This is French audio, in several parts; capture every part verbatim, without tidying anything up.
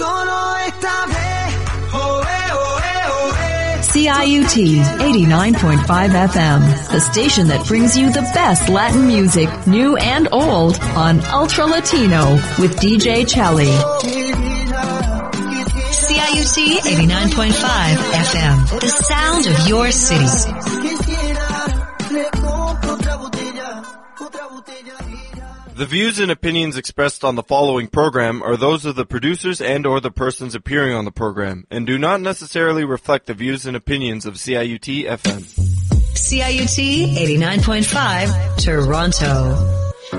solo esta vez. Oh, eh, oh, eh, oh, eh. C I U T eighty-nine point five F M, the station that brings you the best Latin music, new and old, on Ultra Latino with D J Chelly. C I U T eighty-nine point five F M, the sound of your city. The views and opinions expressed on the following program are those of the producers and or the persons appearing on the program, and do not necessarily reflect the views and opinions of C I U T F M. C I U T eighty-nine point five, Toronto.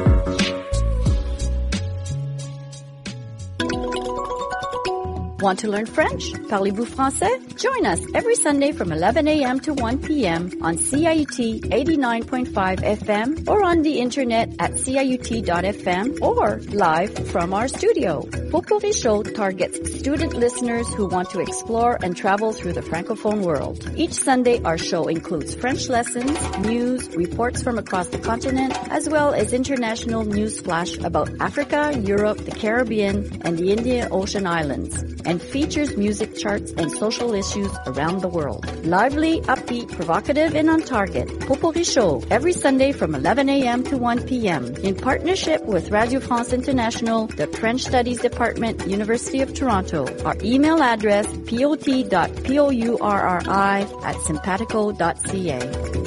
Want to learn French? Parlez-vous français? Join us every Sunday from eleven a.m. to one p.m. on C I U T eighty-nine point five F M or on the internet at C I U T dot F M or live from our studio. Potpourri Show targets student listeners who want to explore and travel through the Francophone world. Each Sunday, our show includes French lessons, news, reports from across the continent, as well as international news flash about Africa, Europe, the Caribbean, and the Indian Ocean Islands, and features music charts and social issues around the world. Lively, upbeat, provocative, and on target. Potpourri Show, every Sunday from eleven a.m. to one p.m. in partnership with Radio France International, the French Studies Department, University of Toronto. Our email address, pot dot pourri at sympatico dot c a.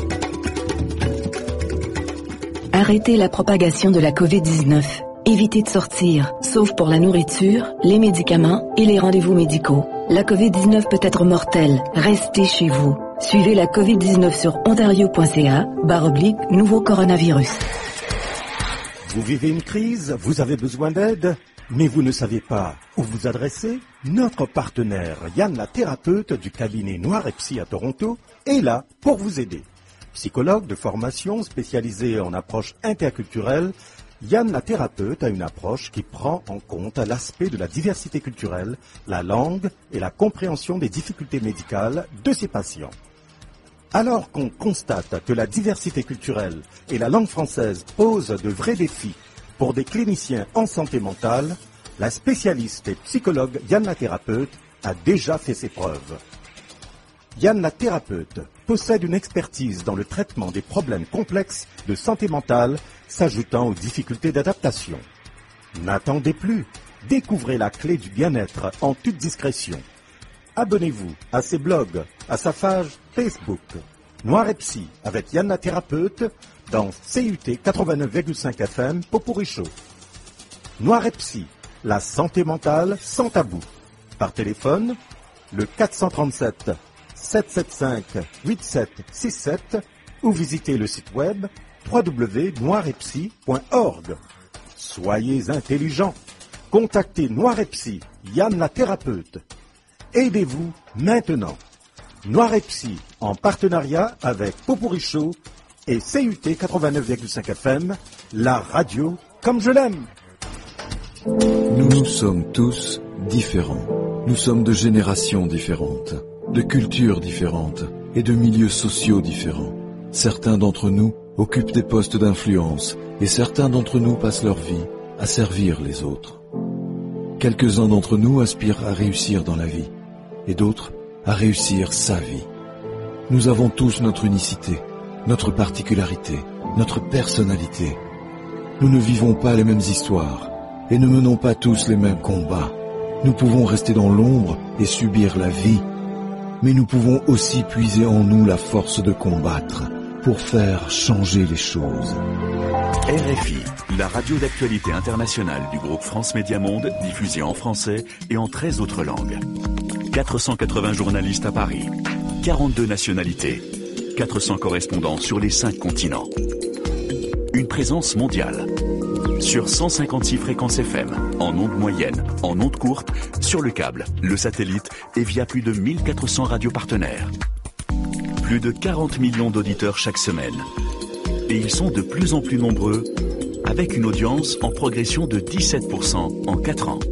Arrêtez la propagation de la covid dix-neuf. Évitez de sortir, sauf pour la nourriture, les médicaments et les rendez-vous médicaux. La covid dix-neuf peut être mortelle. Restez chez vous. Suivez la covid dix-neuf sur ontario point c a, barre oblique, nouveau coronavirus. Vous vivez une crise, vous avez besoin d'aide, mais vous ne savez pas où vous adresser? Notre partenaire Yann la thérapeute du cabinet Noir et Psy à Toronto est là pour vous aider. Psychologue de formation spécialisé en approche interculturelle, Yann la thérapeute a une approche qui prend en compte l'aspect de la diversité culturelle, la langue et la compréhension des difficultés médicales de ses patients. Alors qu'on constate que la diversité culturelle et la langue française posent de vrais défis pour des cliniciens en santé mentale, la spécialiste et psychologue Yann la thérapeute a déjà fait ses preuves. Yann la thérapeute possède une expertise dans le traitement des problèmes complexes de santé mentale s'ajoutant aux difficultés d'adaptation. N'attendez plus, découvrez la clé du bien-être en toute discrétion. Abonnez-vous à ses blogs, à sa page Facebook, Noir et Psy avec Yann la thérapeute dans C U T quatre-vingt-neuf virgule cinq F M Potpourri Show. Noir et Psy, la santé mentale sans tabou. Par téléphone, le quatre cent trente-sept sept cent soixante-cinq huit sept six sept ou visitez le site web w w w point noir et psy point org. Soyez intelligents. Contactez Noir et Psy, Yann la thérapeute. Aidez-vous maintenant. Noir et Psy en partenariat avec Potpourri Show et C U T quatre-vingt-neuf virgule cinq F M, la radio comme je l'aime. Nous nous sommes tous différents. Nous sommes de générations différentes, de cultures différentes et de milieux sociaux différents. Certains d'entre nous occupent des postes d'influence et certains d'entre nous passent leur vie à servir les autres. Quelques-uns d'entre nous aspirent à réussir dans la vie et d'autres à réussir sa vie. Nous avons tous notre unicité, notre particularité, notre personnalité. Nous ne vivons pas les mêmes histoires et ne menons pas tous les mêmes combats. Nous pouvons rester dans l'ombre et subir la vie, mais nous pouvons aussi puiser en nous la force de combattre pour faire changer les choses. R F I, la radio d'actualité internationale du groupe France Média Monde, diffusée en français et en treize autres langues. quatre cent quatre-vingts journalistes à Paris, quarante-deux nationalités, quatre cents correspondants sur les cinq continents. Une présence mondiale. Sur cent cinquante-six fréquences F M, en ondes moyennes, en ondes courtes, sur le câble, le satellite et via plus de mille quatre cents radios partenaires. Plus de quarante millions d'auditeurs chaque semaine. Et ils sont de plus en plus nombreux, avec une audience en progression de dix-sept pour cent en quatre ans.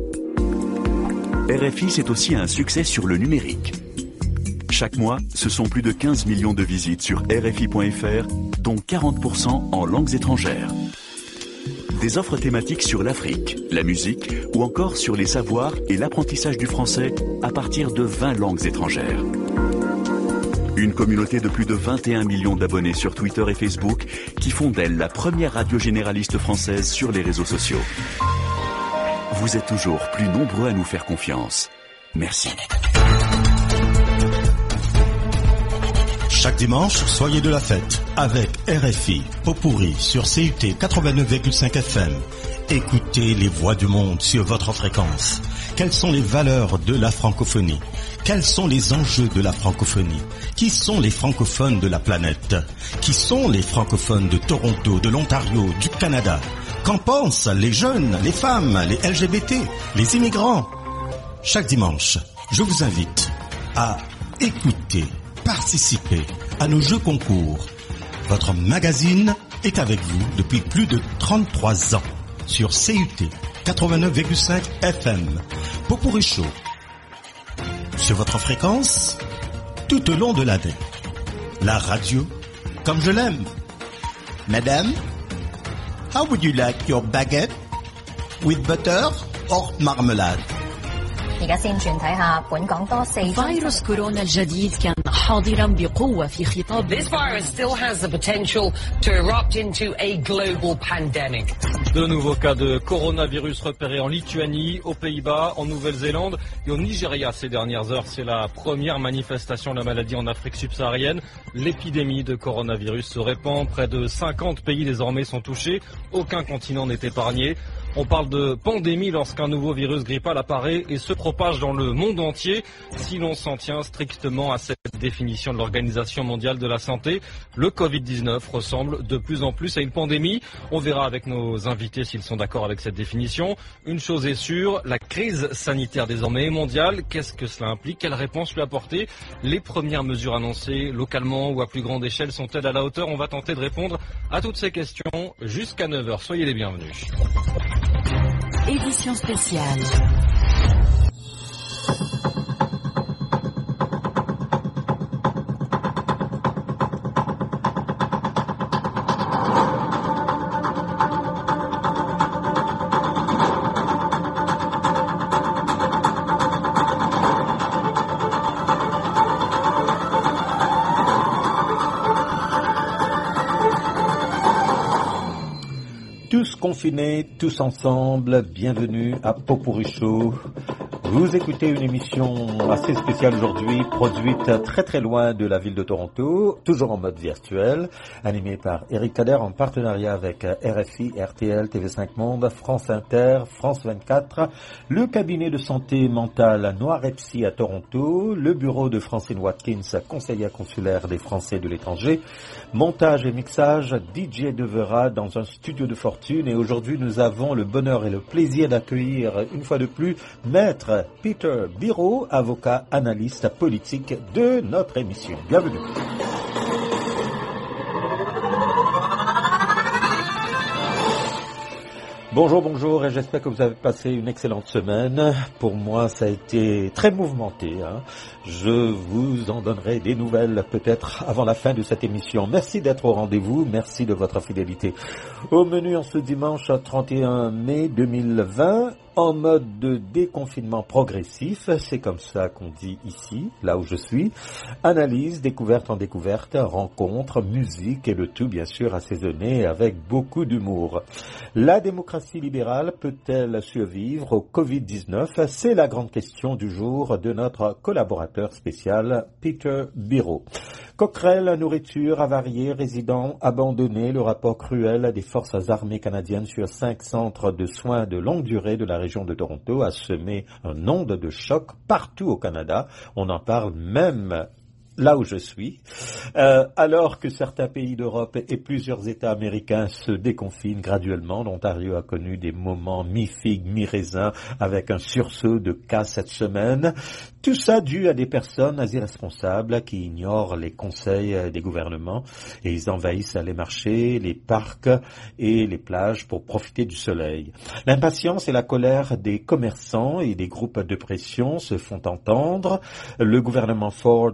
R F I, c'est aussi un succès sur le numérique. Chaque mois, ce sont plus de quinze millions de visites sur R F I point F R, dont quarante pour cent en langues étrangères. Des offres thématiques sur l'Afrique, la musique ou encore sur les savoirs et l'apprentissage du français à partir de vingt langues étrangères. Une communauté de plus de vingt et un millions d'abonnés sur Twitter et Facebook qui font d'elle la première radio généraliste française sur les réseaux sociaux. Vous êtes toujours plus nombreux à nous faire confiance. Merci. Chaque dimanche, soyez de la fête avec R F I, Pot Pourri sur C U T quatre-vingt-neuf virgule cinq F M. Écoutez les voix du monde sur votre fréquence. Quelles sont les valeurs de la francophonie? Quels sont les enjeux de la francophonie? Qui sont les francophones de la planète? Qui sont les francophones de Toronto, de l'Ontario, du Canada? Qu'en pensent les jeunes, les femmes, les L G B T, les immigrants? Chaque dimanche, je vous invite à écouter, participer à nos jeux concours. Votre magazine est avec vous depuis plus de trente-trois ans sur C U T quatre-vingt-neuf virgule cinq F M. Pot Pourri Show sur votre fréquence tout au long de l'année. La radio comme je l'aime. Madame, how would you like your baguette? With butter or marmalade? فيروس كورونا الجديد كان حاضرا بقوة في خطاب. This virus still has the potential to erupt into a global pandemic. De nouveaux cas de coronavirus repérés en Lituanie, aux Pays-Bas, en Nouvelle-Zélande et au Nigeria ces dernières heures. C'est la première manifestation de la maladie en Afrique subsaharienne. L'épidémie de coronavirus se répand. Près de cinquante pays désormais sont touchés. Aucun continent n'est épargné. On parle de pandémie lorsqu'un nouveau virus grippal apparaît et se propage dans le monde entier. Si l'on s'en tient strictement à cette définition de l'Organisation mondiale de la santé, le covid dix-neuf ressemble de plus en plus à une pandémie. On verra avec nos invités s'ils sont d'accord avec cette définition. Une chose est sûre, la crise sanitaire désormais est mondiale. Qu'est-ce que cela implique? Quelle réponse lui apporter? Les premières mesures annoncées localement ou à plus grande échelle sont-elles à la hauteur? On va tenter de répondre à toutes ces questions jusqu'à neuf heures. Soyez les bienvenus. Édition spéciale. Tous confinés, tous ensemble, bienvenue à Pot Pourri Show. Vous écoutez une émission assez spéciale aujourd'hui, produite très très loin de la ville de Toronto, toujours en mode virtuel, animée par Eric Kader en partenariat avec R F I, R T L, T V cinq Monde, France Inter, France vingt-quatre, le cabinet de santé mentale Noirepsy à Toronto, le bureau de Francine Watkins, conseillère consulaire des Français de l'étranger, montage et mixage D J Devera dans un studio de fortune. Et aujourd'hui nous avons le bonheur et le plaisir d'accueillir une fois de plus Maître Peter Biro, avocat analyste politique de notre émission. Bienvenue. Bonjour, bonjour, et j'espère que vous avez passé une excellente semaine. Pour moi, ça a été très mouvementé, hein. Je vous en donnerai des nouvelles peut-être avant la fin de cette émission. Merci d'être au rendez-vous, merci de votre fidélité. Au menu en ce dimanche trente et un mai deux mille vingt, en mode de déconfinement progressif, c'est comme ça qu'on dit ici, là où je suis. Analyse, découverte en découverte, rencontre, musique et le tout bien sûr assaisonné avec beaucoup d'humour. La démocratie libérale peut-elle survivre au covid dix-neuf? C'est la grande question du jour de notre collaborateur spécial Peter Biro. Coquerel, nourriture avariée, résidents abandonnés, le rapport cruel des forces armées canadiennes sur cinq centres de soins de longue durée de la région de Toronto a semé un onde de choc partout au Canada. On en parle même là où je suis, euh, alors que certains pays d'Europe et plusieurs États américains se déconfinent graduellement. L'Ontario a connu des moments mi-figue, mi-raisin, avec un sursaut de cas cette semaine. Tout ça dû à des personnes irresponsables qui ignorent les conseils des gouvernements et ils envahissent les marchés, les parcs et les plages pour profiter du soleil. L'impatience et la colère des commerçants et des groupes de pression se font entendre. Le gouvernement Ford est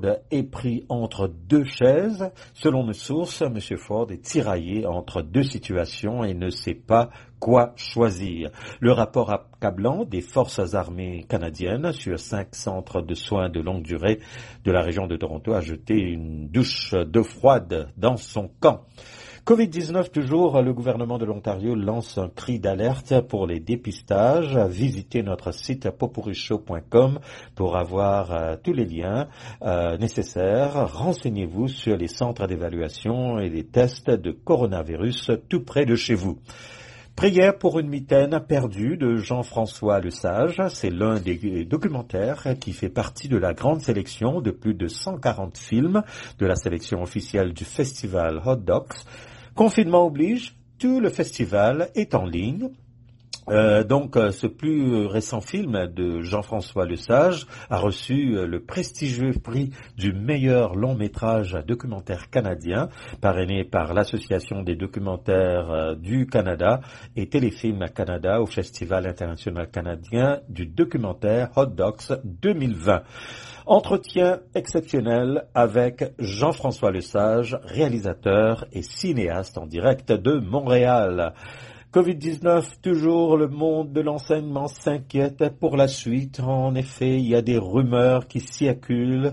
pris entre deux chaises. Selon nos sources, M. Ford est tiraillé entre deux situations et ne sait pas quoi choisir. Le rapport accablant des forces armées canadiennes sur cinq centres de soins de longue durée de la région de Toronto a jeté une douche d'eau froide dans son camp. covid dix-neuf toujours, le gouvernement de l'Ontario lance un cri d'alerte pour les dépistages. Visitez notre site popurichow point com pour avoir euh, tous les liens euh, nécessaires. Renseignez-vous sur les centres d'évaluation et les tests de coronavirus tout près de chez vous. Prière pour une mitaine perdue de Jean-François Lesage. C'est l'un des documentaires qui fait partie de la grande sélection de plus de cent quarante films de la sélection officielle du festival Hot Docs. Confinement oblige, tout le festival est en ligne. Euh, donc, euh, ce plus récent film de Jean-François Lesage a reçu euh, le prestigieux prix du meilleur long métrage documentaire canadien, parrainé par l'Association des documentaires euh, du Canada et Téléfilm Canada au Festival international canadien du documentaire Hot Docs deux mille vingt. Entretien exceptionnel avec Jean-François Lesage, réalisateur et cinéaste en direct de Montréal. covid dix-neuf, toujours le monde de l'enseignement s'inquiète pour la suite. En effet, il y a des rumeurs qui circulent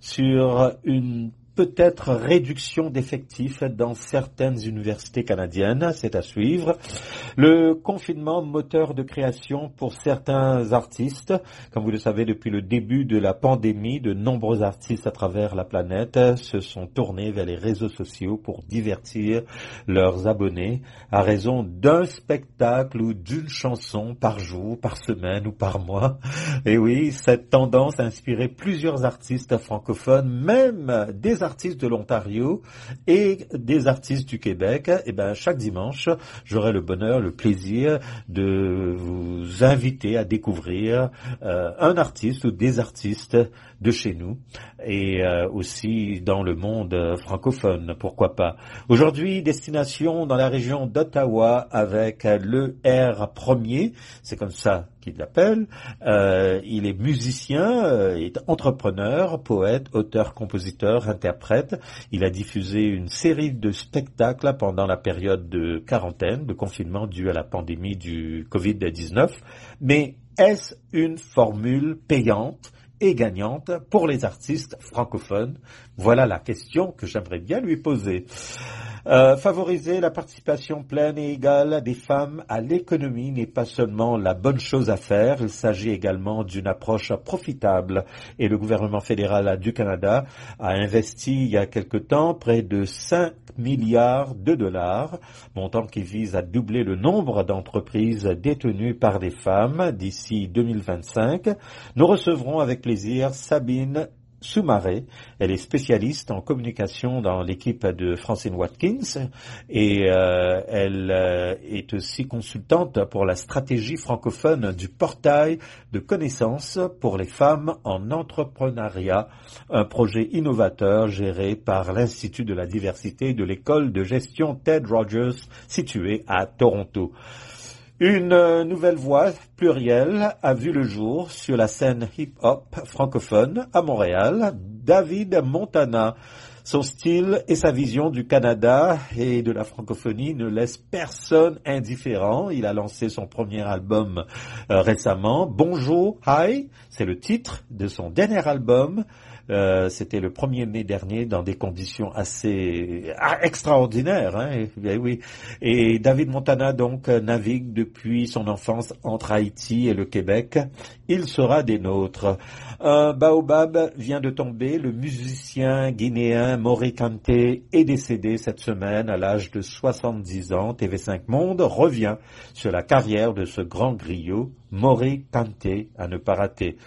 sur une peut-être réduction d'effectifs dans certaines universités canadiennes, c'est à suivre. Le confinement, moteur de création pour certains artistes. Comme vous le savez, depuis le début de la pandémie, de nombreux artistes à travers la planète se sont tournés vers les réseaux sociaux pour divertir leurs abonnés à raison d'un spectacle ou d'une chanson par jour, par semaine ou par mois. Et oui, cette tendance a inspiré plusieurs artistes francophones, même des artistes de l'Ontario et des artistes du Québec. Et ben, chaque dimanche, j'aurai le bonheur, le plaisir de vous inviter à découvrir euh, un artiste ou des artistes de chez nous et euh, aussi dans le monde francophone, pourquoi pas. Aujourd'hui, destination dans la région d'Ottawa avec le R premier, c'est comme ça qu'il l'appelle. Euh, il est musicien, euh, est entrepreneur, poète, auteur, compositeur, interprète. Il a diffusé une série de spectacles pendant la période de quarantaine, de confinement dû à la pandémie du covid dix-neuf. Mais est-ce une formule payante et gagnante pour les artistes francophones? Voilà la question que j'aimerais bien lui poser. Euh, favoriser la participation pleine et égale des femmes à l'économie n'est pas seulement la bonne chose à faire, il s'agit également d'une approche profitable. Et le gouvernement fédéral du Canada a investi il y a quelque temps près de cinq milliards de dollars, montant qui vise à doubler le nombre d'entreprises détenues par des femmes d'ici deux mille vingt-cinq. Nous recevrons avec plaisir Sabine Soumaré. Elle est spécialiste en communication dans l'équipe de Francine Watkins et euh, elle euh, est aussi consultante pour la stratégie francophone du portail de connaissances pour les femmes en entrepreneuriat, un projet innovateur géré par l'Institut de la diversité de l'école de gestion Ted Rogers situé à Toronto. Une nouvelle voix plurielle a vu le jour sur la scène hip-hop francophone à Montréal, David Montana. Son style et sa vision du Canada et de la francophonie ne laissent personne indifférent. Il a lancé son premier album euh, récemment, Bonjour, Hi, c'est le titre de son dernier album. Euh, c'était le premier mai dernier dans des conditions assez ah, extraordinaires. Hein, et, et, oui. Et David Montana donc navigue depuis son enfance entre Haïti et le Québec. Il sera des nôtres. Un baobab vient de tomber. Le musicien guinéen Mori Kanté est décédé cette semaine à l'âge de soixante-dix ans. T V cinq Monde revient sur la carrière de ce grand griot, Mori Kanté, à ne pas rater.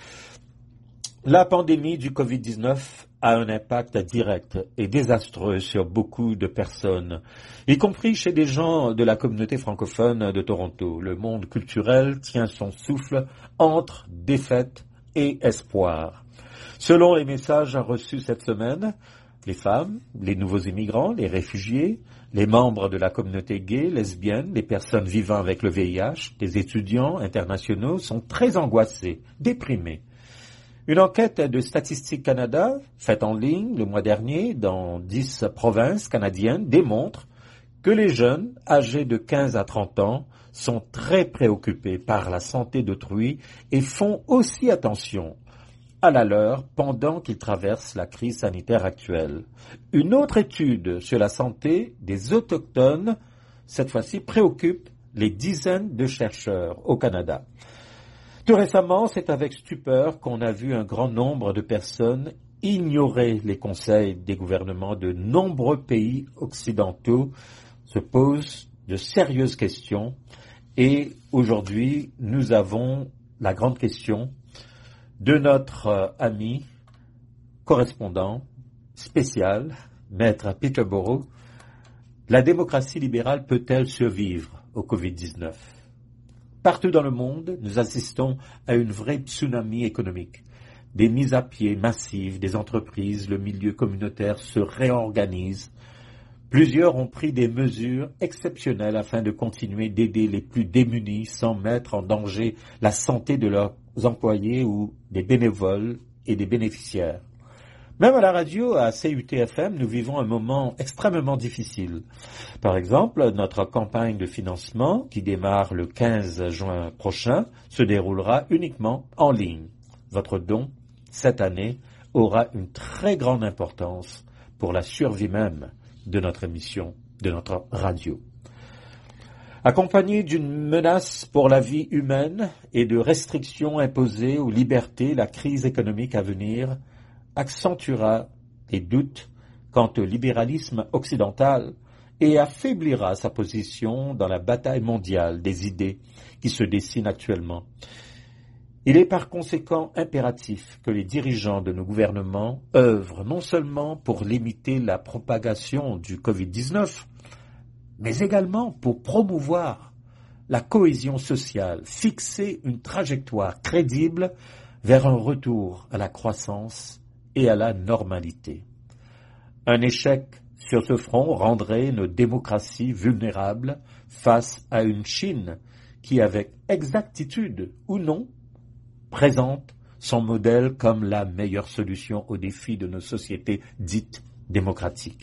La pandémie du covid dix-neuf a un impact direct et désastreux sur beaucoup de personnes, y compris chez des gens de la communauté francophone de Toronto. Le monde culturel tient son souffle entre défaite et espoir. Selon les messages reçus cette semaine, les femmes, les nouveaux immigrants, les réfugiés, les membres de la communauté gay, lesbienne, les personnes vivant avec le V I H, les étudiants internationaux sont très angoissés, déprimés. Une enquête de Statistique Canada, faite en ligne le mois dernier dans dix provinces canadiennes, démontre que les jeunes âgés de quinze à trente ans sont très préoccupés par la santé d'autrui et font aussi attention à la leur pendant qu'ils traversent la crise sanitaire actuelle. Une autre étude sur la santé des Autochtones, cette fois-ci, préoccupe les dizaines de chercheurs au Canada. Tout récemment, c'est avec stupeur qu'on a vu un grand nombre de personnes ignorer les conseils des gouvernements de nombreux pays occidentaux, se posent de sérieuses questions et aujourd'hui, nous avons la grande question de notre ami correspondant spécial, Maître Peterborough. La démocratie libérale peut-elle survivre au covid dix-neuf? Partout dans le monde, nous assistons à une vraie tsunami économique. Des mises à pied massives des entreprises, le milieu communautaire se réorganise. Plusieurs ont pris des mesures exceptionnelles afin de continuer d'aider les plus démunis sans mettre en danger la santé de leurs employés ou des bénévoles et des bénéficiaires. Même à la radio, à C U T F M, nous vivons un moment extrêmement difficile. Par exemple, notre campagne de financement, qui démarre le quinze juin prochain, se déroulera uniquement en ligne. Votre don, cette année, aura une très grande importance pour la survie même de notre émission, de notre radio. Accompagnée d'une menace pour la vie humaine et de restrictions imposées aux libertés, la crise économique à venir accentuera les doutes quant au libéralisme occidental et affaiblira sa position dans la bataille mondiale des idées qui se dessine actuellement. Il est par conséquent impératif que les dirigeants de nos gouvernements œuvrent non seulement pour limiter la propagation du covid dix-neuf, mais également pour promouvoir la cohésion sociale, fixer une trajectoire crédible vers un retour à la croissance et à la normalité. Un échec sur ce front rendrait nos démocraties vulnérables face à une Chine qui, avec exactitude ou non, présente son modèle comme la meilleure solution aux défis de nos sociétés dites démocratiques.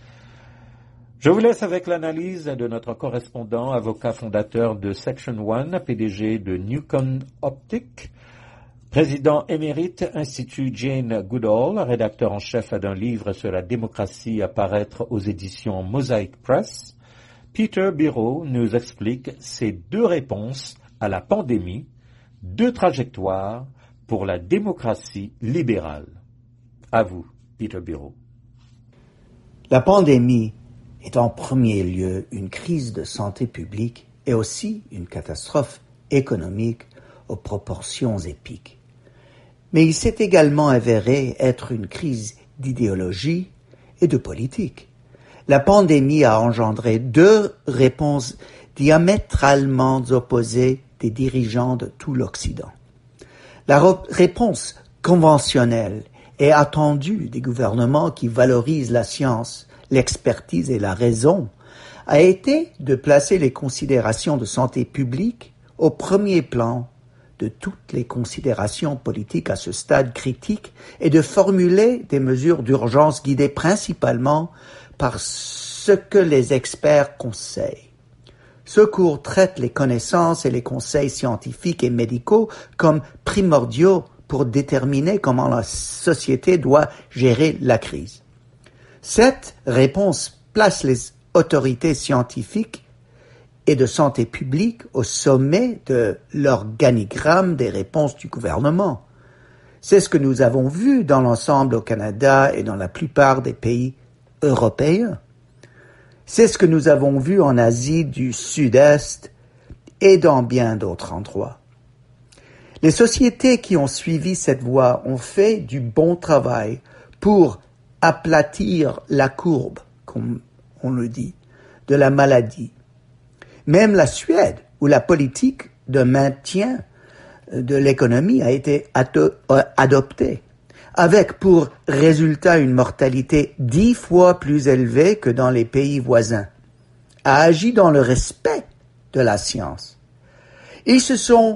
Je vous laisse avec l'analyse de notre correspondant, avocat fondateur de Section un, P D G de Newcon Optic, président émérite Institut Jane Goodall, rédacteur en chef d'un livre sur la démocratie à paraître aux éditions Mosaic Press. Peter Biro nous explique ses deux réponses à la pandémie, deux trajectoires pour la démocratie libérale. À vous, Peter Biro. La pandémie est en premier lieu une crise de santé publique et aussi une catastrophe économique aux proportions épiques. Mais il s'est également avéré être une crise d'idéologie et de politique. La pandémie a engendré deux réponses diamétralement opposées des dirigeants de tout l'Occident. La re- réponse conventionnelle et attendue des gouvernements qui valorisent la science, l'expertise et la raison a été de placer les considérations de santé publique au premier plan de toutes les considérations politiques à ce stade critique et de formuler des mesures d'urgence guidées principalement par ce que les experts conseillent. Ce cours traite les connaissances et les conseils scientifiques et médicaux comme primordiaux pour déterminer comment la société doit gérer la crise. Cette réponse place les autorités scientifiques et de santé publique au sommet de l'organigramme des réponses du gouvernement. C'est ce que nous avons vu dans l'ensemble au Canada et dans la plupart des pays européens. C'est ce que nous avons vu en Asie du Sud-Est et dans bien d'autres endroits. Les sociétés qui ont suivi cette voie ont fait du bon travail pour aplatir la courbe, comme on le dit, de la maladie. Même la Suède, où la politique de maintien de l'économie a été ado- adoptée, avec pour résultat une mortalité dix fois plus élevée que dans les pays voisins, a agi dans le respect de la science. Ils se sont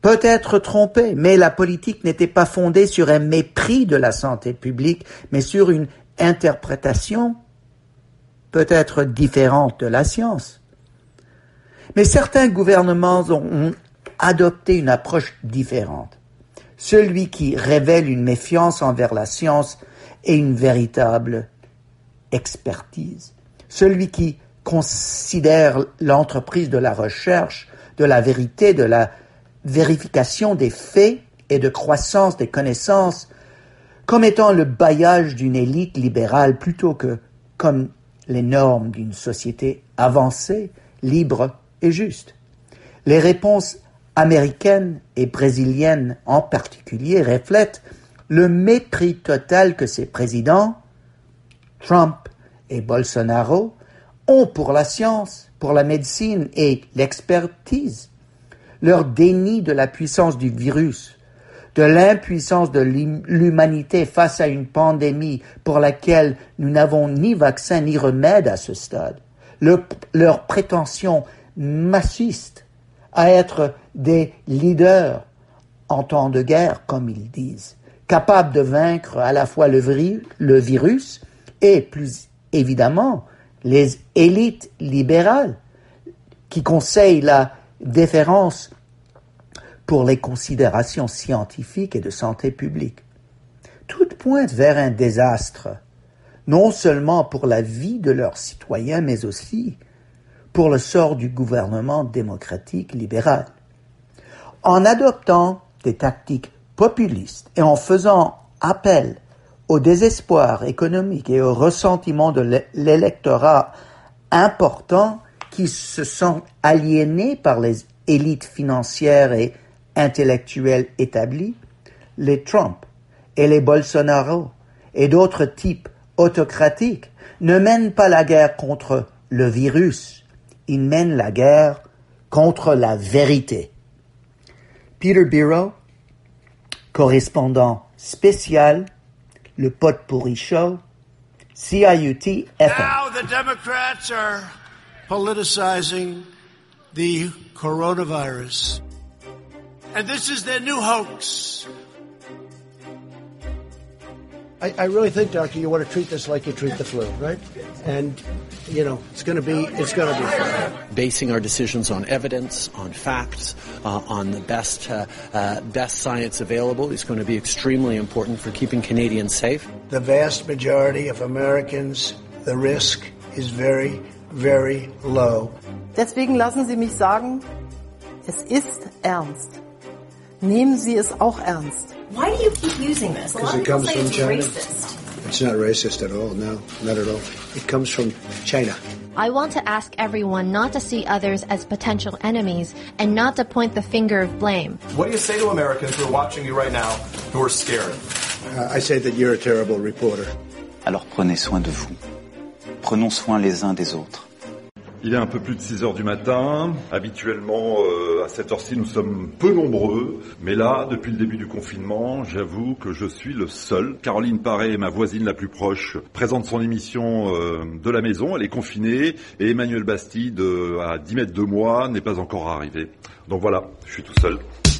Peut-être trompé, mais la politique n'était pas fondée sur un mépris de la santé publique, mais sur une interprétation peut-être différente de la science. Mais certains gouvernements ont adopté une approche différente, celui qui révèle une méfiance envers la science et une véritable expertise, celui qui considère l'entreprise de la recherche, de la vérité, de la vérification des faits et de croissance des connaissances comme étant le bailliage d'une élite libérale plutôt que comme les normes d'une société avancée, libre et juste. Les réponses américaines et brésiliennes en particulier reflètent le mépris total que ces présidents, Trump et Bolsonaro, ont pour la science, pour la médecine et l'expertise. Leur déni de la puissance du virus, de l'impuissance de l'humanité face à une pandémie pour laquelle nous n'avons ni vaccin ni remède à ce stade, leur, leur prétention massiste à être des leaders en temps de guerre, comme ils disent, capables de vaincre à la fois le, vir- le virus et, plus évidemment, les élites libérales qui conseillent la déférence pour les considérations scientifiques et de santé publique. Tout pointe vers un désastre, non seulement pour la vie de leurs citoyens, mais aussi pour le sort du gouvernement démocratique libéral. En adoptant des tactiques populistes et en faisant appel au désespoir économique et au ressentiment de l'électorat important qui se sent aliéné par les élites financières et intellectuelles établies, les Trump et les Bolsonaro et d'autres types autocratiques ne mènent pas la guerre contre le virus, ils mènent la guerre contre la vérité. Peter Biro, correspondant spécial, le Pot-Pourri Show, C I U T F M. Now the Democrats are politicizing the coronavirus. And this is their new hoax. I, I really think, Doctor, you want to treat this like you treat the flu, right? And, you know, it's going to be, it's going to be fine. Basing our decisions on evidence, on facts, uh, on the best, uh, uh, best science available is going to be extremely important for keeping Canadians safe. The vast majority of Americans, the risk is very, very low. Deswegen lassen Sie mich sagen, es ist ernst. Nehmen Sie es auch ernst. Why do you keep using this? Because it comes from China. It's not racist at all, no, not at all. It comes from China. I want to ask everyone not to see others as potential enemies and not to point the finger of blame. What do you say to Americans who are watching you right now who are scared? Uh, I say that you're a terrible reporter. Alors prenez soin de vous. Prenons soin les uns des autres. Il est un peu plus de six heures du matin. Habituellement, euh, à cette heure-ci, nous sommes peu nombreux. Mais là, depuis le début du confinement, j'avoue que je suis le seul. Caroline Paré, ma voisine la plus proche, présente son émission euh, de la maison. Elle est confinée. Et Emmanuel Bastide, euh, à dix mètres de moi, n'est pas encore arrivé. Donc voilà, je suis tout seul.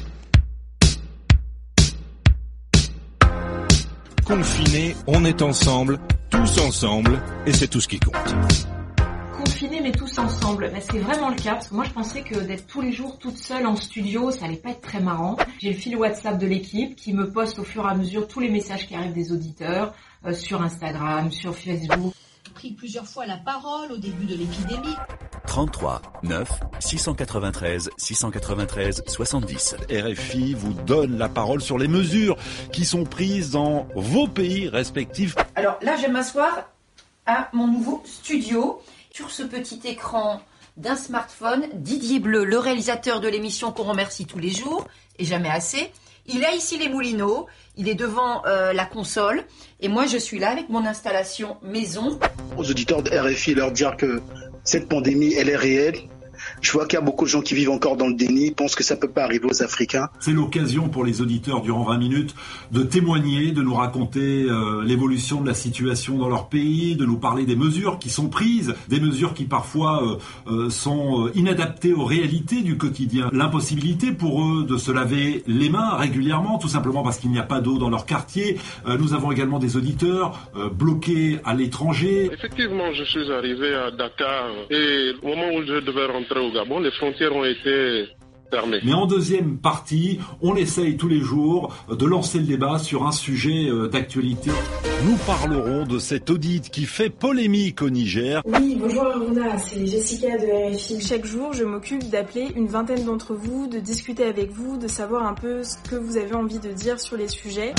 Confinés, on est ensemble, tous ensemble, et c'est tout ce qui compte. Confinés mais tous ensemble, bah, c'est vraiment le cas parce que moi je pensais que d'être tous les jours toute seule en studio ça allait pas être très marrant. J'ai le fil WhatsApp de l'équipe qui me poste au fur et à mesure tous les messages qui arrivent des auditeurs euh, sur Instagram, sur Facebook. J'ai pris plusieurs fois la parole au début de l'épidémie. trente-trois neuf six cent quatre-vingt-treize six cent quatre-vingt-treize soixante-dix. R F I vous donne la parole sur les mesures qui sont prises dans vos pays respectifs. Alors là je vais m'asseoir à mon nouveau studio. Sur ce petit écran d'un smartphone, Didier Bleu, le réalisateur de l'émission qu'on remercie tous les jours, et jamais assez, il a ici les moulineaux, il est devant euh, la console, et moi je suis là avec mon installation maison. Aux auditeurs de R F I, leur dire que cette pandémie, elle est réelle, Je vois qu'il y a beaucoup de gens qui vivent encore dans le déni, pensent que ça peut pas arriver aux Africains. C'est l'occasion pour les auditeurs durant vingt minutes de témoigner, de nous raconter euh, l'évolution de la situation dans leur pays, de nous parler des mesures qui sont prises, des mesures qui parfois euh, euh, sont inadaptées aux réalités du quotidien. L'impossibilité pour eux de se laver les mains régulièrement, tout simplement parce qu'il n'y a pas d'eau dans leur quartier. Euh, nous avons également des auditeurs euh, bloqués à l'étranger. Effectivement, je suis arrivé à Dakar et au moment où je devais rentrer au Gabon, les frontières ont été fermées. Mais en deuxième partie, on essaye tous les jours de lancer le débat sur un sujet euh, d'actualité. Nous parlerons de cet audit qui fait polémique au Niger. Oui, bonjour Aruna, c'est Jessica de R F I. Chaque jour, je m'occupe d'appeler une vingtaine d'entre vous, de discuter avec vous, de savoir un peu ce que vous avez envie de dire sur les sujets.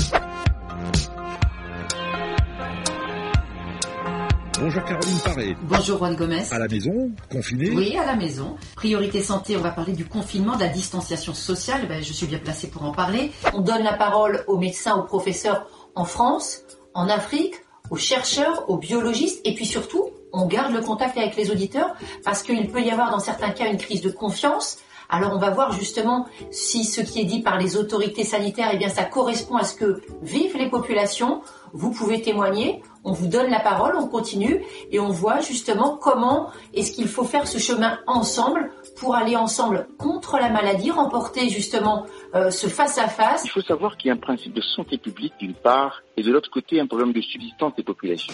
Bonjour Caroline Paré. Bonjour Juan Gomez. À la maison, confiné? Oui, à la maison. Priorité santé, on va parler du confinement, de la distanciation sociale. Ben, je suis bien placée pour en parler. On donne la parole aux médecins, aux professeurs en France, en Afrique, aux chercheurs, aux biologistes, et puis surtout, on garde le contact avec les auditeurs parce qu'il peut y avoir dans certains cas une crise de confiance. Alors on va voir justement si ce qui est dit par les autorités sanitaires, eh bien ça correspond à ce que vivent les populations. Vous pouvez témoigner, on vous donne la parole, on continue et on voit justement comment est-ce qu'il faut faire ce chemin ensemble pour aller ensemble contre la maladie, remporter justement euh, ce face-à-face. Il faut savoir qu'il y a un principe de santé publique d'une part et de l'autre côté un problème de subsistance des populations.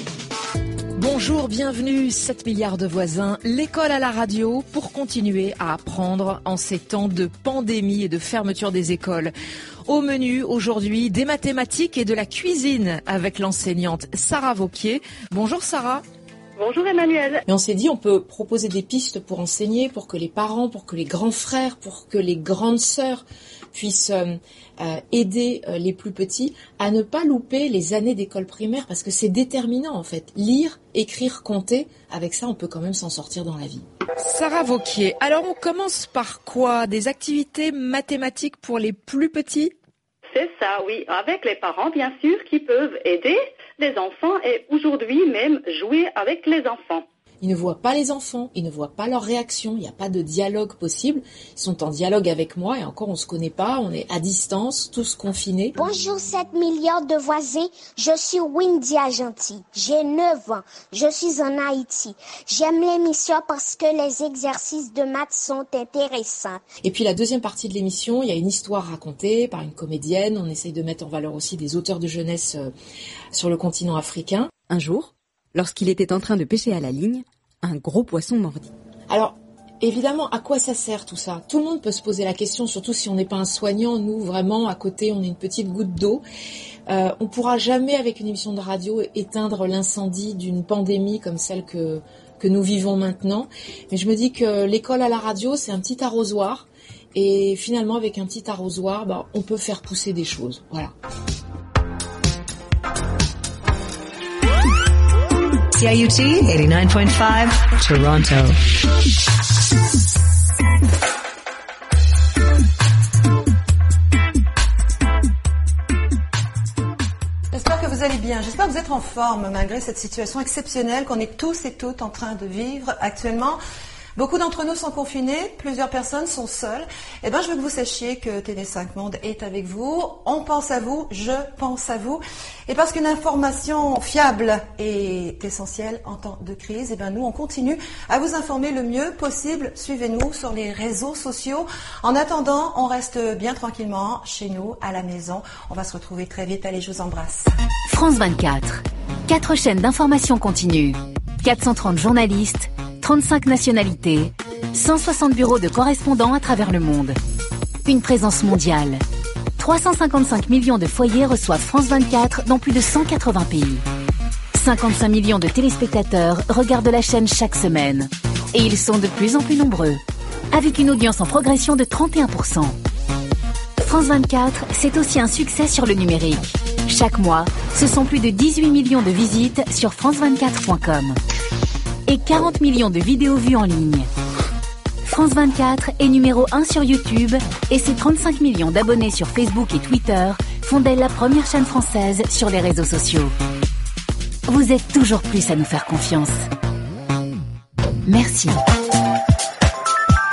Bonjour, bienvenue, sept milliards de voisins, l'école à la radio pour continuer à apprendre en ces temps de pandémie et de fermeture des écoles. Au menu aujourd'hui, des mathématiques et de la cuisine avec l'enseignante Sarah Vauquier. Bonjour Sarah. Bonjour Emmanuel. Et on s'est dit on peut proposer des pistes pour enseigner, pour que les parents, pour que les grands frères, pour que les grandes sœurs puissent euh, euh, aider euh, les plus petits à ne pas louper les années d'école primaire parce que c'est déterminant en fait. Lire, écrire, compter, avec ça on peut quand même s'en sortir dans la vie. Sarah Vauquier, alors on commence par quoi? Des activités mathématiques pour les plus petits? C'est ça, oui, avec les parents bien sûr qui peuvent aider les enfants et aujourd'hui même jouer avec les enfants. Ils ne voient pas les enfants, ils ne voient pas leurs réactions, il n'y a pas de dialogue possible. Ils sont en dialogue avec moi et encore on ne se connaît pas, on est à distance, tous confinés. Bonjour sept milliards de voisins, je suis Windy Agenti, j'ai neuf ans, je suis en Haïti. J'aime l'émission parce que les exercices de maths sont intéressants. Et puis la deuxième partie de l'émission, il y a une histoire racontée par une comédienne, on essaye de mettre en valeur aussi des auteurs de jeunesse euh, sur le continent africain. Un jour, lorsqu'il était en train de pêcher à la ligne, un gros poisson mordit. Alors, évidemment, à quoi ça sert tout ça? Tout le monde peut se poser la question, surtout si on n'est pas un soignant. Nous, vraiment, à côté, on est une petite goutte d'eau. Euh, on pourra jamais, avec une émission de radio, éteindre l'incendie d'une pandémie comme celle que, que nous vivons maintenant. Mais je me dis que l'école à la radio, c'est un petit arrosoir. Et finalement, avec un petit arrosoir, bah, on peut faire pousser des choses. Voilà. C I U T eighty-nine point five, Toronto. J'espère que vous allez bien. J'espère que vous êtes en forme malgré cette situation exceptionnelle qu'on est tous et toutes en train de vivre actuellement. Beaucoup d'entre nous sont confinés, plusieurs personnes sont seules. Eh ben, je veux que vous sachiez que T V cinq Monde est avec vous. On pense à vous, je pense à vous. Et parce qu'une information fiable est essentielle en temps de crise, eh ben, nous, on continue à vous informer le mieux possible. Suivez-nous sur les réseaux sociaux. En attendant, on reste bien tranquillement chez nous, à la maison. On va se retrouver très vite. Allez, je vous embrasse. France vingt-quatre. Quatre chaînes d'information continue. quatre cent trente journalistes. trente-cinq nationalités, cent soixante bureaux de correspondants à travers le monde. Une présence mondiale. trois cent cinquante-cinq millions de foyers reçoivent France vingt-quatre dans plus de cent quatre-vingts pays. cinquante-cinq millions de téléspectateurs regardent la chaîne chaque semaine. Et ils sont de plus en plus nombreux, avec une audience en progression de trente et un pour cent. France vingt-quatre, c'est aussi un succès sur le numérique. Chaque mois, ce sont plus de dix-huit millions de visites sur france vingt-quatre point com. Et quarante millions de vidéos vues en ligne. France vingt-quatre est numéro un sur YouTube et ses trente-cinq millions d'abonnés sur Facebook et Twitter font d'elle la première chaîne française sur les réseaux sociaux. Vous êtes toujours plus à nous faire confiance. Merci.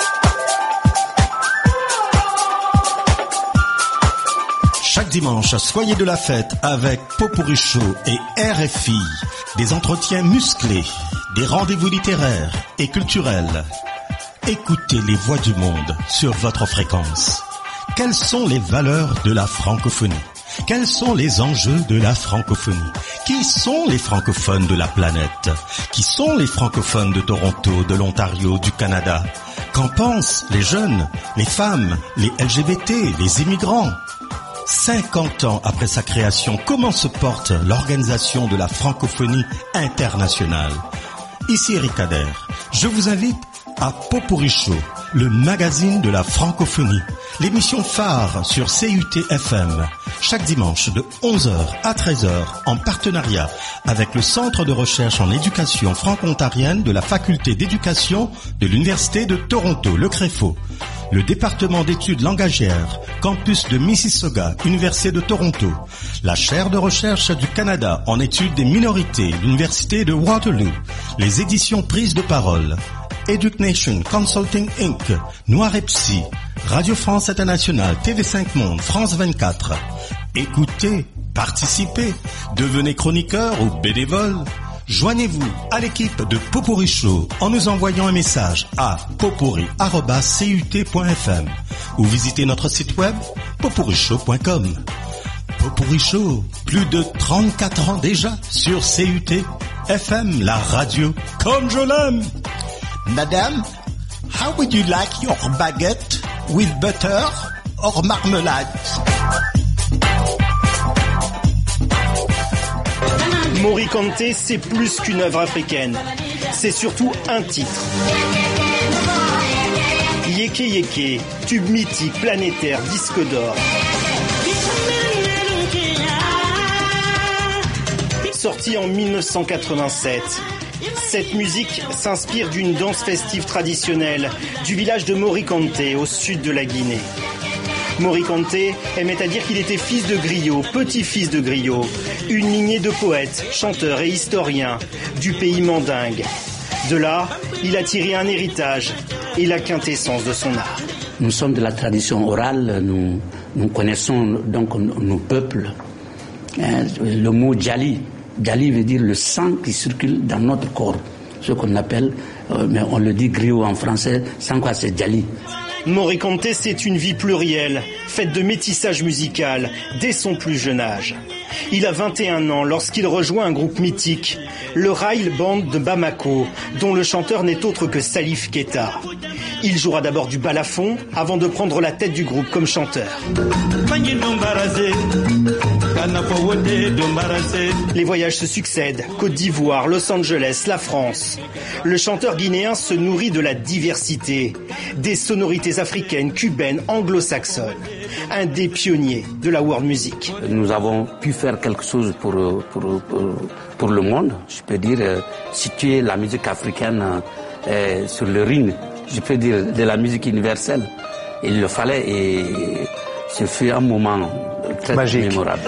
Chaque dimanche, soyez de la fête avec Popurrí Show et R F I. Des entretiens musclés, des rendez-vous littéraires et culturels. Écoutez les voix du monde sur votre fréquence. Quelles sont les valeurs de la francophonie? Quels sont les enjeux de la francophonie? Qui sont les francophones de la planète? Qui sont les francophones de Toronto, de l'Ontario, du Canada? Qu'en pensent les jeunes, les femmes, les L G B T, les immigrants? cinquante ans après sa création, comment se porte l'organisation de la francophonie internationale? Ici Eric Kader. Je vous invite à Popurrí Show, le magazine de la francophonie, l'émission phare sur C U T F M, chaque dimanche de onze heures à treize heures, en partenariat avec le Centre de recherche en éducation franco-ontarienne de la Faculté d'éducation de l'Université de Toronto, le CREFO, le département d'études langagières, campus de Mississauga, Université de Toronto, la chaire de recherche du Canada en études des minorités, l'Université de Waterloo, les éditions Prise de parole, Education Consulting Incorporated, Noir et Psy, Radio France Internationale, T V cinq Monde, France vingt-quatre. Écoutez, participez, devenez chroniqueur ou bénévole. Joignez-vous à l'équipe de Popurrí Show en nous envoyant un message à popurrí arobase c u t point f m ou visitez notre site web popurrí show point com. Popurrí Show, plus de trente-quatre ans déjà sur C U T F M, la radio comme je l'aime. Madame, how would you like your baguette, with butter or marmelade? Morikante, c'est plus qu'une œuvre africaine. C'est surtout un titre. Yeke Yeke, tube mythique, planétaire, disque d'or. Sorti en mille neuf cent quatre-vingt-sept. Cette musique s'inspire d'une danse festive traditionnelle du village de Morikante, au sud de la Guinée. Morikante aimait à dire qu'il était fils de griot, petit-fils de griot, une lignée de poètes, chanteurs et historiens du pays mandingue. De là, il a tiré un héritage et la quintessence de son art. Nous sommes de la tradition orale, nous, nous connaissons donc nos peuples. Le mot Djali, Djali veut dire le sang qui circule dans notre corps, ce qu'on appelle, euh, mais on le dit griot en français, sans quoi c'est Djali. Morikante, c'est une vie plurielle, faite de métissage musical dès son plus jeune âge. Il a vingt et un ans lorsqu'il rejoint un groupe mythique, le Rail Band de Bamako, dont le chanteur n'est autre que Salif Keita. Il jouera d'abord du balafon avant de prendre la tête du groupe comme chanteur. Les voyages se succèdent, Côte d'Ivoire, Los Angeles, la France. Le chanteur guinéen se nourrit de la diversité, des sonorités africaines, cubaines, anglo-saxonnes. Un des pionniers de la world music. Nous avons pu faire quelque chose pour, pour, pour, pour le monde, je peux dire, euh, situer la musique africaine euh, sur le ring, je peux dire de la musique universelle. Il le fallait et ce fut un moment très magique, mémorable.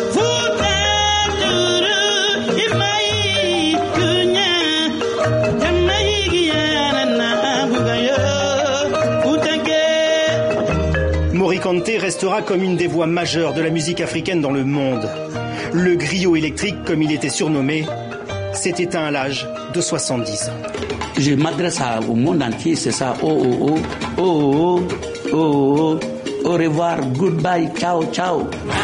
Morikante restera comme une des voix majeures de la musique africaine dans le monde. Le griot électrique, comme il était surnommé, s'est éteint à l'âge de soixante-dix ans. Je m'adresse au monde entier, c'est ça. Oh, oh, oh, oh, oh, oh, oh, au revoir, goodbye, ciao, ciao.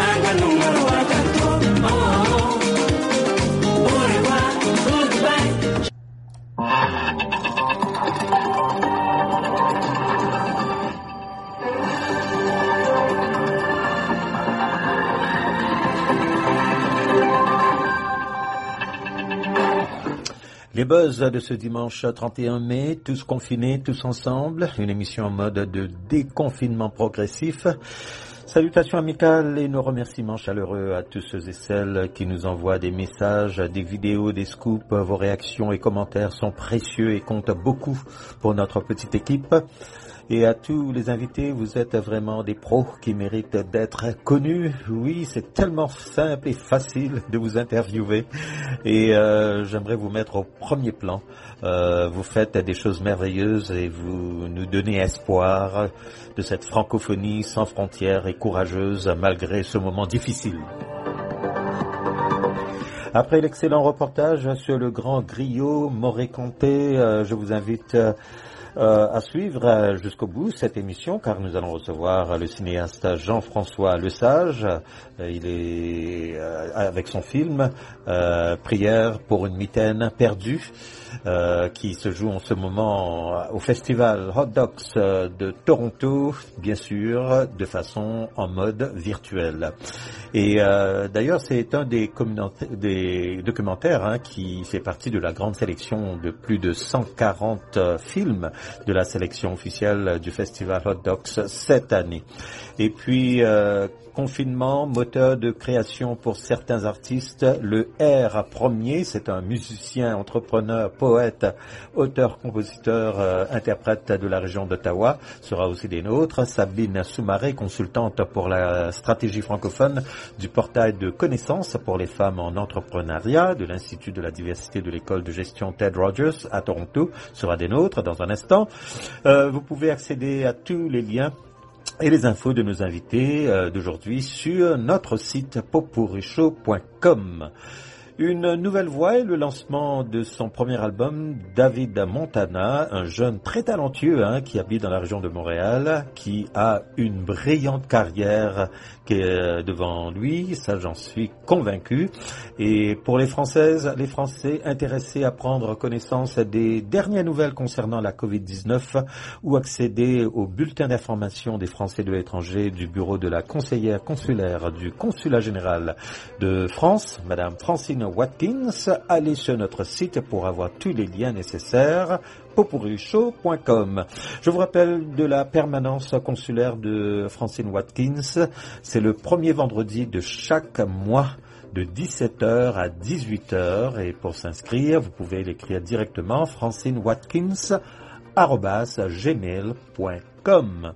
Les buzz de ce dimanche trente et un mai, tous confinés, tous ensemble, une émission en mode de déconfinement progressif. Salutations amicales et nos remerciements chaleureux à tous ceux et celles qui nous envoient des messages, des vidéos, des scoops. Vos réactions et commentaires sont précieux et comptent beaucoup pour notre petite équipe. Et à tous les invités, vous êtes vraiment des pros qui méritent d'être connus. Oui, c'est tellement simple et facile de vous interviewer. Et euh, j'aimerais vous mettre au premier plan. Euh, vous faites des choses merveilleuses et vous nous donnez espoir de cette francophonie sans frontières et courageuse malgré ce moment difficile. Après l'excellent reportage sur le grand griot Maury Conté, euh, je vous invite euh, à suivre euh, jusqu'au bout cette émission car nous allons recevoir le cinéaste Jean-François Lesage. Euh, il est euh, avec son film euh, Prière pour une mitaine perdue. Euh, qui se joue en ce moment au festival Hot Docs de Toronto, bien sûr, de façon en mode virtuel. Et euh, d'ailleurs, c'est un des, des documentaires hein, qui fait partie de la grande sélection de plus de cent quarante films de la sélection officielle du festival Hot Docs cette année. Et puis, euh, confinement, moteur de création pour certains artistes. Le R premier, c'est un musicien, entrepreneur, poète, auteur, compositeur, euh, interprète de la région d'Ottawa, sera aussi des nôtres. Sabine Soumaré, consultante pour la stratégie francophone du portail de connaissances pour les femmes en entrepreneuriat de l'Institut de la diversité de l'école de gestion Ted Rogers à Toronto, sera des nôtres dans un instant. Euh, vous pouvez accéder à tous les liens et les infos de nos invités euh, d'aujourd'hui sur notre site popurichow point com. Une nouvelle voix et le lancement de son premier album, David Montana, un jeune très talentueux hein, qui habite dans la région de Montréal, qui a une brillante carrière qui est devant lui, ça j'en suis convaincu. Et pour les Françaises, les Français intéressés à prendre connaissance des dernières nouvelles concernant la covid dix-neuf ou accéder au bulletin d'information des Français de l'étranger du bureau de la conseillère consulaire du consulat général de France, Madame Francine Watkins, allez sur notre site pour avoir tous les liens nécessaires. popurichow point com. Je vous rappelle de la permanence consulaire de Francine Watkins. C'est le premier vendredi de chaque mois de dix-sept heures à dix-huit heures. Et pour s'inscrire, vous pouvez l'écrire directement francinewatkins arobase gmail point com.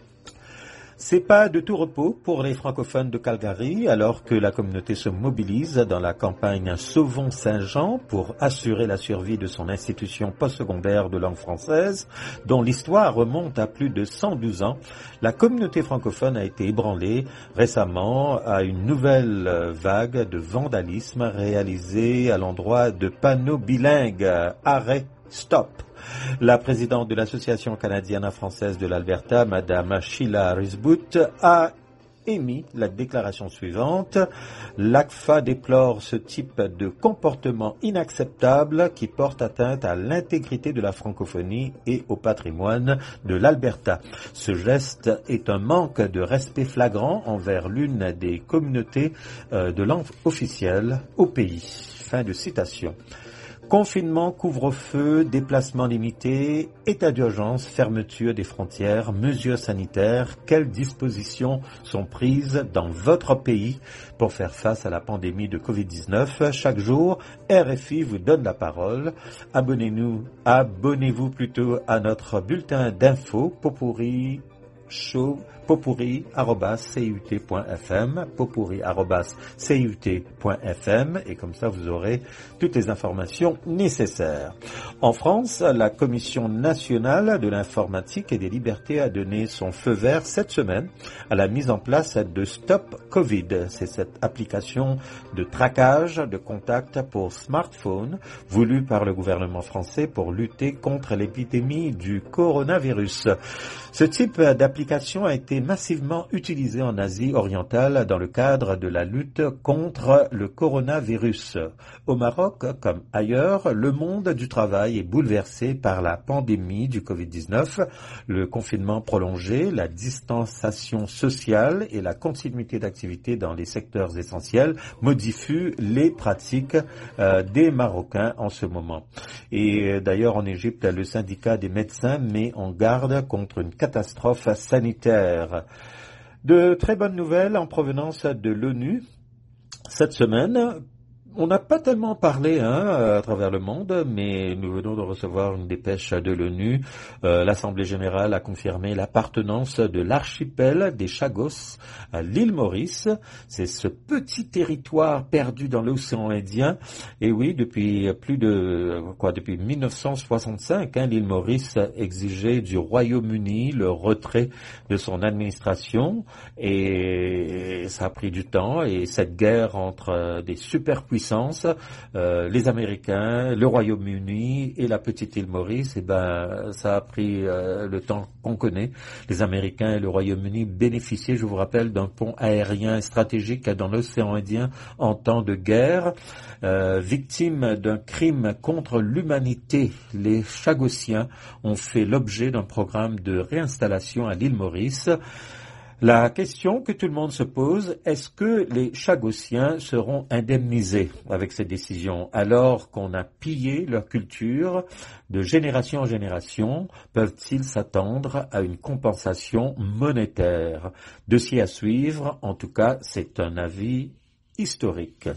C'est pas de tout repos pour les francophones de Calgary, alors que la communauté se mobilise dans la campagne Sauvons Saint-Jean pour assurer la survie de son institution postsecondaire de langue française, dont l'histoire remonte à plus de cent douze ans. La communauté francophone a été ébranlée récemment à une nouvelle vague de vandalisme réalisée à l'endroit de panneaux bilingues. Arrêt, stop. La présidente de l'Association canadienne-française de l'Alberta, Madame Sheila Risboot, a émis la déclaration suivante. L'A C F A déplore ce type de comportement inacceptable qui porte atteinte à l'intégrité de la francophonie et au patrimoine de l'Alberta. Ce geste est un manque de respect flagrant envers l'une des communautés de langue officielle au pays. Fin de citation. Confinement, couvre-feu, déplacement limité, état d'urgence, fermeture des frontières, mesures sanitaires, quelles dispositions sont prises dans votre pays pour faire face à la pandémie de covid dix-neuf? Chaque jour, R F I vous donne la parole. Abonnez-nous, abonnez-vous plutôt à notre bulletin d'infos, Popuri Show, popuri arobase c u t point f m, popuri arobase c u t point f m, et comme ça vous aurez toutes les informations nécessaires. En France, la Commission nationale de l'informatique et des libertés a donné son feu vert cette semaine à la mise en place de Stop Covid. C'est cette application de traquage de contacts pour smartphone voulue par le gouvernement français pour lutter contre l'épidémie du coronavirus. Ce type d'application a été massivement utilisé en Asie orientale dans le cadre de la lutte contre le coronavirus. Au Maroc, comme ailleurs, le monde du travail est bouleversé par la pandémie du covid dix-neuf, le confinement prolongé, la distanciation sociale et la continuité d'activité dans les secteurs essentiels modifient les pratiques euh, des Marocains en ce moment. Et d'ailleurs, en Égypte, le syndicat des médecins met en garde contre une catastrophe sanitaire. De très bonnes nouvelles en provenance de l'ONU. Cette semaine, on n'a pas tellement parlé hein, à travers le monde, mais nous venons de recevoir une dépêche de l'ONU. Euh, L'Assemblée générale a confirmé l'appartenance de l'archipel des Chagos à l'île Maurice. C'est ce petit territoire perdu dans l'océan Indien. Et oui, depuis plus de quoi, depuis mille neuf cent soixante-cinq, hein, l'île Maurice exigeait du Royaume-Uni le retrait de son administration, et ça a pris du temps. Et cette guerre entre des superpuissances, euh, les Américains, le Royaume-Uni et la petite île Maurice, eh ben, ça a pris euh, le temps qu'on connaît. Les Américains et le Royaume-Uni bénéficiaient, je vous rappelle, d'un pont aérien stratégique dans l'océan Indien en temps de guerre. Euh, victimes d'un crime contre l'humanité, les Chagossiens ont fait l'objet d'un programme de réinstallation à l'île Maurice. La question que tout le monde se pose, est-ce que les Chagossiens seront indemnisés avec cette décision alors qu'on a pillé leur culture de génération en génération? Peuvent-ils s'attendre à une compensation monétaire? Dossier à suivre, en tout cas, c'est un avis historique.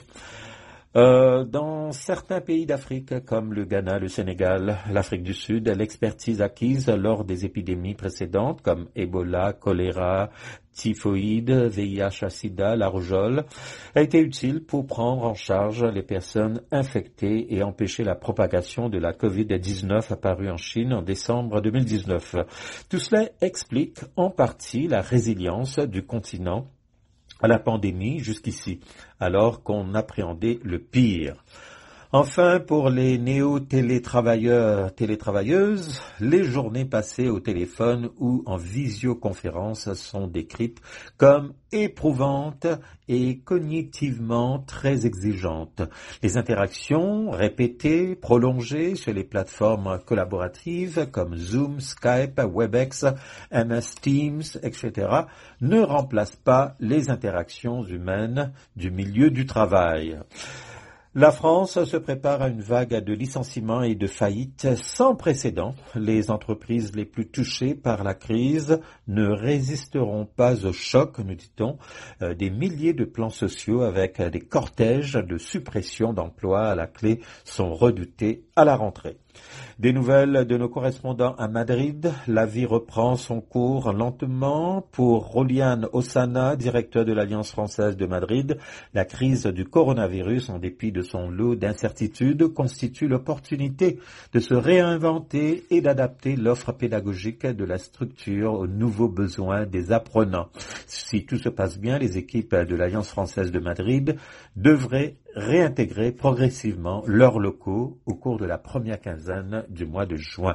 Euh, dans certains pays d'Afrique, comme le Ghana, le Sénégal, l'Afrique du Sud, l'expertise acquise lors des épidémies précédentes, comme Ebola, choléra, typhoïde, V I H, sida, la rougeole, a été utile pour prendre en charge les personnes infectées et empêcher la propagation de la covid dix-neuf apparue en Chine en décembre deux mille dix-neuf. Tout cela explique en partie la résilience du continent à la pandémie jusqu'ici, alors qu'on appréhendait le pire. Enfin, pour les néo-télétravailleurs, télétravailleuses, les journées passées au téléphone ou en visioconférence sont décrites comme éprouvantes et cognitivement très exigeantes. Les interactions répétées, prolongées sur les plateformes collaboratives comme Zoom, Skype, Webex, M S Teams, et cetera ne remplacent pas les interactions humaines du milieu du travail. La France se prépare à une vague de licenciements et de faillites sans précédent. Les entreprises les plus touchées par la crise ne résisteront pas au choc, nous dit-on. Des milliers de plans sociaux avec des cortèges de suppression d'emplois à la clé sont redoutés à la rentrée. Des nouvelles de nos correspondants à Madrid. La vie reprend son cours lentement. Pour Roliane Ossana, directeur de l'Alliance française de Madrid, la crise du coronavirus, en dépit de son lot d'incertitudes, constitue l'opportunité de se réinventer et d'adapter l'offre pédagogique de la structure aux nouveaux besoins des apprenants. Si tout se passe bien, les équipes de l'Alliance française de Madrid devraient réintégrer progressivement leurs locaux au cours de la première quinzaine du mois de juin.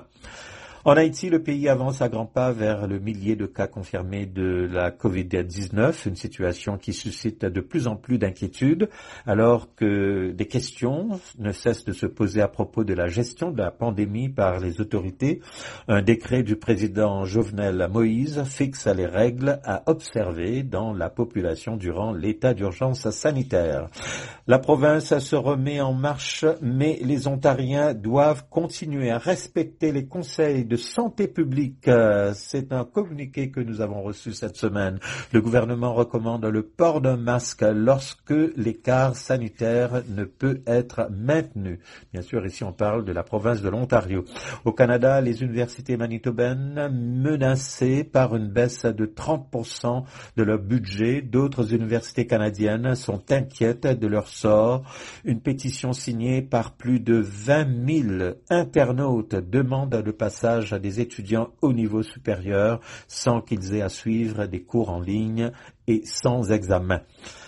En Haïti, le pays avance à grands pas vers le millier de cas confirmés de la covid dix-neuf, une situation qui suscite de plus en plus d'inquiétudes, alors que des questions ne cessent de se poser à propos de la gestion de la pandémie par les autorités. Un décret du président Jovenel Moïse fixe les règles à observer dans la population durant l'état d'urgence sanitaire. La province se remet en marche, mais les Ontariens doivent continuer à respecter les conseils de santé publique. C'est un communiqué que nous avons reçu cette semaine. Le gouvernement recommande le port d'un masque lorsque l'écart sanitaire ne peut être maintenu. Bien sûr, ici on parle de la province de l'Ontario. Au Canada, les universités manitobaines menacées par une baisse de trente pour cent de leur budget. D'autres universités canadiennes sont inquiètes de leur sort. Une pétition signée par plus de vingt mille internautes demande le passage à des étudiants au niveau supérieur sans qu'ils aient à suivre des cours en ligne et sans examen.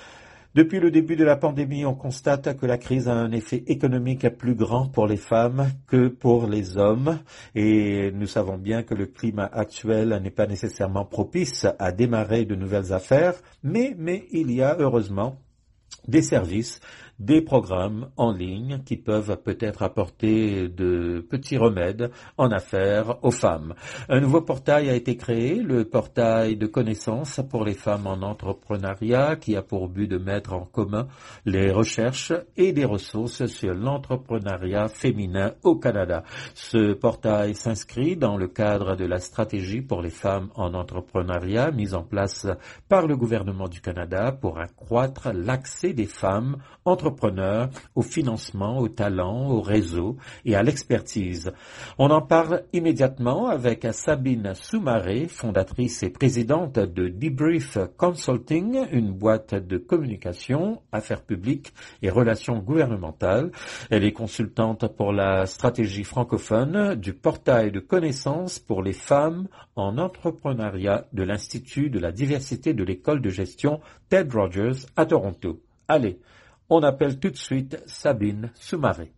Depuis le début de la pandémie, on constate que la crise a un effet économique plus grand pour les femmes que pour les hommes, et nous savons bien que le climat actuel n'est pas nécessairement propice à démarrer de nouvelles affaires, mais, mais il y a heureusement des services, des programmes en ligne qui peuvent peut-être apporter de petits remèdes en affaires aux femmes. Un nouveau portail a été créé, le portail de connaissances pour les femmes en entrepreneuriat, qui a pour but de mettre en commun les recherches et des ressources sur l'entrepreneuriat féminin au Canada. Ce portail s'inscrit dans le cadre de la stratégie pour les femmes en entrepreneuriat mise en place par le gouvernement du Canada pour accroître l'accès des femmes entrepreneurs au financement, au talent, au réseau et à l'expertise. On en parle immédiatement avec Sabine Soumaré, fondatrice et présidente de Debrief Consulting, une boîte de communication, affaires publiques et relations gouvernementales. Elle est consultante pour la stratégie francophone du portail de connaissances pour les femmes en entrepreneuriat de l'Institut de la diversité de l'école de gestion Ted Rogers à Toronto. Allez, on appelle tout de suite Sabine Soumaré.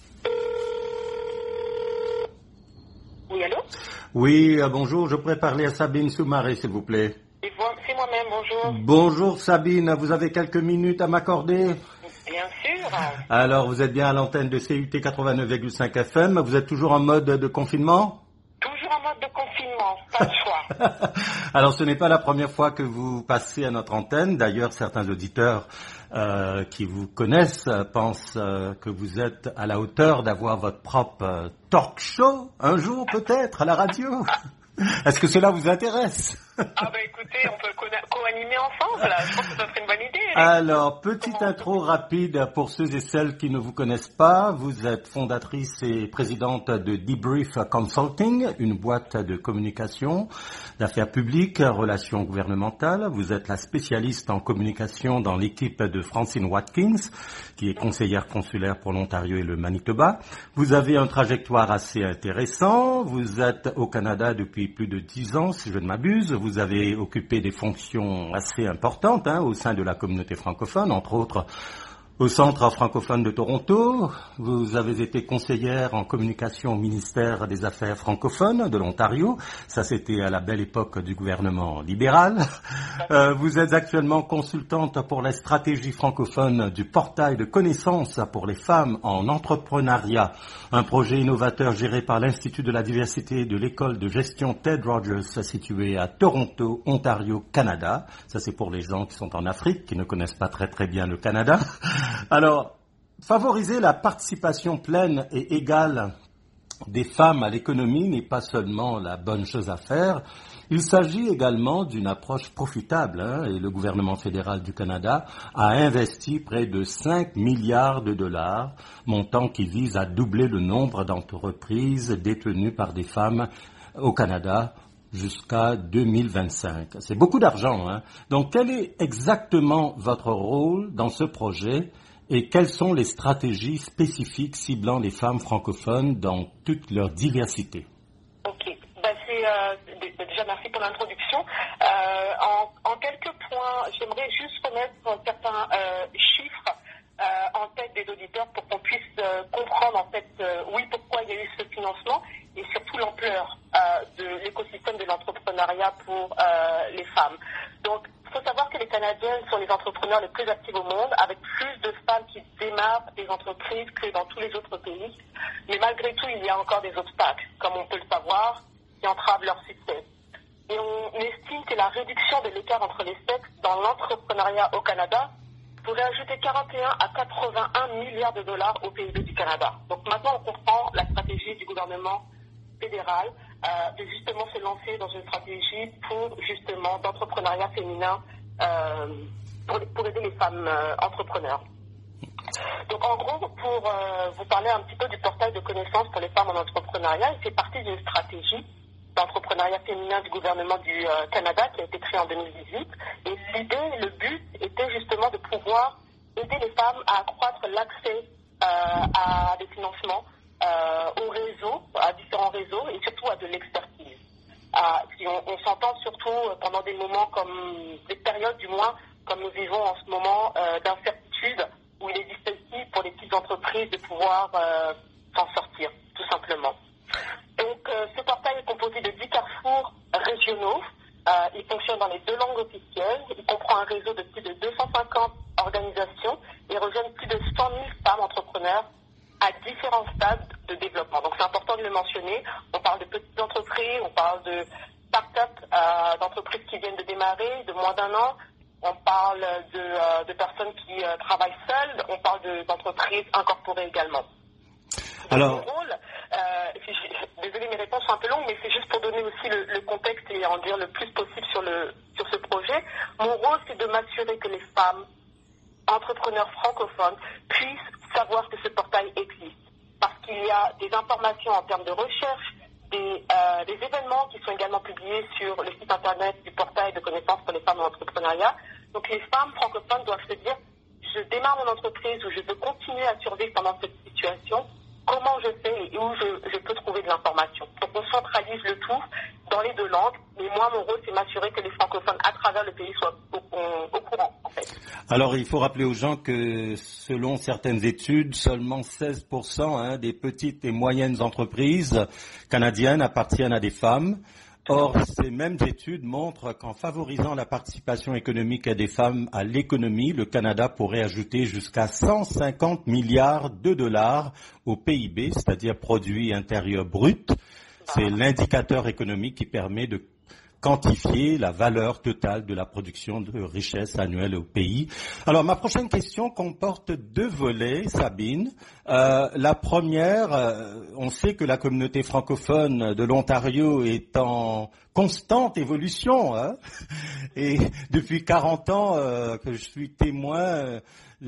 Oui, allô? Oui, euh, bonjour, je pourrais parler à Sabine Soumaré, s'il vous plaît. C'est moi-même, bonjour. Bonjour Sabine, vous avez quelques minutes à m'accorder? Bien sûr. Alors, vous êtes bien à l'antenne de C U T quatre-vingt-neuf virgule cinq F M, vous êtes toujours en mode de confinement? Toujours en mode de confinement, pas de choix. Alors, ce n'est pas la première fois que vous passez à notre antenne. D'ailleurs, certains auditeurs euh, qui vous connaissent euh, pensent euh, que vous êtes à la hauteur d'avoir votre propre euh, talk show, un jour peut-être, à la radio. Est-ce que cela vous intéresse? Ah bah écoutez, on peut co-animer ensemble, je pense que ça serait une bonne idée. Alors, petite intro rapide pour ceux et celles qui ne vous connaissent pas. Vous êtes fondatrice et présidente de Debrief Consulting, une boîte de communication, d'affaires publiques, relations gouvernementales. Vous êtes la spécialiste en communication dans l'équipe de Francine Watkins, qui est conseillère consulaire pour l'Ontario et le Manitoba. Vous avez un trajectoire assez intéressant. Vous êtes au Canada depuis plus de dix ans, si je ne m'abuse. Vous avez occupé des fonctions assez importantes hein, au sein de la communauté francophone, entre autres au Centre francophone de Toronto. Vous avez été conseillère en communication au ministère des Affaires francophones de l'Ontario. Ça, c'était à la belle époque du gouvernement libéral. Euh, vous êtes actuellement consultante pour la stratégie francophone du portail de connaissances pour les femmes en entrepreneuriat, un projet innovateur géré par l'Institut de la diversité de l'école de gestion Ted Rogers, situé à Toronto, Ontario, Canada. Ça, c'est pour les gens qui sont en Afrique, qui ne connaissent pas très très bien le Canada. Alors, favoriser la participation pleine et égale des femmes à l'économie n'est pas seulement la bonne chose à faire, il s'agit également d'une approche profitable hein, et le gouvernement fédéral du Canada a investi près de cinq milliards de dollars, montant qui vise à doubler le nombre d'entreprises détenues par des femmes au Canada jusqu'à deux mille vingt-cinq. C'est beaucoup d'argent. Hein. Donc, quel est exactement votre rôle dans ce projet et quelles sont les stratégies spécifiques ciblant les femmes francophones dans toute leur diversité? Ok. Ben, c'est, euh, déjà, merci pour l'introduction. Euh, en, en quelques points, j'aimerais juste remettre certains euh, chiffres euh, en tête des auditeurs pour qu'on puisse euh, comprendre, en fait, euh, oui, pourquoi il y a eu ce financement et surtout l'ampleur euh, de l'écosystème de l'entrepreneuriat pour euh, les femmes. Donc, il faut savoir que les Canadiennes sont les entrepreneurs les plus actifs au monde, avec plus de femmes qui démarrent des entreprises que dans tous les autres pays. Mais malgré tout, il y a encore des obstacles, comme on peut le savoir, qui entravent leur succès. Et on estime que la réduction de l'écart entre les sexes dans l'entrepreneuriat au Canada pourrait ajouter quarante et un à quatre-vingt-un milliards de dollars au P I B du Canada. Donc maintenant, on comprend la stratégie du gouvernement fédéral euh, de justement se lancer dans une stratégie pour justement d'entrepreneuriat féminin euh, pour, pour aider les femmes euh, entrepreneurs. Donc en gros, pour euh, vous parler un petit peu du portail de connaissances pour les femmes en entrepreneuriat, il fait partie d'une stratégie d'entrepreneuriat féminin du gouvernement du euh, Canada qui a été créée en deux mille dix-huit. Et l'idée, le but était justement de pouvoir aider les femmes à accroître l'accès euh, à des financements, euh, aux réseaux, à différents réseaux et surtout à de l'expertise. Euh, si on, on s'entend surtout pendant des moments comme, des périodes du moins, comme nous vivons en ce moment, euh, d'incertitude, où il est difficile pour les petites entreprises de pouvoir euh, s'en sortir, tout simplement. Donc, euh, ce portail est composé de dix carrefours régionaux. Euh, il fonctionne dans les deux langues officielles. Il comprend un réseau de plus de deux cent cinquante organisations et rejoint plus de cent mille femmes entrepreneurs à différents stades de développement. Donc, c'est important de le mentionner. On parle de petites entreprises, on parle de start-up, euh, d'entreprises qui viennent de démarrer, de moins d'un an. On parle de, euh, de personnes qui euh, travaillent seules. On parle de, d'entreprises incorporées également. Alors, mon rôle, euh, je, désolé, mes réponses sont un peu longues, mais c'est juste pour donner aussi le, le contexte et en dire le plus possible sur, le, sur ce projet. Mon rôle, c'est de m'assurer que les femmes entrepreneurs francophones puissent savoir que ce portail existe. Parce qu'il y a des informations en termes de recherche, des, euh, des événements qui sont également publiés sur le site internet du portail de connaissances pour les femmes en entrepreneuriat. Donc les femmes francophones doivent se dire, je démarre mon entreprise ou je veux continuer à survivre pendant cette situation, comment je fais et où je, je peux trouver de l'information. Donc on centralise le tout dans les deux langues, mais moi mon rôle c'est m'assurer que les francophones à travers le pays soient au, au, au courant en fait. Alors il faut rappeler aux gens que selon certaines études, seulement seize pour cent hein, des petites et moyennes entreprises canadiennes appartiennent à des femmes. Or, ces mêmes études montrent qu'en favorisant la participation économique des femmes à l'économie, le Canada pourrait ajouter jusqu'à cent cinquante milliards de dollars au P I B, c'est-à-dire produit intérieur brut. C'est l'indicateur économique qui permet de quantifier la valeur totale de la production de richesse annuelle au pays. Alors, ma prochaine question comporte deux volets, Sabine. Euh, la première, euh, on sait que la communauté francophone de l'Ontario est en constante évolution, hein, et depuis quarante ans euh, que je suis témoin. Euh,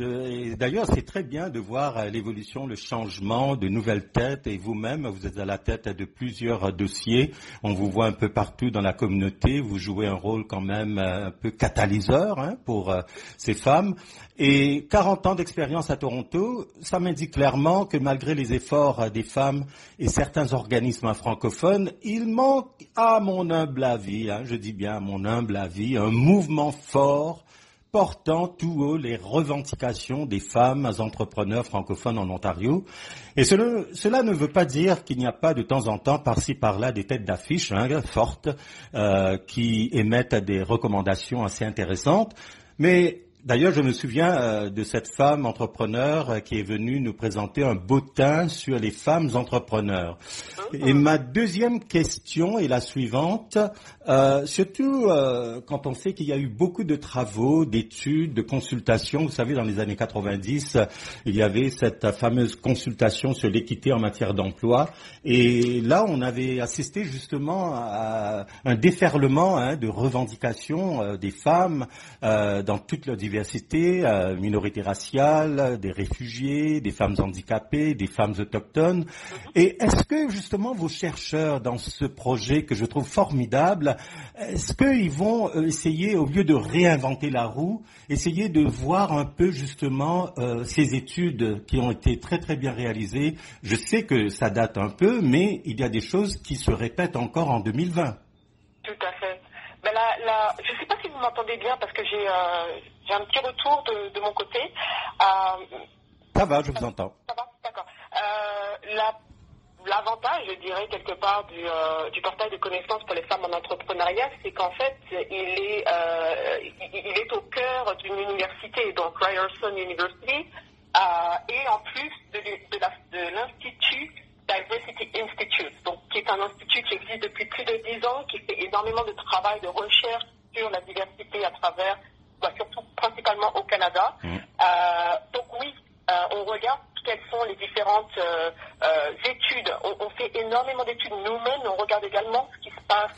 Et d'ailleurs, c'est très bien de voir l'évolution, le changement de nouvelles têtes. Et vous-même, vous êtes à la tête de plusieurs dossiers. On vous voit un peu partout dans la communauté. Vous jouez un rôle quand même un peu catalyseur hein, pour euh, ces femmes. Et quarante ans d'expérience à Toronto, ça m'indique clairement que malgré les efforts des femmes et certains organismes francophones, il manque, à mon humble avis, hein, je dis bien à mon humble avis, un mouvement fort portant tout haut les revendications des femmes entrepreneurs francophones en Ontario. Et cela, cela ne veut pas dire qu'il n'y a pas de temps en temps, par-ci par-là, des têtes d'affiche hein, fortes euh, qui émettent des recommandations assez intéressantes. Mais d'ailleurs, je me souviens euh, de cette femme entrepreneur euh, qui est venue nous présenter un bottin sur les femmes entrepreneurs. Et ma deuxième question est la suivante. Euh, surtout euh, quand on sait qu'il y a eu beaucoup de travaux, d'études, de consultations. Vous savez, dans les années quatre-vingt-dix, il y avait cette fameuse consultation sur l'équité en matière d'emploi. Et là, on avait assisté justement à un déferlement hein, de revendications euh, des femmes euh, dans toute leur diversité, euh, minorités raciales, des réfugiés, des femmes handicapées, des femmes autochtones. Et est-ce que justement vos chercheurs dans ce projet que je trouve formidable, est-ce qu'ils vont essayer, au lieu de réinventer la roue, essayer de voir un peu justement euh, ces études qui ont été très très bien réalisées? Je sais que ça date un peu, mais il y a des choses qui se répètent encore en deux mille vingt. Tout à fait. Ben là, là, je ne sais pas si vous m'entendez bien parce que j'ai, euh, j'ai un petit retour de, de mon côté. Euh, ça va, je vous entends. Ça va, d'accord. Euh, la L'avantage, je dirais, quelque part, du, euh, du portail de connaissances pour les femmes en entrepreneuriat, c'est qu'en fait, il est, euh, il, il est au cœur d'une université, donc Ryerson University, euh, et en plus de, de, la, de l'Institut Diversity Institute, donc, qui est un institut qui existe depuis plus de dix ans, qui fait énormément de travail, de recherche sur la diversité à travers, bah, surtout principalement au Canada. Mmh. Euh, donc oui, euh, on regarde quelles sont les différentes euh, euh, études. On, on fait énormément d'études nous-mêmes, on regarde également ce qui se passe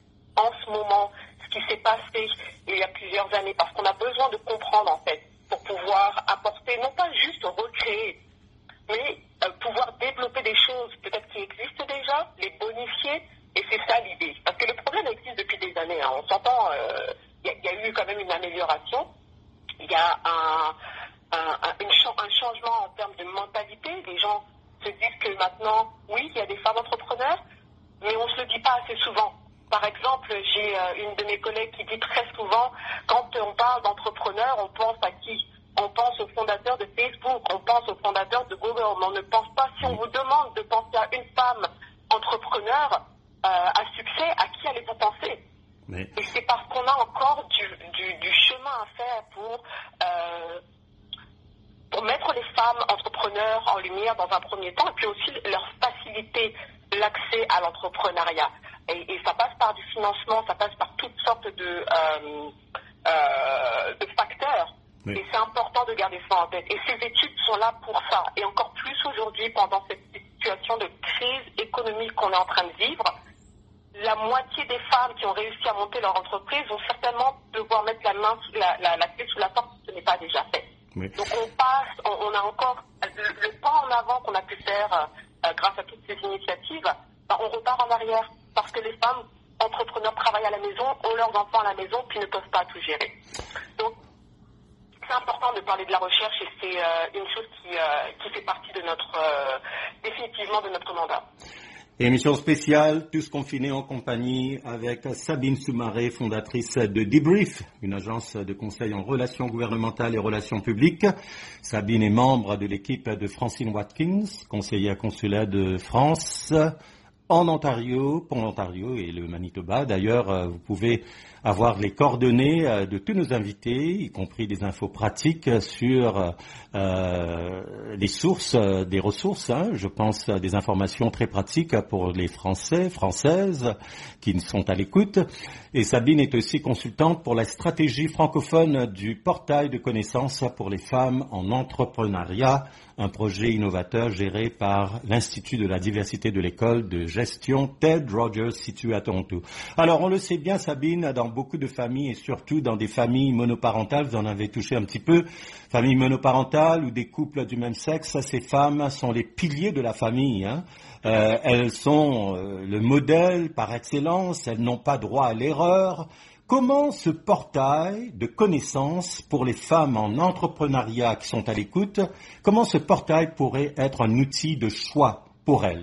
en ce moment, ce qui s'est passé il y a plusieurs années, parce qu'on a besoin de comprendre en fait, pour pouvoir apporter, non pas juste recréer, mais euh, pouvoir développer des choses peut-être qui existent déjà, les bonifier, et c'est ça l'idée. Parce que le problème existe depuis des années, hein. On s'entend, il euh, y, y a eu quand même une amélioration, il y a un... Un, un, un changement en termes de mentalité. Les gens se disent que maintenant, oui, il y a des femmes entrepreneurs, mais on ne se le dit pas assez souvent. Par exemple, j'ai euh, une de mes collègues qui dit très souvent, quand on parle d'entrepreneurs, on pense à qui? On pense aux fondateurs de Facebook, on pense aux fondateurs de Google, mais on ne pense pas, si on vous demande de penser à une femme entrepreneur euh, à succès, à qui allez-vous penser? Mais... Et c'est parce qu'on a encore du, du, du chemin à faire pour... Euh, pour mettre les femmes entrepreneurs en lumière dans un premier temps, et puis aussi leur faciliter l'accès à l'entrepreneuriat. Et, et ça passe par du financement, ça passe par toutes sortes de, euh, euh, de facteurs. Oui. Et c'est important de garder ça en tête. Et ces études sont là pour ça. Et encore plus aujourd'hui, pendant cette situation de crise économique qu'on est en train de vivre, la moitié des femmes qui ont réussi à monter leur entreprise vont certainement devoir mettre la main, la, la, la clé sous la porte si ce n'est pas déjà fait. Oui. Donc on passe, on, on a encore le, le pas en avant qu'on a pu faire euh, grâce à toutes ces initiatives, ben, on repart en arrière parce que les femmes entrepreneurs travaillent à la maison, ont leurs enfants à la maison, puis ne peuvent pas tout gérer. Donc c'est important de parler de la recherche et c'est euh, une chose qui, euh, qui fait partie de notre, euh, définitivement de notre mandat. Émission spéciale, tous confinés en compagnie avec Sabine Soumaré, fondatrice de Debrief, une agence de conseil en relations gouvernementales et relations publiques. Sabine est membre de l'équipe de Francine Watkins, conseillère consulaire de France en Ontario, pour l'Ontario et le Manitoba. D'ailleurs, vous pouvez avoir les coordonnées de tous nos invités, y compris des infos pratiques sur euh, les sources, des ressources. Hein. Je pense à des informations très pratiques pour les Français, Françaises qui sont à l'écoute. Et Sabine est aussi consultante pour la stratégie francophone du portail de connaissances pour les femmes en entrepreneuriat, un projet innovateur géré par l'Institut de la diversité de l'école de gestion Ted Rogers situé à Toronto. Alors, on le sait bien, Sabine, dans beaucoup de familles et surtout dans des familles monoparentales, vous en avez touché un petit peu, familles monoparentales ou des couples du même sexe, ces femmes sont les piliers de la famille. Hein. Euh, elles sont euh, le modèle par excellence, elles n'ont pas droit à l'erreur. Comment ce portail de connaissances pour les femmes en entrepreneuriat qui sont à l'écoute, comment ce portail pourrait être un outil de choix pour elles?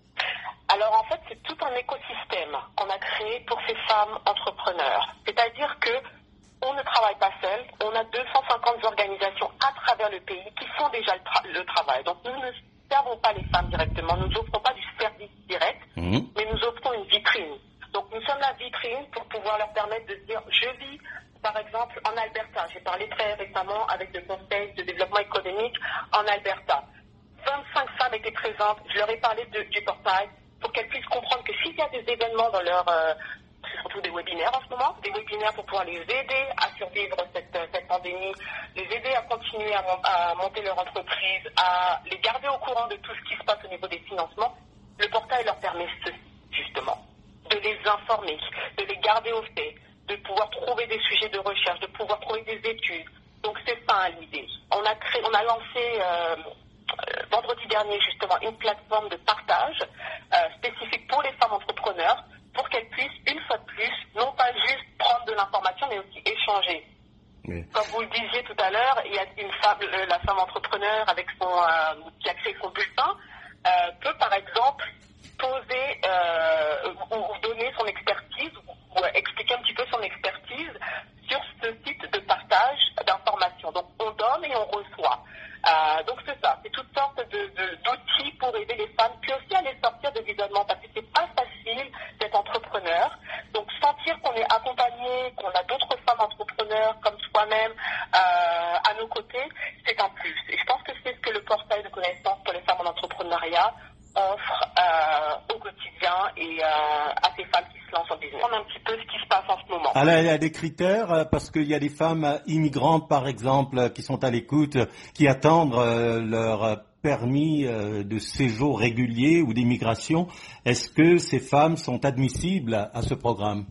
Alors en fait, c'est tout un écosystème qu'on a créé pour ces femmes entrepreneurs. C'est-à-dire que on ne travaille pas seul, on a deux cent cinquante organisations à travers le pays qui font déjà le, tra- le travail. Donc nous ne servons pas les femmes directement, nous n'offrons pas du service direct, mmh. mais nous offrons une vitrine. Donc nous sommes la vitrine pour pouvoir leur permettre de se dire, je vis par exemple en Alberta. J'ai parlé très récemment avec le Conseil de développement économique en Alberta. vingt-cinq femmes étaient présentes, je leur ai parlé de, du portail pour qu'elles puissent comprendre que s'il y a des événements dans leur... Euh, c'est surtout des webinaires en ce moment, des webinaires pour pouvoir les aider à survivre cette, cette pandémie, les aider à continuer à, à monter leur entreprise, à les garder au courant de tout ce qui se passe au niveau des financements. Le portail leur permet ceci, justement, de les informer, de les garder au fait, de pouvoir trouver des sujets de recherche, de pouvoir trouver des études. Donc c'est ça l'idée. On a créé, on a lancé euh, euh, vendredi dernier justement une plateforme de partage euh, spécifique pour les femmes entrepreneurs, pour qu'elles puissent une fois de plus, non pas juste prendre de l'information, mais aussi échanger. Oui. Comme vous le disiez tout à l'heure, il y a une femme, la femme entrepreneur avec son, euh, qui a créé son bulletin, euh, peut par exemple poser euh, ou, ou donner son expertise ou, ou expliquer un petit peu son expertise sur ce site de partage d'informations. Donc on donne et on reçoit. Euh, donc c'est ça, c'est toutes sortes de, de, d'outils pour aider les femmes, puis aussi à les sortir de l'isolement, parce que c'est pas facile d'être entrepreneur. Donc sentir qu'on est accompagné, qu'on a d'autres femmes entrepreneurs comme soi-même euh, à nos côtés, c'est un plus. Et je pense que c'est ce que le portail de connaissances pour les femmes en entrepreneuriat offre euh, au quotidien et euh, à ces femmes qui se lancent en business. On a un petit peu ce qui se passe en ce moment. Alors, il y a des critères, parce qu'il y a des femmes immigrantes, par exemple, qui sont à l'écoute, qui attendent euh, leur permis euh, de séjour régulier ou d'immigration. Est-ce que ces femmes sont admissibles à ce programme?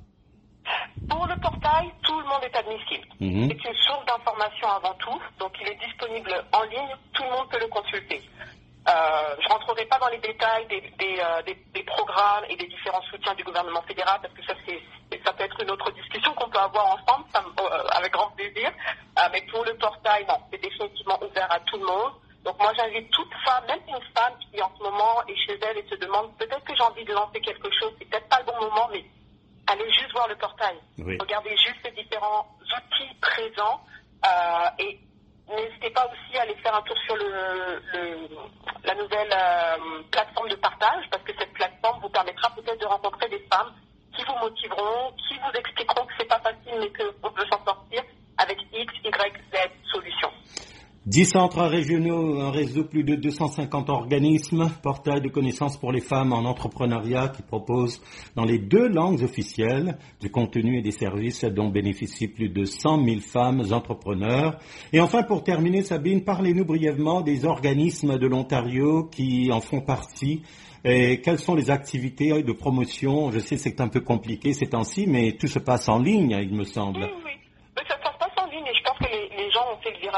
Pour le portail, tout le monde est admissible. Mmh. C'est une source d'information avant tout, donc il est disponible en ligne, tout le monde peut le consulter. Euh, je ne rentrerai pas dans les détails des, des, euh, des, des programmes et des différents soutiens du gouvernement fédéral parce que ça, c'est, ça peut être une autre discussion qu'on peut avoir ensemble, ça, euh, avec grand plaisir. Euh, mais pour le portail, non, c'est définitivement ouvert à tout le monde. Donc moi, j'invite toute femme, même une femme qui en ce moment est chez elle et se demande peut-être que j'ai envie de lancer quelque chose, c'est peut-être pas le bon moment, mais allez juste voir le portail. Oui. Regardez juste les différents outils présents euh, et n'hésitez pas aussi à aller faire un tour sur le, le, la nouvelle euh, plateforme de partage, parce que cette plateforme vous permettra peut-être de rencontrer des femmes qui vous motiveront, qui vous expliqueront que c'est pas facile, mais qu'on peut s'en sortir avec X, Y, Z solutions. Dix centres régionaux, un réseau plus de deux cent cinquante organismes, portail de connaissances pour les femmes en entrepreneuriat qui propose dans les deux langues officielles du contenu et des services dont bénéficient plus de cent mille femmes entrepreneurs. Et enfin, pour terminer, Sabine, parlez-nous brièvement des organismes de l'Ontario qui en font partie. Et quelles sont les activités de promotion? Je sais que c'est un peu compliqué ces temps-ci, mais tout se passe en ligne, il me semble. Oui, oui. Mais ça, ça se passe en ligne et je pense que les, les gens ont fait le virage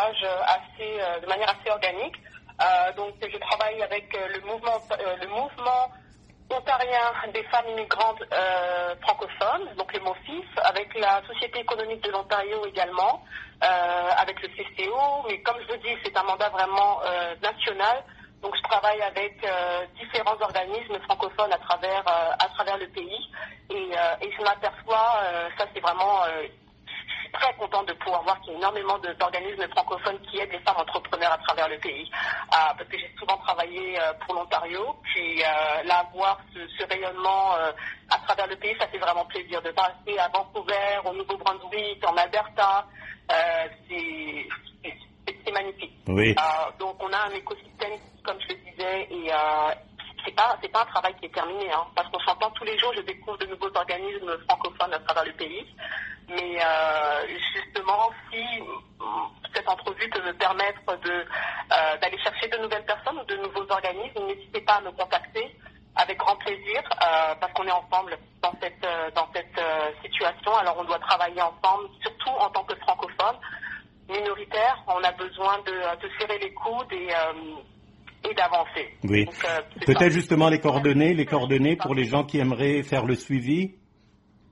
démarrage assez, euh, de manière assez organique. Euh, donc, je travaille avec euh, le mouvement, euh, le mouvement ontarien des femmes immigrantes euh, francophones, donc le MOFIF, avec la Société économique de l'Ontario également, euh, avec le C C O. Mais comme je le dis, c'est un mandat vraiment euh, national. Donc, je travaille avec euh, différents organismes francophones à travers euh, à travers le pays, et, euh, et je m'aperçois, euh, ça c'est vraiment, euh, je suis très contente de pouvoir voir qu'il y a énormément de, d'organismes francophones qui aident les femmes entrepreneurs à travers le pays, euh, parce que j'ai souvent travaillé euh, pour l'Ontario, puis euh, là voir ce, ce rayonnement euh, à travers le pays, ça fait vraiment plaisir de passer à Vancouver, au Nouveau-Brunswick, en Alberta, euh, c'est, c'est c'est magnifique. Oui. Euh, donc on a un écosystème, comme je le disais, et euh, c'est pas c'est pas un travail qui est terminé, hein, parce qu'on s'entend tous les jours, je découvre de nouveaux organismes francophones à travers le pays. Mais euh, justement, si cette entrevue peut me permettre de euh, d'aller chercher de nouvelles personnes ou de nouveaux organismes, n'hésitez pas à me contacter, avec grand plaisir, euh, parce qu'on est ensemble dans cette euh, dans cette euh, situation. Alors on doit travailler ensemble, surtout en tant que francophones minoritaires, on a besoin de, de serrer les coudes et, euh, et d'avancer. Oui. Donc, euh, peut-être ça. Justement les coordonnées, les coordonnées pour les gens qui aimeraient faire le suivi. Pardon ?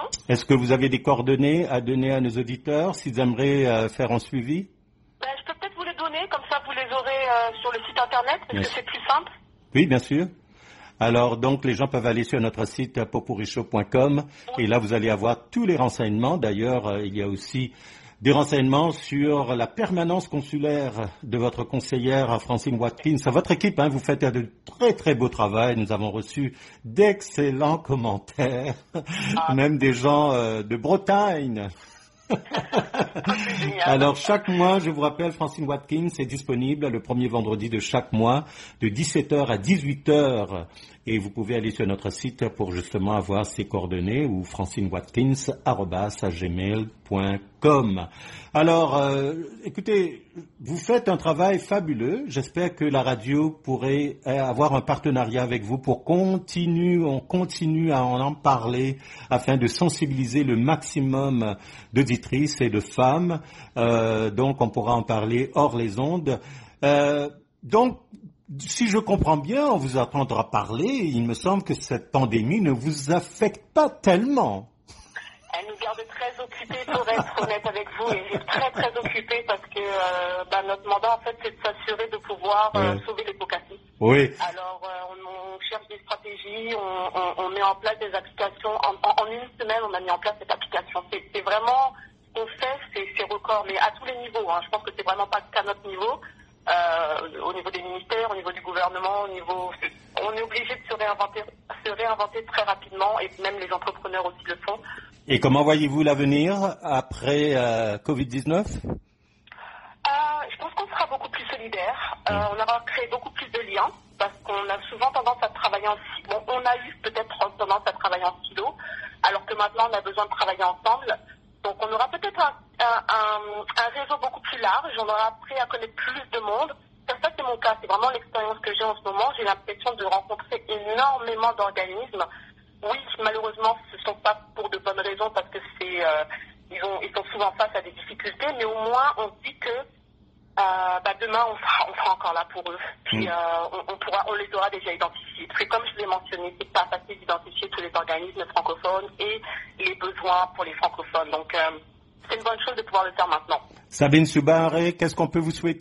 Est-ce que vous avez des coordonnées à donner à nos auditeurs s'ils aimeraient euh, faire un suivi ? Ben, je peux peut-être vous les donner, comme ça vous les aurez euh, sur le site internet, parce yes. que c'est plus simple. Oui, bien sûr. Alors, donc, les gens peuvent aller sur notre site popurichaud point com oui. et là, vous allez avoir tous les renseignements. D'ailleurs, euh, il y a aussi des renseignements sur la permanence consulaire de votre conseillère Francine Watkins. À votre équipe, hein, vous faites de très très beau travail. Nous avons reçu d'excellents commentaires, ah. même des gens euh, de Bretagne. Alors chaque mois, je vous rappelle, Francine Watkins est disponible le premier vendredi de chaque mois de dix-sept heures à dix-huit heures et vous pouvez aller sur notre site pour justement avoir ses coordonnées ou francine watkins arobase gmail point com. Alors, euh, écoutez, vous faites un travail fabuleux. J'espère que la radio pourrait avoir un partenariat avec vous pour continuer, on continue à en parler afin de sensibiliser le maximum d'auditrices et de femmes. Euh, donc, on pourra en parler hors les ondes. Euh, donc, si je comprends bien, on vous entendra parler. Il me semble que cette pandémie ne vous affecte pas tellement. Elle nous garde très occupés, pour être honnête avec vous, et très très occupés parce que euh, bah, notre mandat en fait c'est de s'assurer de pouvoir euh, ouais. sauver l'hypocratie. Oui. Alors euh, on, on cherche des stratégies, on, on, on met en place des applications. En, en, en une semaine, on a mis en place cette application. C'est, c'est vraiment ce qu'on fait, c'est, c'est record, mais à tous les niveaux. Hein. Je pense que c'est vraiment pas qu'à notre niveau. Euh, au niveau des ministères, au niveau du gouvernement, au niveau, on est obligé de se réinventer, se réinventer très rapidement, et même les entrepreneurs aussi le font. Et comment voyez-vous l'avenir après euh, covid dix-neuf ? euh, Je pense qu'on sera beaucoup plus solidaires, euh, on aura créé beaucoup plus de liens, parce qu'on a souvent tendance à travailler en silo. Bon, on a eu peut-être tendance à travailler en silo, alors que maintenant on a besoin de travailler ensemble. Donc on aura peut-être un, un, un, un réseau beaucoup plus large, on aura appris à connaître plus de monde. Ça, ça c'est mon cas, c'est vraiment l'expérience que j'ai en ce moment. J'ai l'impression de rencontrer énormément d'organismes. Oui, malheureusement, ce ne sont pas pour de bonnes raisons parce que c'est, euh, ils, ont, ils sont souvent face à des difficultés, mais au moins on se dit que euh, bah, demain on sera, on sera encore là pour eux. Puis euh, on, on, pourra, on les aura déjà identifiés. Parce que comme je l'ai mentionné, c'est pas facile d'identifier tous les organismes francophones et les besoins pour les francophones. Donc euh, c'est une bonne chose de pouvoir le faire maintenant. Sabine Soubaré, qu'est-ce qu'on peut vous souhaiter ?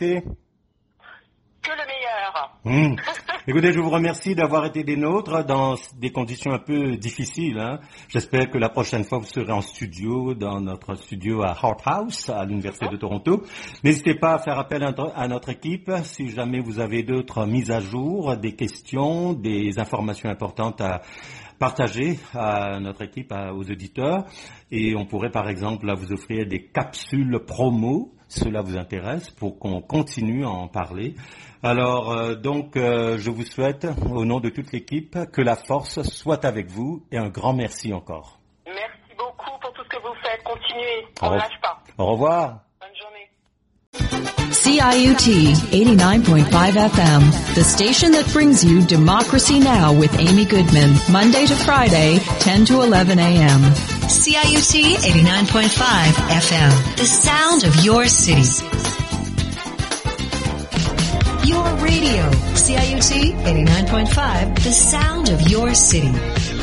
Que le meilleur. Mmh. Écoutez, je vous remercie d'avoir été des nôtres dans des conditions un peu difficiles. Hein. J'espère que la prochaine fois, vous serez en studio, dans notre studio à Hart House, à l'Université de Toronto. N'hésitez pas à faire appel à notre équipe si jamais vous avez d'autres mises à jour, des questions, des informations importantes à partager à notre équipe, à, aux auditeurs. Et on pourrait, par exemple, vous offrir des capsules promo. Cela vous intéresse pour qu'on continue à en parler. Alors, euh, donc, euh, je vous souhaite, au nom de toute l'équipe, que la force soit avec vous et un grand merci encore. Merci beaucoup pour tout ce que vous faites. Continuez, on ne lâche pas. Au revoir. Bonne journée. C I U T eighty-nine point five F M, the station that brings you Democracy Now! With Amy Goodman, Monday to Friday, ten to eleven a.m. C I U T eighty-nine point five F M, the sound of your city. Your radio, C I U T eighty-nine point five, the sound of your city.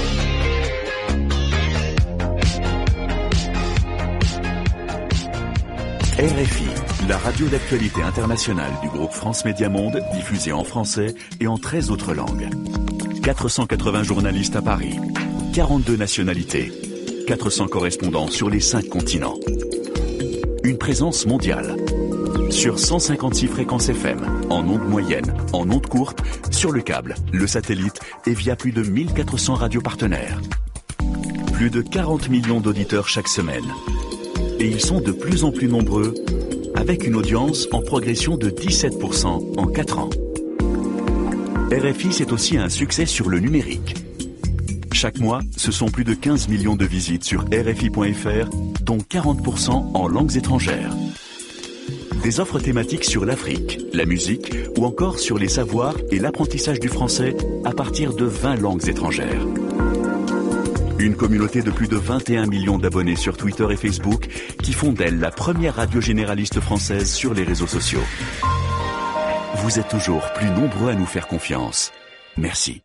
R F I, la radio d'actualité internationale du groupe France Média Monde, diffusée en français et en treize autres langues. quatre cent quatre-vingts journalistes à Paris, quarante-deux nationalités, quatre cents correspondants sur les cinq continents. Une présence mondiale. Sur cent cinquante-six fréquences F M, en ondes moyennes, en ondes courtes, sur le câble, le satellite et via plus de mille quatre cents radios partenaires. Plus de quarante millions d'auditeurs chaque semaine. Et ils sont de plus en plus nombreux, avec une audience en progression de dix-sept pour cent en quatre ans. R F I, c'est aussi un succès sur le numérique. Chaque mois, ce sont plus de quinze millions de visites sur R F I point F R, dont quarante pour cent en langues étrangères. Des offres thématiques sur l'Afrique, la musique ou encore sur les savoirs et l'apprentissage du français à partir de vingt langues étrangères. Une communauté de plus de vingt et un millions d'abonnés sur Twitter et Facebook qui font d'elle la première radio généraliste française sur les réseaux sociaux. Vous êtes toujours plus nombreux à nous faire confiance. Merci.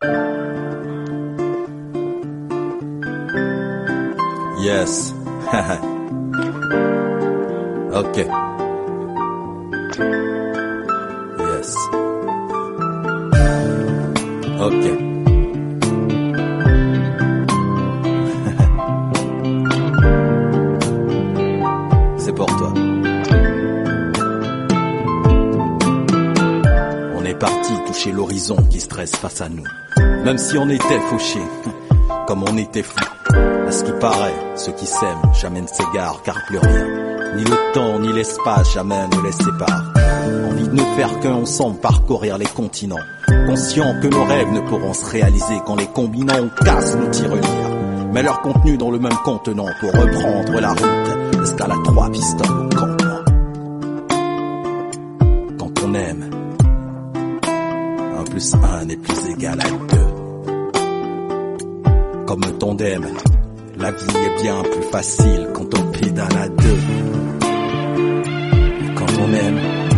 Yes. Ok. Yes. Ok. C'est pour toi. On est parti toucher l'horizon qui stresse face à nous. Même si on était fauchés, comme on était fous. À ce qui paraît, ceux qui s'aiment jamais ne s'égarent, car plus rien, ni le temps ni l'espace jamais ne les séparent. Envie de ne faire qu'un ensemble parcourir les continents, conscients que nos rêves ne pourront se réaliser qu'en les combinant on casse nos tirelires, mais leur contenu dans le même contenant pour reprendre la route, escale à trois pistons au campement. Quand on aime, un plus un n'est plus égal à deux. Comme un tandem, la vie est bien plus facile quand on pédale à deux. Et quand on aime,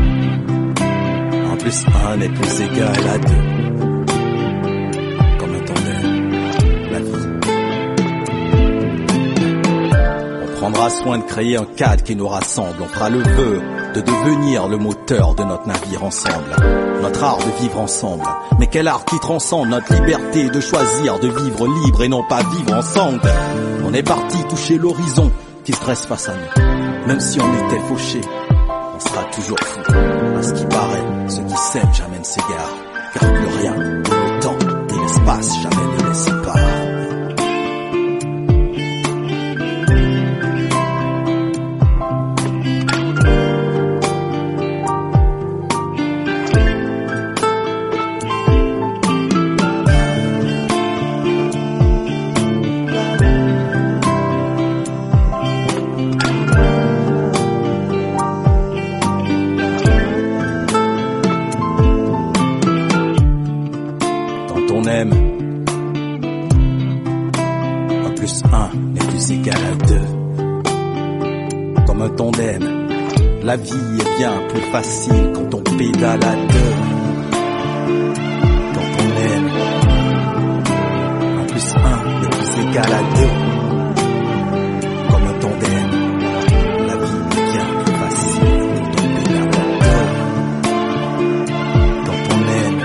un plus un n'est plus égal à deux. Comme un tandem, la vie. On prendra soin de créer un cadre qui nous rassemble. On fera le vœu de devenir le moteur de notre navire ensemble. Notre art de vivre ensemble. Mais quel art qui transcende notre liberté de choisir de vivre libre et non pas vivre ensemble. On est parti toucher l'horizon qui se dresse face à nous. Même si on était fauchés, on sera toujours fou. À ce qui paraît, ceux qui s'aiment jamais ne s'égarent. Car plus rien, le temps et l'espace jamais ne les séparent. La vie est bien plus facile quand on pédale à deux. Quand on aime, un plus un n'est plus égal à deux. Comme un tandem, la vie est bien plus facile quand on pédale à deux. Quand on aime,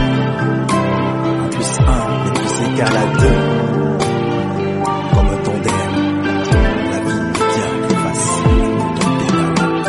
un plus un n'est plus égal à deux. Comme un tandem, la vie est bien plus facile quand on pédale à deux.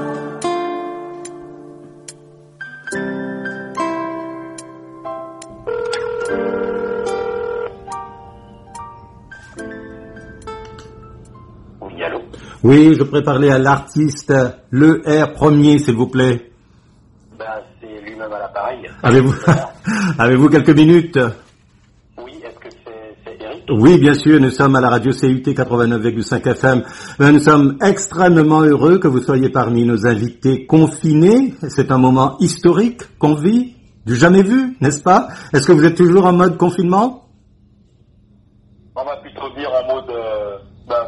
Oui, je pourrais parler à l'artiste, le R premier, s'il vous plaît. Ben, c'est lui-même à l'appareil. Avez-vous, avez-vous quelques minutes? Oui, est-ce que c'est, c'est Eric? Oui, bien sûr, nous sommes à la radio C U T quatre-vingt-neuf virgule cinq F M. Nous sommes extrêmement heureux que vous soyez parmi nos invités confinés. C'est un moment historique qu'on vit, du jamais vu, n'est-ce pas? Est-ce que vous êtes toujours en mode confinement? On va plutôt dire en mode... Euh... Ben,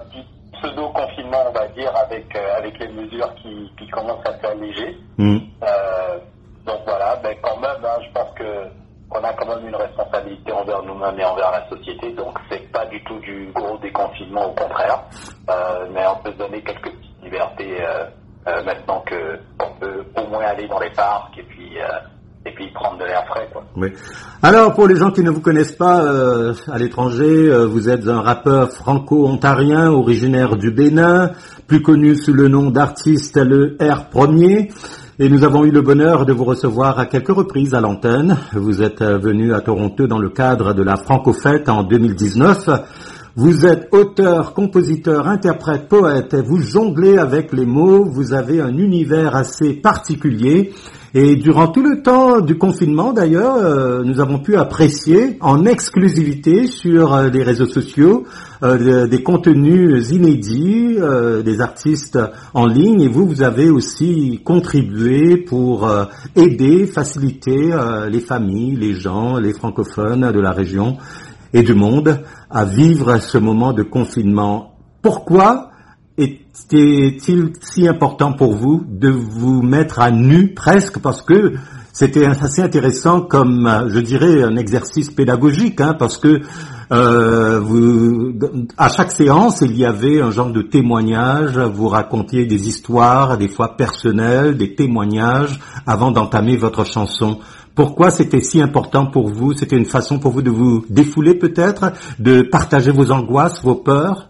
pseudo-confinement, on va dire, avec, euh, avec les mesures qui, qui commencent à s'alléger. Mmh. Euh, donc voilà, ben quand même, hein, je pense que qu'on a quand même une responsabilité envers nous-mêmes et envers la société, donc c'est pas du tout du gros déconfinement, au contraire, euh, mais on peut se donner quelques petites libertés euh, euh, maintenant que qu'on peut au moins aller dans les parcs et puis euh, et puis prendre de l'air frais, quoi. Oui. Alors, pour les gens qui ne vous connaissent pas euh, à l'étranger, euh, vous êtes un rappeur franco-ontarien originaire du Bénin, plus connu sous le nom d'artiste Le R Premier. Et nous avons eu le bonheur de vous recevoir à quelques reprises à l'antenne. Vous êtes venu à Toronto dans le cadre de la Francofête en deux mille dix-neuf. Vous êtes auteur, compositeur, interprète, poète. Vous jonglez avec les mots. Vous avez un univers assez particulier. Et durant tout le temps du confinement, d'ailleurs, euh, nous avons pu apprécier en exclusivité sur euh, les réseaux sociaux euh, des contenus inédits euh, des artistes en ligne. Et vous, vous avez aussi contribué pour euh, aider, faciliter euh, les familles, les gens, les francophones de la région et du monde à vivre ce moment de confinement. Pourquoi était-il si important pour vous de vous mettre à nu presque, parce que c'était assez intéressant comme, je dirais, un exercice pédagogique, hein, parce que euh, vous, à chaque séance, il y avait un genre de témoignage, vous racontiez des histoires, des fois personnelles, des témoignages, avant d'entamer votre chanson. Pourquoi c'était si important pour vous? C'était une façon pour vous de vous défouler peut-être, de partager vos angoisses, vos peurs?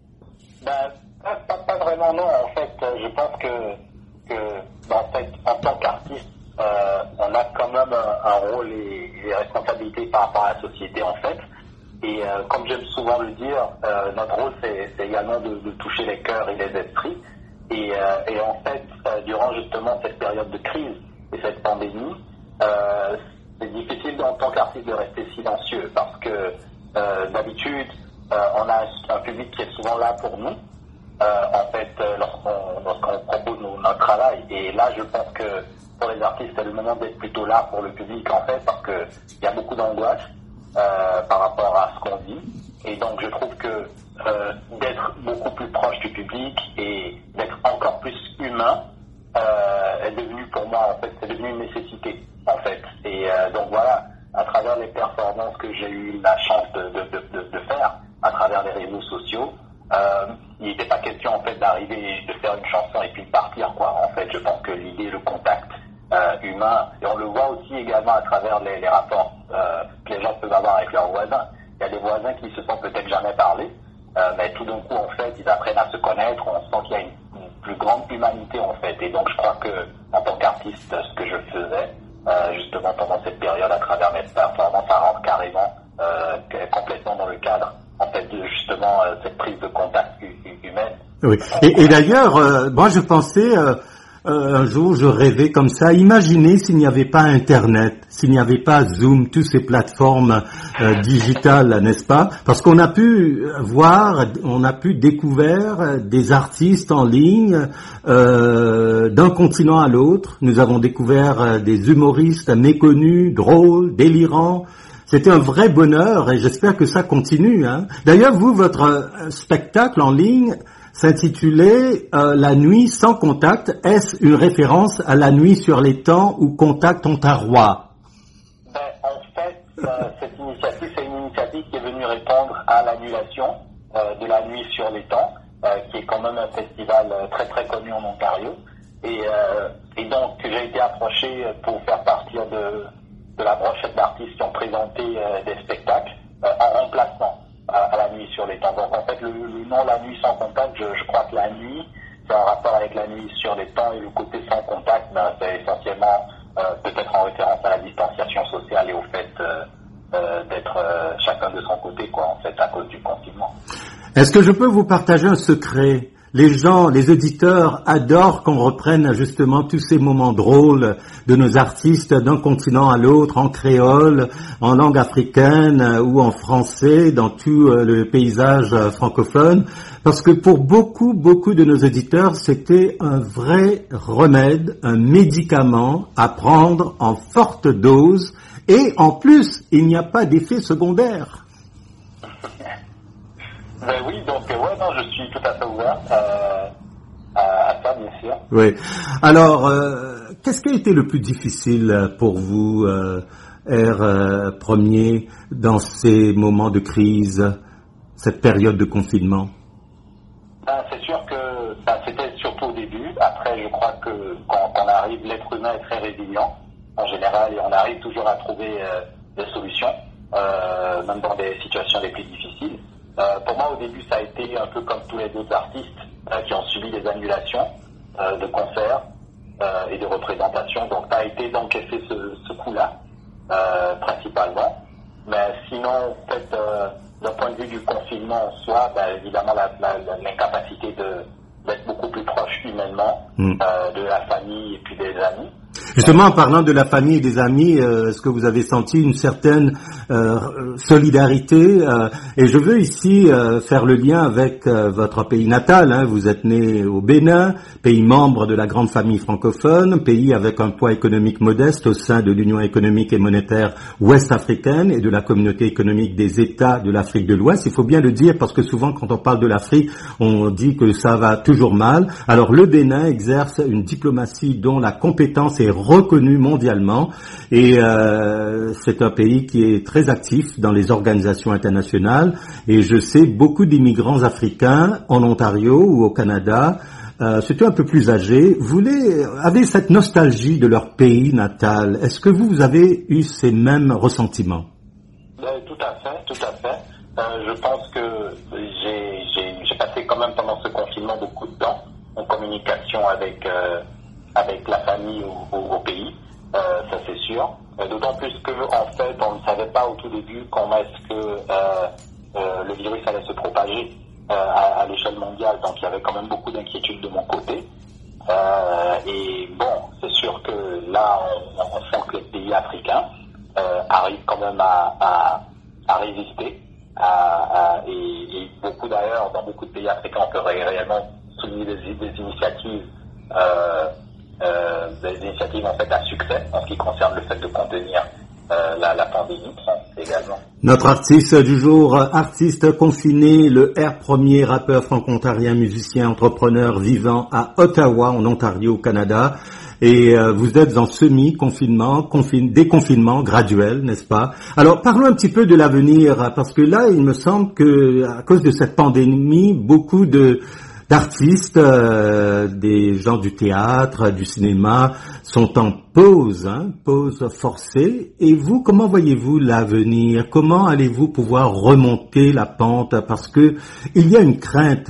Non, non, en fait, je pense que, que en, fait, en tant qu'artiste, euh, on a quand même un, un rôle et des responsabilités par rapport à la société, en fait. Et euh, comme j'aime souvent le dire, euh, notre rôle, c'est, c'est également de, de toucher les cœurs et les esprits. Et, euh, et en fait, euh, durant justement cette période de crise et cette pandémie, euh, c'est difficile en tant qu'artiste de rester silencieux parce que euh, d'habitude, euh, on a un, un public qui est souvent là pour nous. Euh, en fait, euh, lorsqu'on, lorsqu'on propose nos, notre travail. Et là, je pense que pour les artistes, c'est le moment d'être plutôt là pour le public, en fait, parce que il y a beaucoup d'angoisse euh, par rapport à ce qu'on vit. Et donc, je trouve que euh, d'être beaucoup plus proche du public et d'être encore plus humain euh, est devenu pour moi, en fait, c'est devenu une nécessité, en fait. Et euh, donc voilà, à travers les performances que j'ai eu la chance de, de, de, de, de faire, à travers les réseaux sociaux, Euh, il n'était pas question en fait d'arriver et de faire une chanson et puis de partir, quoi. En fait, je pense que l'idée, le contact euh, humain, et on le voit aussi également à travers les, les rapports euh, que les gens peuvent avoir avec leurs voisins. Il y a des voisins qui se sont peut-être jamais parlé, euh, mais tout d'un coup en fait ils apprennent à se connaître. On sent qu'il y a une, une plus grande humanité en fait. Et donc je crois que en tant qu'artiste, ce que je faisais euh, justement pendant cette période à travers mes performances, ça rentre carrément euh, complètement dans le cadre en fait de justement euh, cette prise de contact humaine. Oui. Et, et d'ailleurs, euh, moi je pensais euh, euh, un jour, je rêvais comme ça. Imaginez s'il n'y avait pas Internet, s'il n'y avait pas Zoom, toutes ces plateformes euh, digitales, n'est-ce pas? Parce qu'on a pu voir, on a pu découvrir des artistes en ligne euh, d'un continent à l'autre. Nous avons découvert des humoristes méconnus, drôles, délirants. C'était un vrai bonheur et j'espère que ça continue. Hein. D'ailleurs, vous, votre euh, spectacle en ligne s'intitulait euh, La nuit sans contact. Est-ce une référence à La nuit sur les temps ou Contact Ontarois? Ben, en fait, euh, cette initiative, c'est une initiative qui est venue répondre à l'annulation euh, de La nuit sur les temps, euh, qui est quand même un festival euh, très très connu en Ontario. Et, euh, et donc, j'ai été approché pour faire partir de... de la brochette d'artistes qui ont présenté euh, des spectacles euh, en remplacement à, à La nuit sur les temps. Donc en fait le, le nom La nuit sans contact, je, je crois que la nuit c'est en rapport avec La nuit sur les temps et le côté sans contact, ben, c'est essentiellement euh, peut-être en référence à la distanciation sociale et au fait euh, euh, d'être euh, chacun de son côté, quoi, en fait, à cause du confinement. Est-ce que je peux vous partager un secret? Les gens, les auditeurs adorent qu'on reprenne justement tous ces moments drôles de nos artistes d'un continent à l'autre, en créole, en langue africaine ou en français, dans tout le paysage francophone. Parce que pour beaucoup, beaucoup de nos auditeurs, c'était un vrai remède, un médicament à prendre en forte dose. Et en plus, il n'y a pas d'effet secondaire. Ben oui, donc euh, ouais, non, je suis tout à fait ouvert euh, à, à ça, bien sûr. Oui. Alors, euh, qu'est-ce qui a été le plus difficile pour vous, euh, R euh, Premier, dans ces moments de crise, cette période de confinement? Ben, c'est sûr que ben, c'était surtout au début. Après, je crois que quand on arrive, l'être humain est très résilient en général et on arrive toujours à trouver euh, des solutions, euh, même dans des situations les plus difficiles. Euh, pour moi, au début, ça a été un peu comme tous les autres artistes euh, qui ont subi des annulations euh, de concerts euh, et de représentations. Donc, ça a été d'encaisser ce, ce coup-là, euh, principalement. Mais sinon, peut-être, euh, d'un point de vue du confinement en soi, ben, évidemment, la, la, l'incapacité de, d'être beaucoup plus proche humainement mmh. euh, de la famille et puis des amis. Justement, en parlant de la famille et des amis, euh, est-ce que vous avez senti une certaine euh, solidarité euh, Et je veux ici euh, faire le lien avec euh, votre pays natal. Hein. Vous êtes né au Bénin, pays membre de la grande famille francophone, pays avec un poids économique modeste au sein de l'Union économique et monétaire ouest-africaine et de la communauté économique des États de l'Afrique de l'Ouest. Il faut bien le dire parce que souvent, quand on parle de l'Afrique, on dit que ça va toujours mal. Alors, le Bénin exerce une diplomatie dont la compétence est reconnu mondialement et euh, c'est un pays qui est très actif dans les organisations internationales et je sais beaucoup d'immigrants africains en Ontario ou au Canada, euh, surtout un peu plus âgés, voulaient, avaient cette nostalgie de leur pays natal. Est-ce que vous, vous avez eu ces mêmes ressentiments? Euh, tout à fait, tout à fait. Euh, je pense que j'ai, j'ai, j'ai passé quand même pendant ce confinement beaucoup de temps en communication avec euh, avec la famille au, au, au pays, euh, ça c'est sûr. Euh, d'autant plus que en fait, on ne savait pas au tout début comment est-ce que euh, euh, le virus allait se propager euh, à, à l'échelle mondiale. Donc il y avait quand même beaucoup d'inquiétudes de mon côté. Euh, et bon, c'est sûr que là, on, on sent que les pays africains euh, arrivent quand même à, à, à résister. À, à, et, et beaucoup d'ailleurs, dans beaucoup de pays africains, on peut réellement souligner des, des initiatives. Euh, Euh, des initiatives en fait à succès en ce qui concerne le fait de contenir euh, la, la pandémie également. Notre artiste du jour, artiste confiné, le R Premier, rappeur franco-ontarien, musicien, entrepreneur vivant à Ottawa en Ontario au Canada. Et euh, vous êtes en semi-confinement, confine, déconfinement graduel, n'est-ce pas? Alors parlons un petit peu de l'avenir parce que là il me semble que à cause de cette pandémie, beaucoup de d'artistes, euh, des gens du théâtre, du cinéma, sont en pause, hein, pause forcée. Et vous, comment voyez-vous l'avenir? Comment allez-vous pouvoir remonter la pente? Parce que il y a une crainte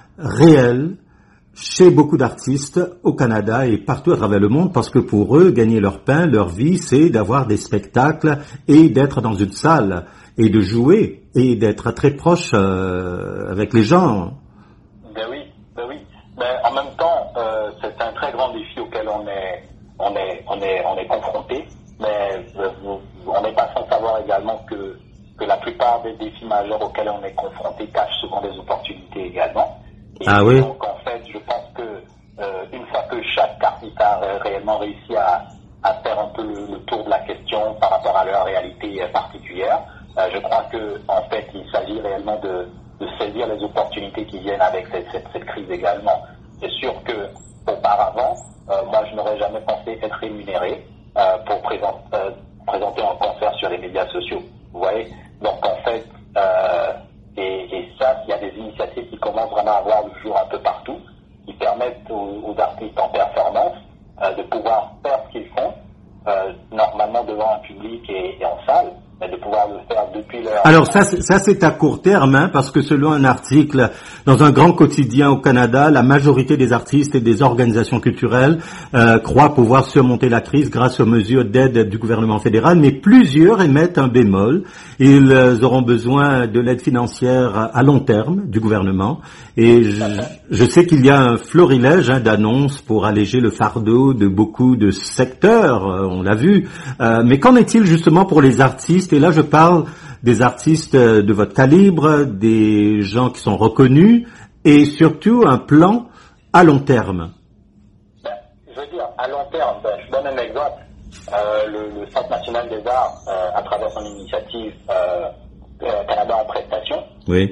réelle chez beaucoup d'artistes au Canada et partout à travers le monde, parce que pour eux, gagner leur pain, leur vie, c'est d'avoir des spectacles et d'être dans une salle et de jouer et d'être très proche euh, avec les gens. Ben oui, ben oui. Mais en même temps, euh, c'est un très grand défi auquel on est, on est, on est, on est confronté. Mais euh, on n'est pas sans savoir également que que la plupart des défis majeurs auxquels on est confronté cachent souvent des opportunités également. Et ah oui. Donc en fait, je pense que euh, une fois que chaque artiste a réellement réussi à, à faire un peu le, le tour de la question par rapport à leur réalité particulière, euh, je crois que en fait, il s'agit réellement de de saisir les opportunités qui viennent avec cette, cette, cette crise également. C'est sûr que auparavant, euh, moi je n'aurais jamais pensé être rémunéré euh, pour présent, euh, présenter un concert sur les médias sociaux. Vous voyez? Donc en fait, euh, et, et ça, il y a des initiatives qui commencent vraiment à voir le jour un peu partout, qui permettent aux, aux artistes en performance euh, de pouvoir faire ce qu'ils font, euh, normalement devant un public et, et en salle, mais de pouvoir le faire depuis leur... Alors ça, ça c'est à court terme, hein, parce que selon un article dans un grand quotidien au Canada, la majorité des artistes et des organisations culturelles euh, croient pouvoir surmonter la crise grâce aux mesures d'aide du gouvernement fédéral, mais plusieurs émettent un bémol. Ils auront besoin de l'aide financière à long terme du gouvernement. Et je, je sais qu'il y a un florilège hein, d'annonces pour alléger le fardeau de beaucoup de secteurs, on l'a vu. Euh, mais qu'en est-il justement pour les artistes? Et là, je parle des artistes de votre calibre, des gens qui sont reconnus, et surtout un plan à long terme. Ben, je veux dire, à long terme, ben, je donne un exemple. Euh, le, le Centre national des arts, euh, à travers son initiative euh, euh, Canada en prestation, oui.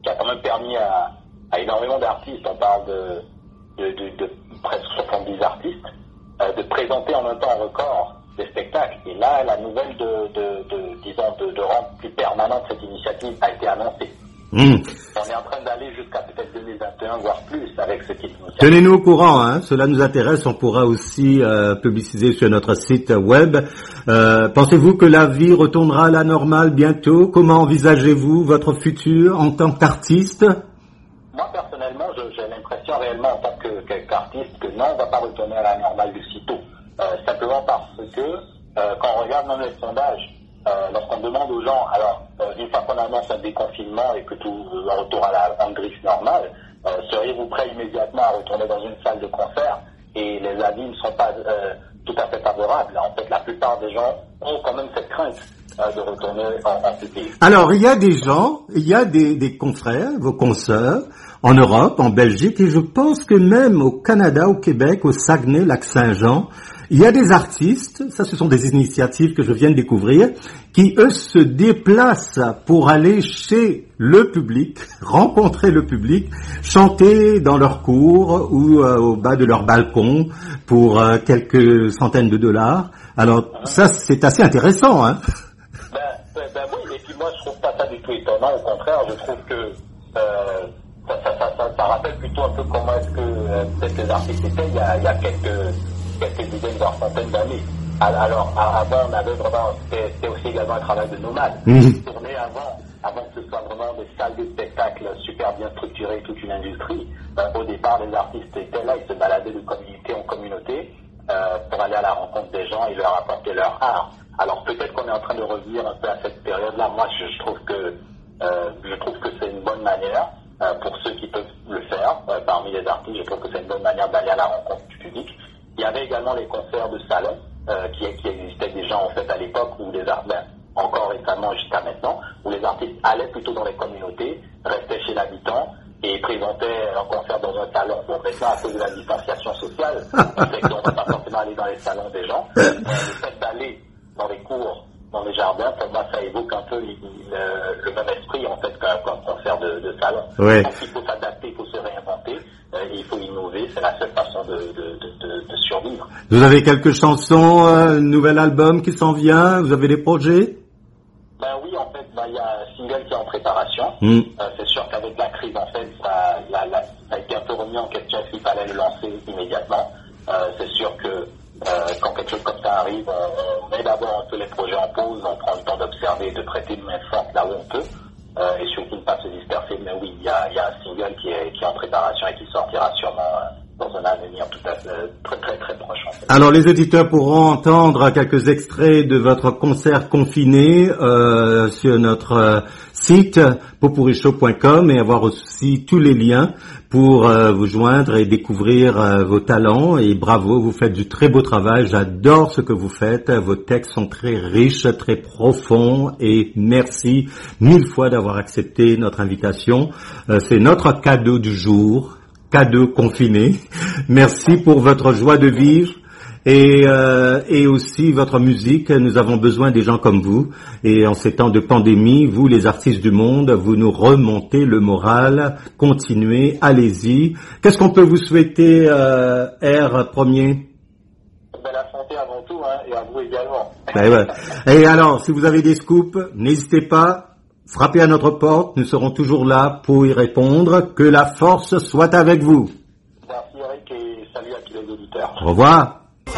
qui a quand même permis à, à énormément d'artistes, on parle de, de, de, de presque soixante-dix artistes, euh, de présenter en même temps un record des spectacles. Et là, la nouvelle de, de, de disons, de, de rendre plus permanente cette initiative a été annoncée. Mmh. On est en train d'aller jusqu'à peut-être deux mille vingt et un, voire plus, avec ce type d'initiative. Tenez-nous au courant, hein. Cela nous intéresse. On pourra aussi euh, publiciser sur notre site web. Euh, pensez-vous que la vie retournera à la normale bientôt? Comment envisagez-vous votre futur en tant qu'artiste? Moi, personnellement, je, j'ai l'impression réellement en tant que, que, qu'artiste que non, on ne va pas retourner à la normale de sitôt. Euh, simplement parce que euh, quand on regarde même les sondages, Euh, lorsqu'on demande aux gens, alors, euh, une fois qu'on annonce un déconfinement et que tout le retour à la en griffe normale, euh, seriez-vous prêt immédiatement à retourner dans une salle de concert? Et les avis ne sont pas euh, tout à fait favorables. En fait, la plupart des gens ont quand même cette crainte euh, de retourner en, en public. Alors, il y a des gens, il y a des, des confrères, vos consoeurs, en Europe, en Belgique, et je pense que même au Canada, au Québec, au Saguenay, Lac-Saint-Jean, il y a des artistes, ça ce sont des initiatives que je viens de découvrir, qui eux se déplacent pour aller chez le public, rencontrer le public, chanter dans leur cour ou euh, au bas de leur balcon pour euh, quelques centaines de dollars. Alors ça c'est assez intéressant, hein. Ben, ben, ben oui, et puis moi je trouve pas ça du tout étonnant, au contraire, je trouve que euh, ça, ça, ça, ça, ça rappelle plutôt un peu comment est-ce que euh, peut-être les artistes étaient il y a, il y a quelques... quelques dizaines, voire centaines d'années. Alors, avant, on avait vraiment, c'était aussi également un travail de nomade. Mmh. Tourner avant, avant que ce soit vraiment des salles de spectacle super bien structurées, toute une industrie. Euh, au départ, les artistes étaient là, ils se baladaient de communauté en communauté euh, pour aller à la rencontre des gens et leur apporter leur art. Alors, peut-être qu'on est en train de revenir un peu à cette période-là. Moi, je, je trouve que euh, je trouve que c'est une bonne manière euh, pour ceux qui peuvent le faire. Euh, parmi les artistes, je trouve que c'est une bonne manière d'aller à la rencontre du public. Il y avait également les concerts de salon euh, qui, qui existaient déjà en fait à l'époque où les artistes, ben, encore récemment jusqu'à maintenant, où les artistes allaient plutôt dans les communautés, restaient chez l'habitant et présentaient un concert dans un salon. Bon, maintenant à cause de la distanciation sociale, on sait qu'on ne va pas forcément aller dans les salons des gens. Euh, le fait d'aller dans les cours, dans les jardins, pour moi ça évoque un peu le, le, le même esprit en fait qu'un, qu'un concert de, de salon. Ouais. Donc il faut s'adapter, il faut se réinventer. Il faut innover, c'est la seule façon de, de, de, de, de survivre. Vous avez quelques chansons, un nouvel album qui s'en vient, vous avez des projets? Ben oui, en fait, ben, il y a un single qui est en préparation. Mm. Euh, c'est sûr qu'avec la crise, en fait, ça, la, la, ça a été un peu remis en question s'il fallait le lancer immédiatement. Euh, c'est sûr que euh, quand quelque chose comme ça arrive, on, on met d'abord un peu les projets en pause, on prend le temps d'observer et de prêter une main forte là où on peut. Euh, et surtout ne pas se disperser, mais oui, il y a, y a un single qui est, qui est en préparation et qui sortira sûrement euh, dans un avenir tout à fait très très très proche. En fait. Alors les auditeurs pourront entendre quelques extraits de votre concert confiné euh, sur notre euh, site popurichow point com et avoir aussi tous les liens pour euh, vous joindre et découvrir euh, vos talents. Et bravo, vous faites du très beau travail, j'adore ce que vous faites, vos textes sont très riches, très profonds et merci mille fois d'avoir accepté notre invitation. Euh, c'est notre cadeau du jour, cadeau confiné. Merci pour votre joie de vivre. Et, euh, et aussi votre musique, nous avons besoin des gens comme vous. Et en ces temps de pandémie, vous les artistes du monde, vous nous remontez le moral. Continuez, allez-y. Qu'est-ce qu'on peut vous souhaiter, euh, R premier? Ben, la santé avant tout, hein, et à vous également. Ben ouais. Et alors, si vous avez des scoops, n'hésitez pas, frappez à notre porte, nous serons toujours là pour y répondre. Que la force soit avec vous. Merci Eric et salut à tous les auditeurs. Au revoir.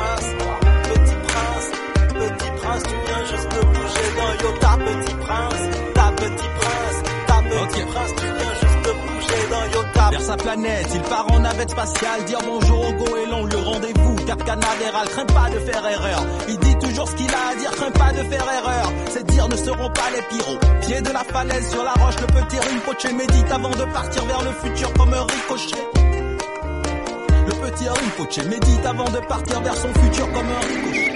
Petit prince, petit prince, tu viens juste de bouger dans Yota, petit prince, ta petit prince, ta petit okay. prince, tu viens juste de bouger dans Yota. Vers sa planète, il part en navette spatiale, dire bonjour au goéland, le rendez-vous, Cap Canaveral, crains pas de faire erreur. Il dit toujours ce qu'il a à dire, crains pas de faire erreur. Ses dires ne seront pas les pyros. Pied de la falaise sur la roche, le petit Rinpoche médite avant de partir vers le futur comme un ricochet. Le petit Rinpoche médite avant de partir vers son futur comme un ricochet.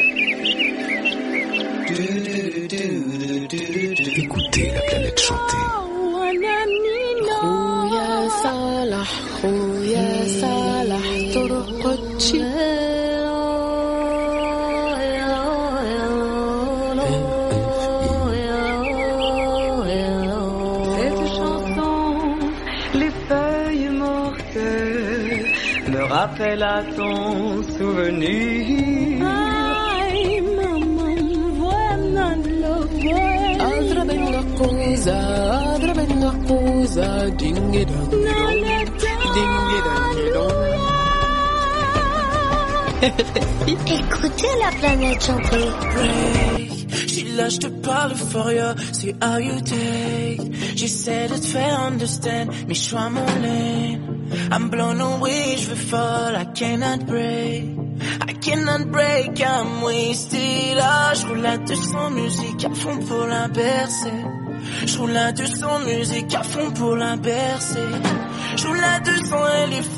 Écoutez la planète chanter. خويا صالح خويا صالح طرقتشي Cette chanson m'appelle à ton souvenir. Ay, maman, buena love. Adra benna cosa, adra benna cosa, dingedong, dingedong. Écoutez la planète chanter. Je suis là, je te parle euphoria, c'est how you take. J'essaie de te faire understand, mais je suis à mon lane. I'm blown away, je veux fall, I cannot break. I cannot break, I'm wasted. Ah, je roule à deux cents musique à fond pour la bercer. Je roule à deux cents musique à fond pour la bercer. Je roule à deux cents, elle est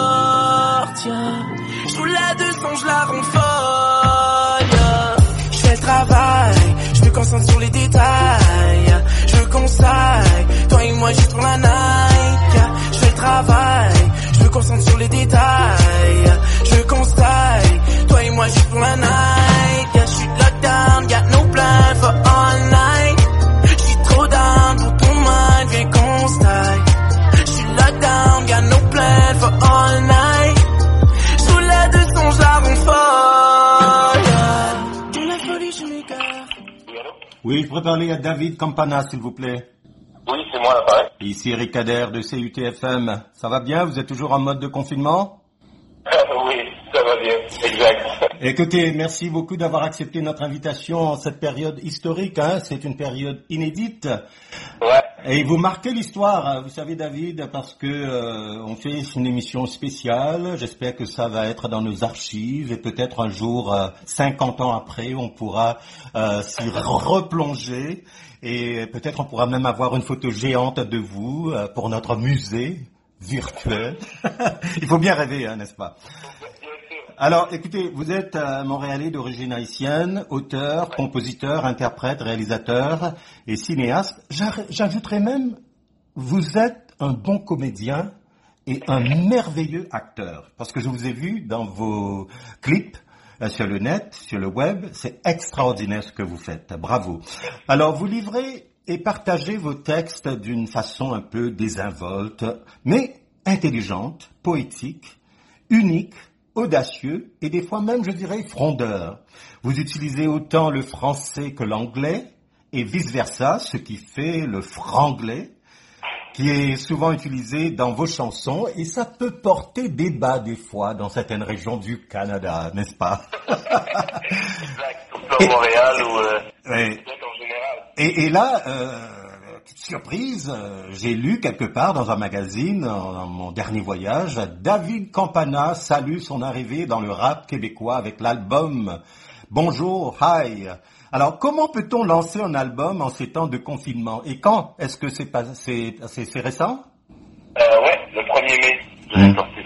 forte, yeah. Je roule à deux cents, je la rends folle, yeah. Je fais le travail, je me concentre sur les détails, yeah. Je veux qu'on s'aille, toi et moi juste pour la night, yeah. Je fais le travail, je me concentre sur les détails, yeah. Je veux qu'on s'aille, toi et moi juste pour la night, yeah. Je suis locked down, got no plan for all night. Je suis trop down pour ton mind, viens qu'on s'aille. Je suis locked down, got no plan for all night. Sous la deux cents, je la rends folle, yeah. De la folie, je m'égare. Oui, je pourrais parler à David Campana, s'il vous plaît. Oui, c'est moi l'appareil. Ici Eric Kader de C U T F M. Ça va bien? Vous êtes toujours en mode de confinement? Oui, ça va bien, exact. Écoutez, merci beaucoup d'avoir accepté notre invitation en cette période historique, hein. C'est une période inédite. Ouais. Et vous marquez l'histoire, vous savez David, parce que euh, on fait une émission spéciale. J'espère que ça va être dans nos archives et peut-être un jour, euh, cinquante ans après, on pourra euh, s'y replonger et peut-être on pourra même avoir une photo géante de vous euh, pour notre musée virtuel. Il faut bien rêver, hein, n'est-ce pas? Alors, écoutez, vous êtes euh, Montréalais d'origine haïtienne, auteur, compositeur, interprète, réalisateur et cinéaste. J'ajouterais même, vous êtes un bon comédien et un merveilleux acteur. Parce que je vous ai vu dans vos clips euh, sur le net, sur le web. C'est extraordinaire ce que vous faites. Bravo. Alors, vous livrez et partagez vos textes d'une façon un peu désinvolte, mais intelligente, poétique, unique, audacieux et des fois même, je dirais, frondeur. Vous utilisez autant le français que l'anglais et vice-versa, ce qui fait le franglais, qui est souvent utilisé dans vos chansons et ça peut porter débat des fois dans certaines régions du Canada, n'est-ce pas? Exact, comme Montréal ou euh, oui. en général. Et, et là, euh, surprise, euh, j'ai lu quelque part dans un magazine, en, en mon dernier voyage, David Campana salue son arrivée dans le rap québécois avec l'album Bonjour, Hi. Alors, comment peut-on lancer un album en ces temps de confinement? Et quand? Est-ce que c'est pas, c'est, c'est, c'est récent? Euh, ouais, le premier mai, je l'ai sorti.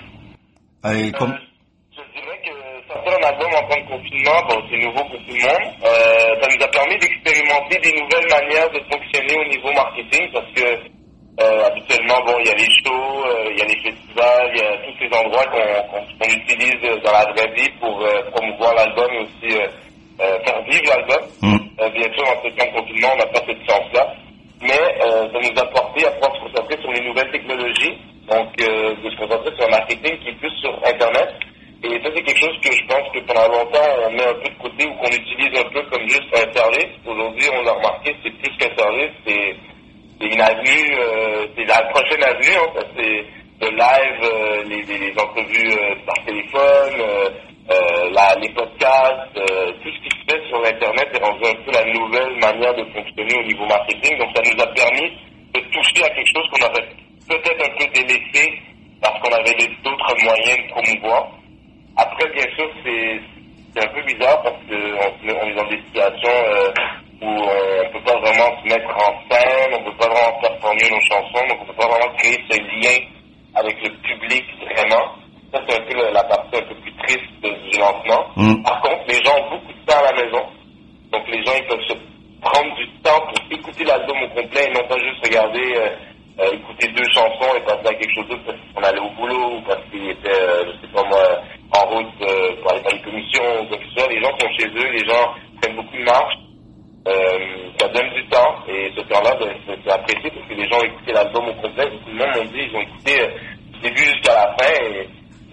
Et euh, comme... Je dirais que sortir un album en temps de confinement, bon, c'est nouveau pour tout le monde. Euh, ça nous a permis d'expérimenter des nouvelles manières de fonctionner au niveau marketing parce que euh, habituellement, bon, il y a les shows, euh, il y a les festivals, il y a tous ces endroits qu'on, qu'on, qu'on utilise dans la vraie vie pour euh, promouvoir l'album et aussi euh, euh, faire vivre l'album. Mm. Euh, bien sûr, en ce temps de confinement, on n'a pas cette chance-là. Mais euh, ça nous a porté à pouvoir se concentrer sur les nouvelles technologies, donc euh, de se concentrer sur un marketing qui est plus sur Internet. Et ça, c'est quelque chose que je pense que pendant longtemps, on met un peu de côté ou qu'on utilise un peu comme juste un service. Aujourd'hui, on l'a remarqué, c'est plus qu'un service, c'est, c'est une avenue, euh, c'est la prochaine avenue, en fait. C'est le live, euh, les, les, les entrevues euh, par téléphone, euh, euh, la, les podcasts, euh, tout ce qui se fait sur Internet est rendu un peu la nouvelle manière de fonctionner au niveau marketing. Donc, ça nous a permis de toucher à quelque chose qu'on avait peut-être un peu délaissé parce qu'on avait d'autres moyens de promouvoir. Après, bien sûr, c'est, c'est un peu bizarre parce qu'on on est dans des situations euh, où on peut pas vraiment se mettre en scène, on peut pas vraiment performer nos chansons, donc on peut pas vraiment créer ce lien avec le public vraiment. Ça, c'est un peu la partie un peu plus triste du lancement. Mm. Par contre, les gens ont beaucoup de temps à la maison, donc les gens ils peuvent se prendre du temps pour écouter l'album au complet et non pas juste regarder... Euh, Euh, écouter deux chansons et passer à quelque chose d'autre parce qu'on allait au boulot ou parce qu'il était, euh, je sais pas moi, en route euh, pour aller faire une commission ou quoi que ce soit. Les gens sont chez eux, les gens prennent beaucoup de marche, euh, ça donne du temps et ce temps-là, ben, c'est, c'est apprécié parce que les gens ont écouté l'album au complet. Tout le monde m'a dit, ils ont écouté euh, du début jusqu'à la fin et,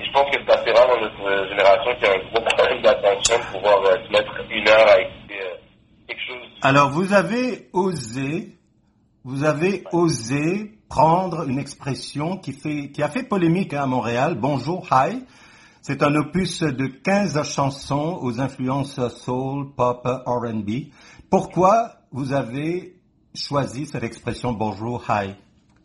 Et je pense que c'est assez rare dans notre génération qui a un gros problème d'attention de pouvoir euh, se mettre une heure à écouter euh, quelque chose. Alors, vous avez osé, vous avez osé prendre une expression qui fait, qui a fait polémique hein, à Montréal, Bonjour, Hi. C'est un opus de quinze chansons aux influences soul, pop, R and B. Pourquoi vous avez choisi cette expression Bonjour, Hi?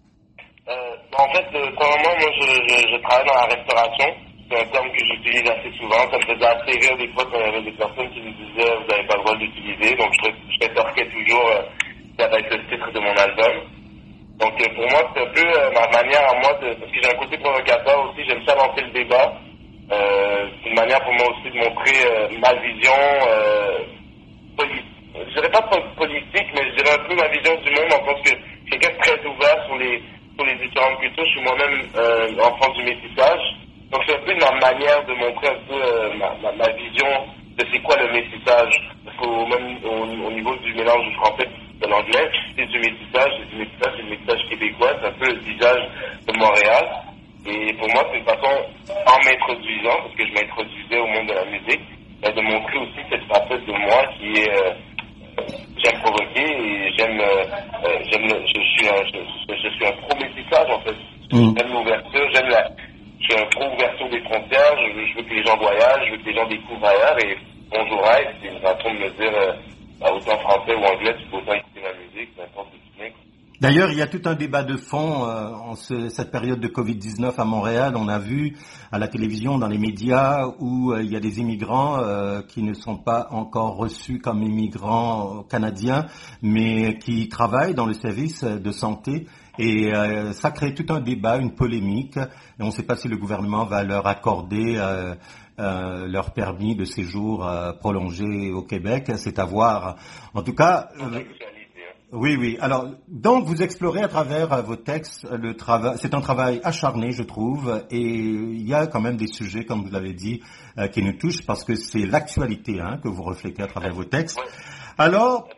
Euh, en fait, euh, premièrement, moi, je, je, je travaille dans la restauration. C'est un terme que j'utilise assez souvent. Ça me faisait assez rire des fois quand il y avait des personnes qui nous disaient « Vous n'avez pas le droit de l'utiliser ». Donc, je, je rétorquais toujours euh, ça va être le titre de mon album. Donc, euh, pour moi, c'est un peu euh, ma manière à moi, de, parce que j'ai un côté provocateur aussi, j'aime ça lancer le débat. Euh, c'est une manière pour moi aussi de montrer euh, ma vision euh, politique. Je dirais pas politique, mais je dirais un peu ma vision du monde en tant que quelqu'un de très ouvert sur les sur les différentes cultures. Je suis moi-même euh, enfant du métissage. Donc c'est un peu ma manière de montrer un peu euh, ma, ma, ma vision de c'est quoi le métissage. Parce qu'au même au, au niveau du mélange du français et de l'anglais, c'est du métissage, c'est du métissage, c'est du métissage québécois, c'est un peu le visage de Montréal. Et pour moi, c'est une façon, en m'introduisant, parce que je m'introduisais au monde de la musique, de montrer aussi cette facette de moi qui est euh, j'aime provoquer et j'aime euh, j'aime le, je suis un je, je suis un pro métissage en fait. Mm. J'aime l'ouverture, j'aime la je suis un pro ouverture des frontières, je veux, je veux que les gens voyagent, je veux que les gens découvrent ailleurs et bonjour Hi, c'est une façon de me dire euh, autant français ou anglais, tu peux autant écouter ma musique, n'importe où tu viens. D'ailleurs, il y a tout un débat de fond euh, en ce, cette période de covid dix-neuf à Montréal. On a vu à la télévision, dans les médias, où euh, il y a des immigrants euh, qui ne sont pas encore reçus comme immigrants canadiens, mais qui travaillent dans le service de santé. Et euh, ça crée tout un débat, une polémique. Et on ne sait pas si le gouvernement va leur accorder euh, euh, leur permis de séjour euh, prolongé au Québec. C'est à voir. En tout cas... Euh, Oui, oui. Alors, donc, vous explorez à travers euh, vos textes le travail. C'est un travail acharné, je trouve, et il y a quand même des sujets, comme vous l'avez dit, euh, qui nous touchent parce que c'est l'actualité hein, que vous reflétez à travers vos textes. Alors,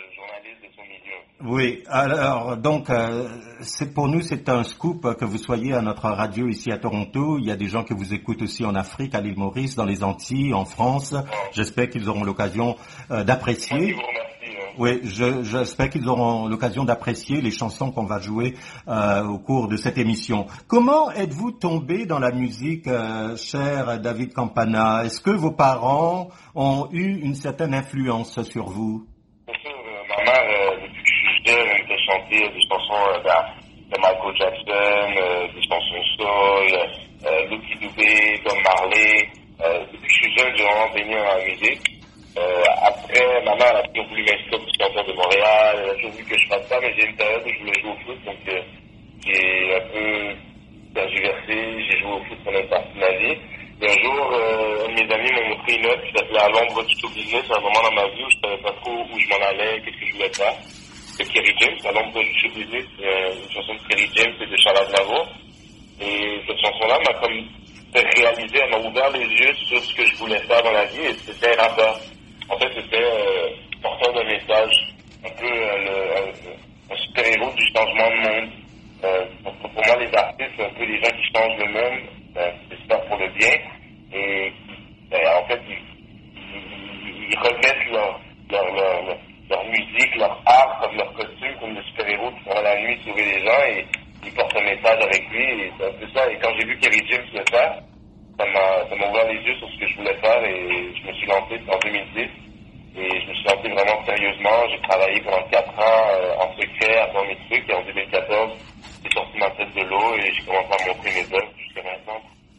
oui. Alors, donc, euh, c'est pour nous, c'est un scoop que vous soyez à notre radio ici à Toronto. Il y a des gens qui vous écoutent aussi en Afrique, à l'île Maurice, dans les Antilles, en France. J'espère qu'ils auront l'occasion euh, d'apprécier. Oui, je, j'espère qu'ils auront l'occasion d'apprécier les chansons qu'on va jouer euh, au cours de cette émission. Comment êtes-vous tombé dans la musique, euh, cher David Campana? Est-ce que vos parents ont eu une certaine influence sur vous? Bien sûr, euh, ma mère, euh, depuis que je suis jeune, elle me fait chanter des chansons euh, de, de Michael Jackson, euh, des chansons soul, euh, Lucky Dubé, Bob Marley. Euh, depuis que je suis jeune, j'ai vraiment baigné dans la musique. Euh, après, ma mère a toujours voulu m'inscrire au canton de Montréal, elle a toujours voulu que je fasse ça, mais j'ai une période où je voulais jouer au foot, donc euh, j'ai un peu tergiversé, j'ai joué au foot pendant une partie de ma vie. Et un jour, euh, un de mes amis m'ont montré une œuvre qui s'appelait À l'ombre du show business, à un moment dans ma vie où je savais pas trop où je m'en allais, qu'est-ce que je voulais faire. C'est Kerry James, À l'ombre du show business, euh, une chanson de Kerry James et de Charles Aznavour. Et cette chanson-là m'a comme fait réaliser, elle m'a ouvert les yeux sur ce que je voulais faire dans la vie, et c'était un rappeur. En fait, c'était euh, porteur d'un message, un peu euh, le, un, un super-héros du changement de monde. Euh, pour, pour moi, les artistes, c'est un peu les gens qui changent le monde, euh, c'est super pour le bien. Et euh, en fait, ils, ils, ils revêtent leur, leur, leur, leur, leur musique, leur art, comme leur costume, comme le super-héros qui vont la nuit sauver les gens et ils portent un message avec lui. Et c'est un peu ça. Et quand j'ai vu Kerry James le faire, Ça m'a, ça m'a ouvert les yeux sur ce que je voulais faire et je me suis lancé en deux mille dix et je me suis lancé vraiment sérieusement. J'ai travaillé pendant quatre ans euh, en secret à faire mes trucs et en deux mille quatorze, j'ai sorti ma tête de l'eau et j'ai commencé à montrer mes œuvres jusqu'à maintenant.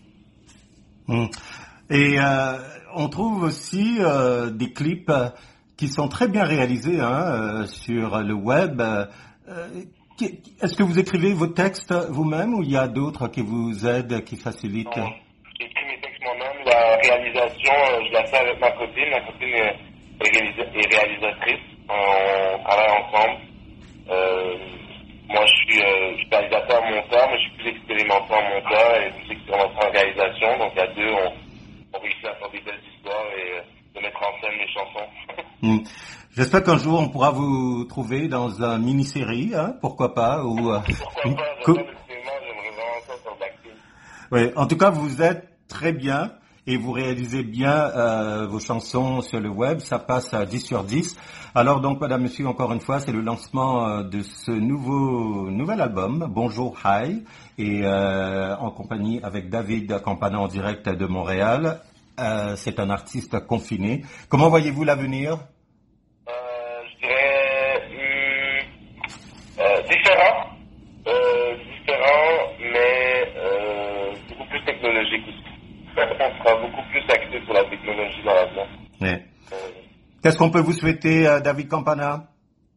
Mmh. Et euh, on trouve aussi euh, des clips qui sont très bien réalisés hein, euh, sur le web. Euh, est-ce que vous écrivez vos textes vous-même ou il y a d'autres qui vous aident, qui facilitent? Non. J'écris mes textes moi-même. La réalisation, je la fais avec ma copine. Ma copine est, réalisa- est réalisatrice. On travaille ensemble. Euh, moi, je suis, euh, je suis réalisateur monteur, mais je suis plus expérimenté en monteur et plus expérimenté en réalisation. Donc, à deux, on, on réussit à faire des belles histoires et euh, de mettre en scène les chansons. Mmh. J'espère qu'un jour, on pourra vous trouver dans une mini-série, hein, pourquoi pas. Ou, euh, pourquoi pas, co- j'aimerais vraiment ça sur Backfield. Oui, en tout cas, vous êtes très bien. Et vous réalisez bien euh, vos chansons sur le web, ça passe à dix sur dix. Alors donc, madame, monsieur, encore une fois, c'est le lancement euh, de ce nouveau nouvel album, Bonjour Hi, et euh, en compagnie avec David Campana en direct de Montréal. Euh, c'est un artiste confiné. Comment voyez-vous l'avenir? euh, Je dirais hum, euh, différent, euh, différent, mais euh, beaucoup plus technologique aussi. On sera beaucoup plus axé sur la technologie dans l'avenir. Ouais. Euh, Qu'est-ce qu'on peut vous souhaiter, euh, David Campana?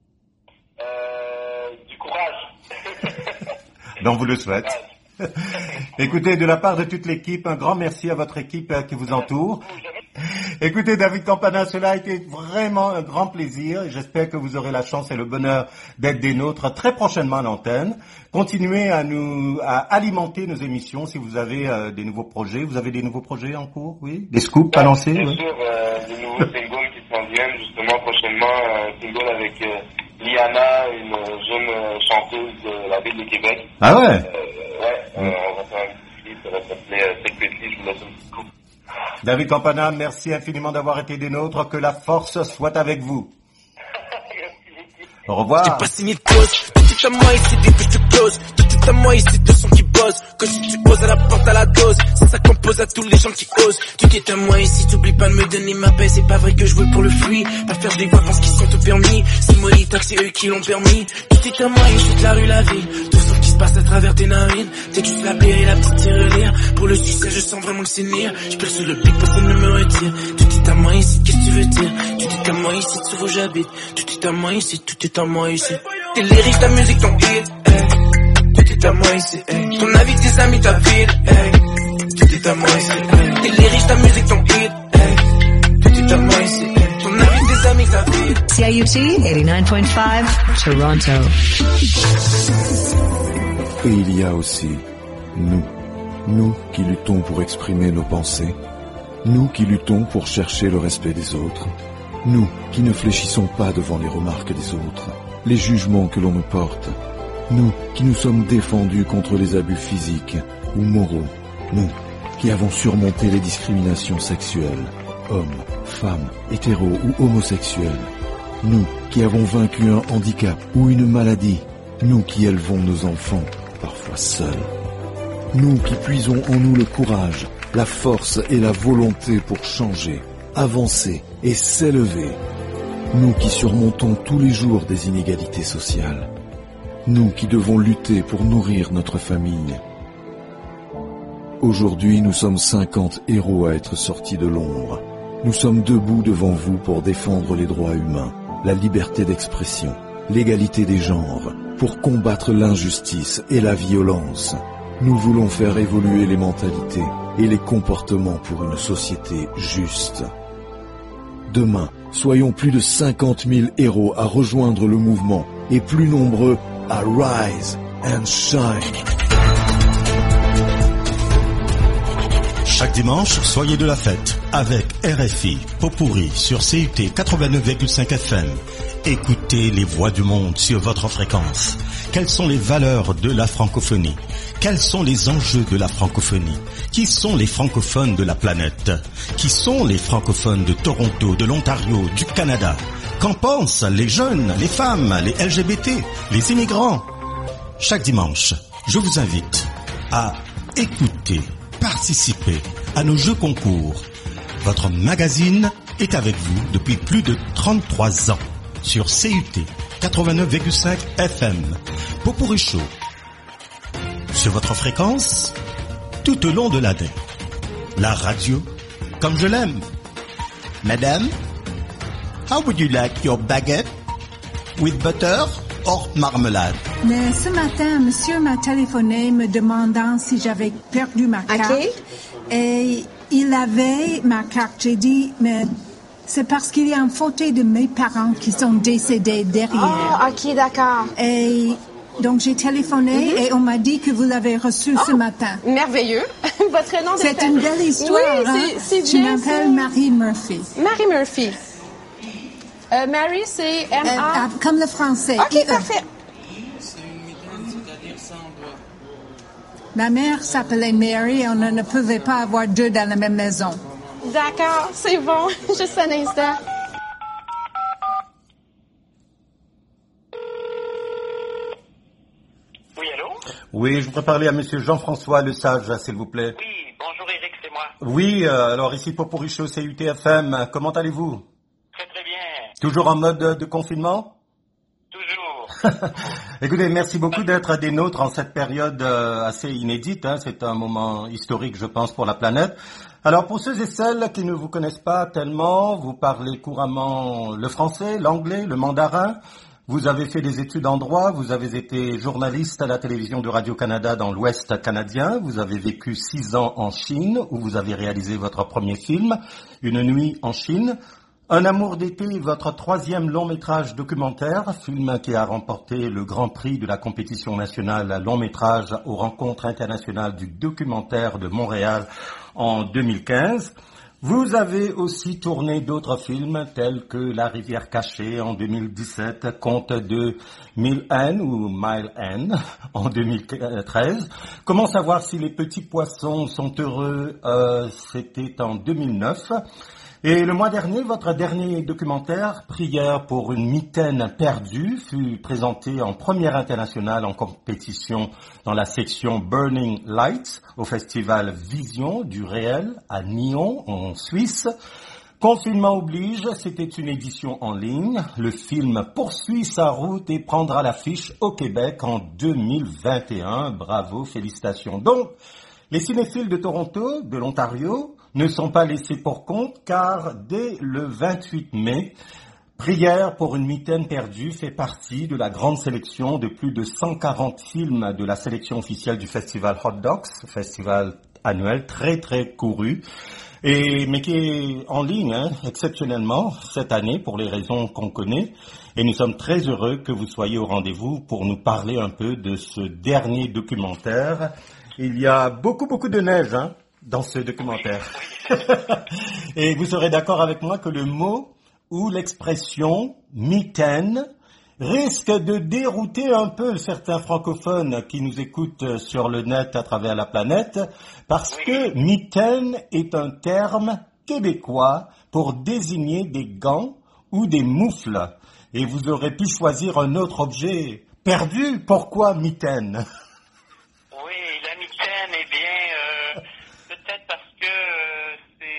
euh, Du courage. Donc vous le souhaitez. Écoutez, de la part de toute l'équipe, un grand merci à votre équipe euh, qui vous entoure. Écoutez, David Campana, cela a été vraiment un grand plaisir et j'espère que vous aurez la chance et le bonheur d'être des nôtres très prochainement à l'antenne. Continuez à nous à alimenter nos émissions si vous avez euh, des nouveaux projets. Vous avez des nouveaux projets en cours, oui? Des scoops à lancer? Bien Oui. sûr, euh, des nouveaux singles qui s'en viennent justement prochainement, un single avec euh, Liana, une jeune euh, chanteuse de la ville de Québec. Ah ouais? Euh, ouais, euh, on va faire un petit clip, ça va s'appeler euh, Secretly, je vous laisse un petit coup. David Campana, merci infiniment d'avoir été des nôtres. Que la force soit avec vous. Au revoir. J'ai pas signé de clause, tout est à moi ici, dès que je te close. Tout est à moi ici, deux sons qui bossent. Que si tu oses à la porte à la dose, c'est ça qu'on pose à tous les gens qui osent. Tout est à moi ici, t'oublies pas de me donner ma paix. C'est pas vrai que je veux pour le fruit, pas faire je les vois, pense qu'ils sont tout permis. C'est Molita, c'est eux qui l'ont permis. Tout est à moi ici, de la rue, la ville. Tout ce qui se passe à travers tes narines. T'es juste la paix et la petite tirelire. Pour le succès, je sens vraiment que c'est near. Je perds sur le pic, personne ne me retire. Tout est à moi ici, qu'est-ce que tu veux dire? Tout est à moi ici, tu vois j'habite. Tout est à moi ici, tout est à moi ici. Tes lyrics, ta musique, ton hit, hey. Tout est à moi ici, hey. Ton avis, tes amis, ta ville, hey. Tout est à moi ici, hey. Tes lyrics, ta musique, ton hit, hey. Tout est à moi ici, hey. Ton avis, tes amis, ta ville. C I U T eighty-nine point five, Toronto. Et il y a aussi nous, nous qui luttons pour exprimer nos pensées, nous qui luttons pour chercher le respect des autres, nous qui ne fléchissons pas devant les remarques des autres, les jugements que l'on nous porte, nous qui nous sommes défendus contre les abus physiques ou moraux, nous qui avons surmonté les discriminations sexuelles, hommes, femmes, hétéros ou homosexuels, nous qui avons vaincu un handicap ou une maladie, nous qui élevons nos enfants, parfois seuls, nous qui puisons en nous le courage, la force et la volonté pour changer, avancer et s'élever, nous qui surmontons tous les jours des inégalités sociales, nous qui devons lutter pour nourrir notre famille. Aujourd'hui, nous sommes cinquante héros à être sortis de l'ombre. Nous sommes debout devant vous pour défendre les droits humains, la liberté d'expression, l'égalité des genres, pour combattre l'injustice et la violence. Nous voulons faire évoluer les mentalités et les comportements pour une société juste. Demain, soyons plus de cinquante mille héros à rejoindre le mouvement et plus nombreux à rise and shine. Chaque dimanche, soyez de la fête avec R F I, Pot-Pourri sur C U T quatre-vingt-neuf virgule cinq F M. Écoutez les voix du monde sur votre fréquence. Quelles sont les valeurs de la francophonie? Quels sont les enjeux de la francophonie? Qui sont les francophones de la planète? Qui sont les francophones de Toronto, de l'Ontario, du Canada? Qu'en pensent les jeunes, les femmes, les L G B T, les immigrants? Chaque dimanche, je vous invite à écouter, participer à nos jeux concours. Votre magazine est avec vous depuis plus de trente-trois ans sur C U T quatre-vingt-neuf virgule cinq F M. Pot-Pourri Show. Sur votre fréquence, tout au long de l'année. La radio, comme je l'aime. Madame, how would you like your baguette? With butter or marmelade? Mais ce matin, monsieur m'a téléphoné me demandant si j'avais perdu ma carte. Okay. Et il avait ma carte. J'ai dit, mais c'est parce qu'il y a un photo de mes parents qui sont décédés derrière. Ah, ok, d'accord. Et donc j'ai téléphoné mm-hmm. et on m'a dit que vous l'avez reçu oh, ce matin. Merveilleux. Votre nom de C'est une belle histoire. Oui, hein? c'est, c'est Je bien. m'appelle ça. Marie Murphy. Marie Murphy. Euh, Mary, c'est M A. Euh, euh, comme le français. Ok, I-E. parfait. Ma mère s'appelait Mary et on ne pouvait pas avoir deux dans la même maison. D'accord, c'est bon. Juste un instant. Oui, allô? Oui, je voudrais parler à Monsieur Jean-François Lesage, s'il vous plaît. Oui, bonjour Eric, c'est moi. Oui, euh, alors ici Popuri Show C U T F M, comment allez-vous? Très très bien. Toujours en mode de confinement? Toujours. Écoutez, merci beaucoup d'être des nôtres en cette période euh, assez inédite. Hein. C'est un moment historique, je pense, pour la planète. Alors, pour ceux et celles qui ne vous connaissent pas tellement, vous parlez couramment le français, l'anglais, le mandarin. Vous avez fait des études en droit, vous avez été journaliste à la télévision de Radio-Canada dans l'Ouest canadien. Vous avez vécu six ans en Chine, où vous avez réalisé votre premier film, Une nuit en Chine. Un amour d'été, votre troisième long métrage documentaire, film qui a remporté le grand prix de la compétition nationale long métrage aux rencontres internationales du documentaire de Montréal en deux mille quinze. Vous avez aussi tourné d'autres films tels que La rivière cachée en deux mille dix-sept, Conte de Mille N ou Mile N en deux mille treize. Comment savoir si les petits poissons sont heureux, euh, c'était en deux mille neuf. Et le mois dernier, votre dernier documentaire, Prière pour une mitaine perdue, fut présenté en première internationale en compétition dans la section Burning Lights au festival Vision du réel à Nyon, en Suisse. Confinement oblige, c'était une édition en ligne. Le film poursuit sa route et prendra l'affiche au Québec en deux mille vingt et un. Bravo, félicitations. Donc, les cinéphiles de Toronto, de l'Ontario, ne sont pas laissés pour compte car dès le vingt-huit mai, Prière pour une mitaine perdue fait partie de la grande sélection de plus de cent quarante films de la sélection officielle du festival Hot Docs, festival annuel très très couru, et, mais qui est en ligne hein, exceptionnellement cette année pour les raisons qu'on connaît. Et nous sommes très heureux que vous soyez au rendez-vous pour nous parler un peu de ce dernier documentaire. Il y a beaucoup beaucoup de neige hein, dans ce documentaire. Et vous serez d'accord avec moi que le mot ou l'expression mitaine risque de dérouter un peu certains francophones qui nous écoutent sur le net à travers la planète, parce que mitaine est un terme québécois pour désigner des gants ou des moufles. Et vous aurez pu choisir un autre objet perdu. Pourquoi mitaine? Oui, la mitaine, eh bien, euh, peut-être parce que euh,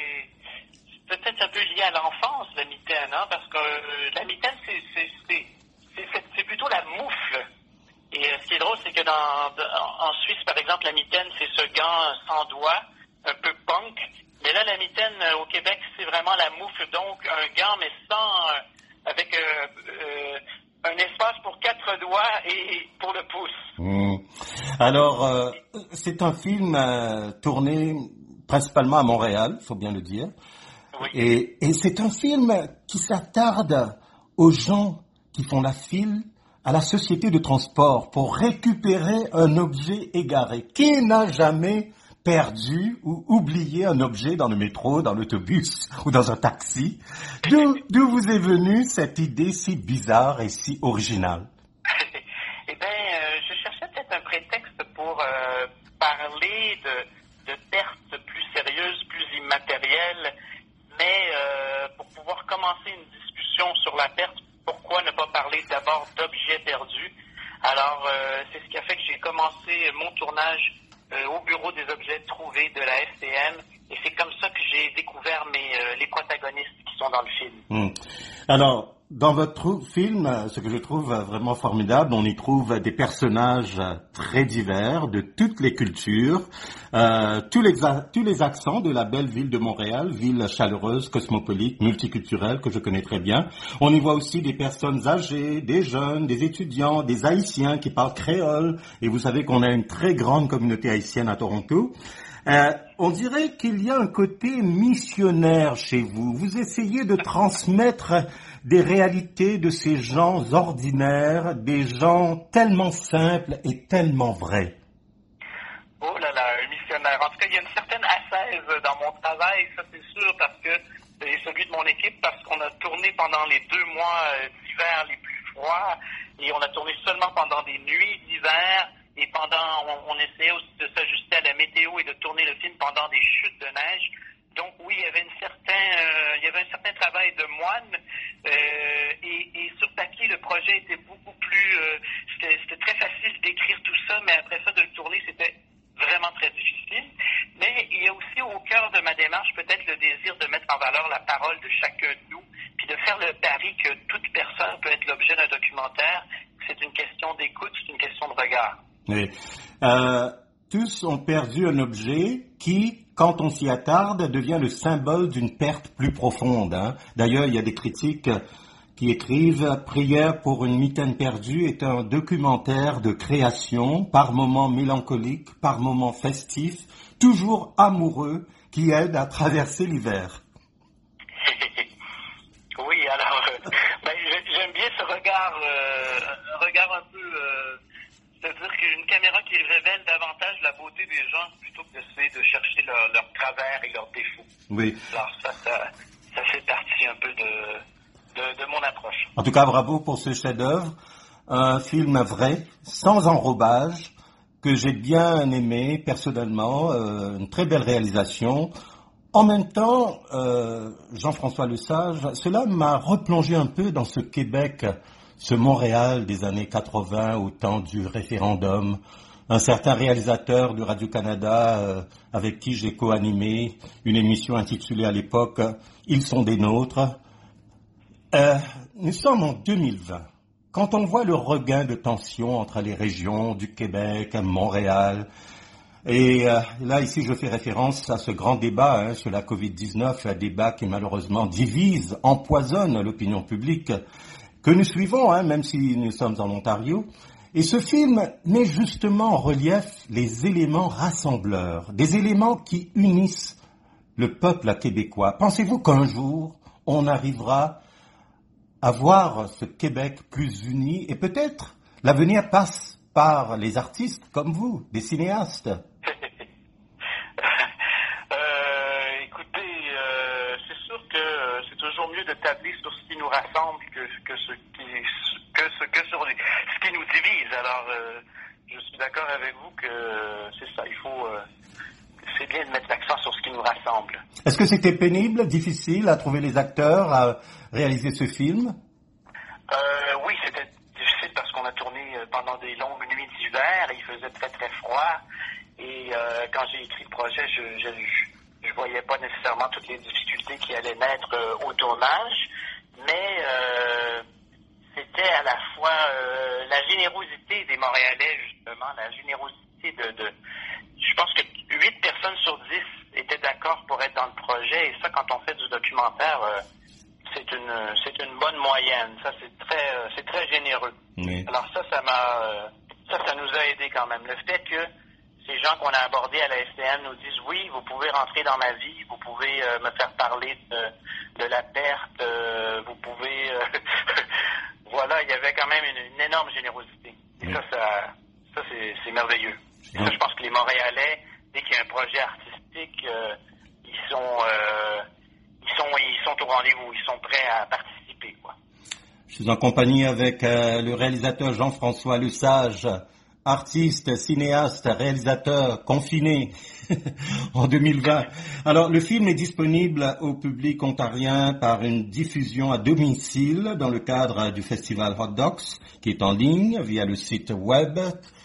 c'est peut-être un peu lié à l'enfance, la mitaine, hein, parce que euh, la mitaine, c'est, c'est, c'est, c'est, c'est plutôt la moufle. Et euh, ce qui est drôle, c'est que dans, en Suisse, par exemple, la mitaine, c'est ce gant sans doigts, un peu punk. Mais là, la mitaine, euh, au Québec, c'est vraiment la moufle, donc un gant, mais sans, euh, avec euh, euh, un espace pour quatre doigts et pour le pouce. Mmh. Alors, euh, c'est un film euh, tourné principalement à Montréal, il faut bien le dire. Oui. Et, et c'est un film qui s'attarde aux gens qui font la file à la société de transport pour récupérer un objet égaré. Qui n'a jamais perdu ou oublié un objet dans le métro, dans l'autobus ou dans un taxi? D'où, d'où vous est venue cette idée si bizarre et si originale? Eh bien, euh, je cherchais peut-être un prétexte pour euh, parler de, de pertes plus sérieuses, plus immatérielles, mais euh, pour pouvoir commencer une discussion sur la perte, pourquoi ne pas parler d'abord d'objets perdus? Alors, euh, c'est ce qui a fait que j'ai commencé mon tournage euh, au bureau des objets trouvés de la S T M, et c'est comme ça que j'ai découvert mes, euh, les protagonistes qui sont dans le film. Mmh. Alors, dans votre film, ce que je trouve vraiment formidable, on y trouve des personnages très divers, de toutes les cultures, euh, tous les, tous les accents de la belle ville de Montréal, ville chaleureuse, cosmopolite, multiculturelle, que je connais très bien. On y voit aussi des personnes âgées, des jeunes, des étudiants, des Haïtiens qui parlent créole, et vous savez qu'on a une très grande communauté haïtienne à Toronto. Euh, on dirait qu'il y a un côté missionnaire chez vous. Vous essayez de transmettre des réalités de ces gens ordinaires, des gens tellement simples et tellement vrais. Oh là là, un missionnaire. En tout cas, il y a une certaine ascèse dans mon travail, ça c'est sûr, parce que, et celui de mon équipe, parce qu'on a tourné pendant les deux mois d'hiver les plus froids, et on a tourné seulement pendant des nuits d'hiver, et pendant, on, on essayait aussi de s'ajuster à la météo et de tourner le film pendant des chutes de neige. Donc oui, il y avait une certain, euh, il y avait un certain travail de moine euh, et, et sur papier le projet était beaucoup plus, euh, c'était, c'était très facile d'écrire tout ça, mais après ça de le tourner c'était vraiment très difficile. Mais il y a aussi au cœur de ma démarche peut-être le désir de mettre en valeur la parole de chacun de nous, puis de faire le pari que toute personne peut être l'objet d'un documentaire. C'est une question d'écoute, c'est une question de regard. Oui. Euh, tous ont perdu un objet qui, quand on s'y attarde, devient le symbole d'une perte plus profonde. Hein. D'ailleurs, il y a des critiques qui écrivent « Prière pour une mitaine perdue » est un documentaire de création, par moments mélancolique, par moments festif, toujours amoureux, qui aide à traverser l'hiver. Oui, alors, euh, ben, j'aime bien ce regard, euh, un regard un peu... Euh, c'est-à-dire qu'une caméra qui révèle davantage la beauté des gens plutôt que d'essayer de chercher leurs leur travers et leurs défauts. Oui. Alors ça, ça, ça fait partie un peu de, de, de mon approche. En tout cas, bravo pour ce chef-d'œuvre. Un film vrai, sans enrobage, que j'ai bien aimé personnellement. Euh, une très belle réalisation. En même temps, euh, Jean-François Lesage, cela m'a replongé un peu dans ce Québec, ce Montréal des années quatre-vingts, au temps du référendum. Un certain réalisateur de Radio-Canada euh, avec qui j'ai co-animé une émission intitulée à l'époque « Ils sont des nôtres ». Euh, nous sommes en deux mille vingt. Quand on voit le regain de tension entre les régions du Québec, Montréal, et euh, là, ici, je fais référence à ce grand débat hein, sur la covid dix-neuf, un débat qui malheureusement divise, empoisonne l'opinion publique, que nous suivons, hein, même si nous sommes en Ontario. Et ce film met justement en relief les éléments rassembleurs, des éléments qui unissent le peuple québécois. Pensez-vous qu'un jour, on arrivera à voir ce Québec plus uni, et peut-être l'avenir passe par les artistes comme vous, des cinéastes? euh, écoutez, euh, c'est sûr que euh, c'est toujours mieux de tabler sur ce qui nous rassemble que, que, ce, qui, que, ce, que sur les, ce qui nous divise. Alors, euh, je suis d'accord avec vous que euh, c'est ça, il faut... Euh, c'est bien de mettre l'accent sur ce qui nous rassemble. Est-ce que c'était pénible, difficile à trouver les acteurs, à réaliser ce film? Euh, oui, c'était difficile parce qu'on a tourné pendant des longues nuits d'hiver, il faisait très très froid et euh, quand j'ai écrit le projet, je, je, je, je voyais pas nécessairement toutes les difficultés qui allaient naître euh, au tournage, mais euh, c'était à la fois euh, la générosité des Montréalais, justement, la générosité de... de je pense que huit personnes sur dix étaient d'accord pour être dans le projet, et ça, quand on fait du documentaire, euh, c'est une c'est une bonne moyenne. Ça, c'est très euh, c'est très généreux. Oui. Alors ça, ça m'a euh, ça, ça nous a aidé quand même. Le fait que ces gens qu'on a abordés à la S T M nous disent oui, vous pouvez rentrer dans ma vie, vous pouvez euh, me faire parler de, de la perte, euh, vous pouvez euh, voilà, il y avait quand même une, une énorme générosité. Et oui. ça, ça, ça c'est, c'est merveilleux. Et ça, je pense que les Montréalais, dès qu'il y a un projet artistique, euh, ils sont euh, ils sont ils sont au rendez-vous, ils sont prêts à participer, quoi. Je suis en compagnie avec euh, le réalisateur Jean-François Lesage, artiste, cinéaste, réalisateur confiné en deux mille vingt. Alors, le film est disponible au public ontarien par une diffusion à domicile dans le cadre du festival Hot Docs, qui est en ligne via le site web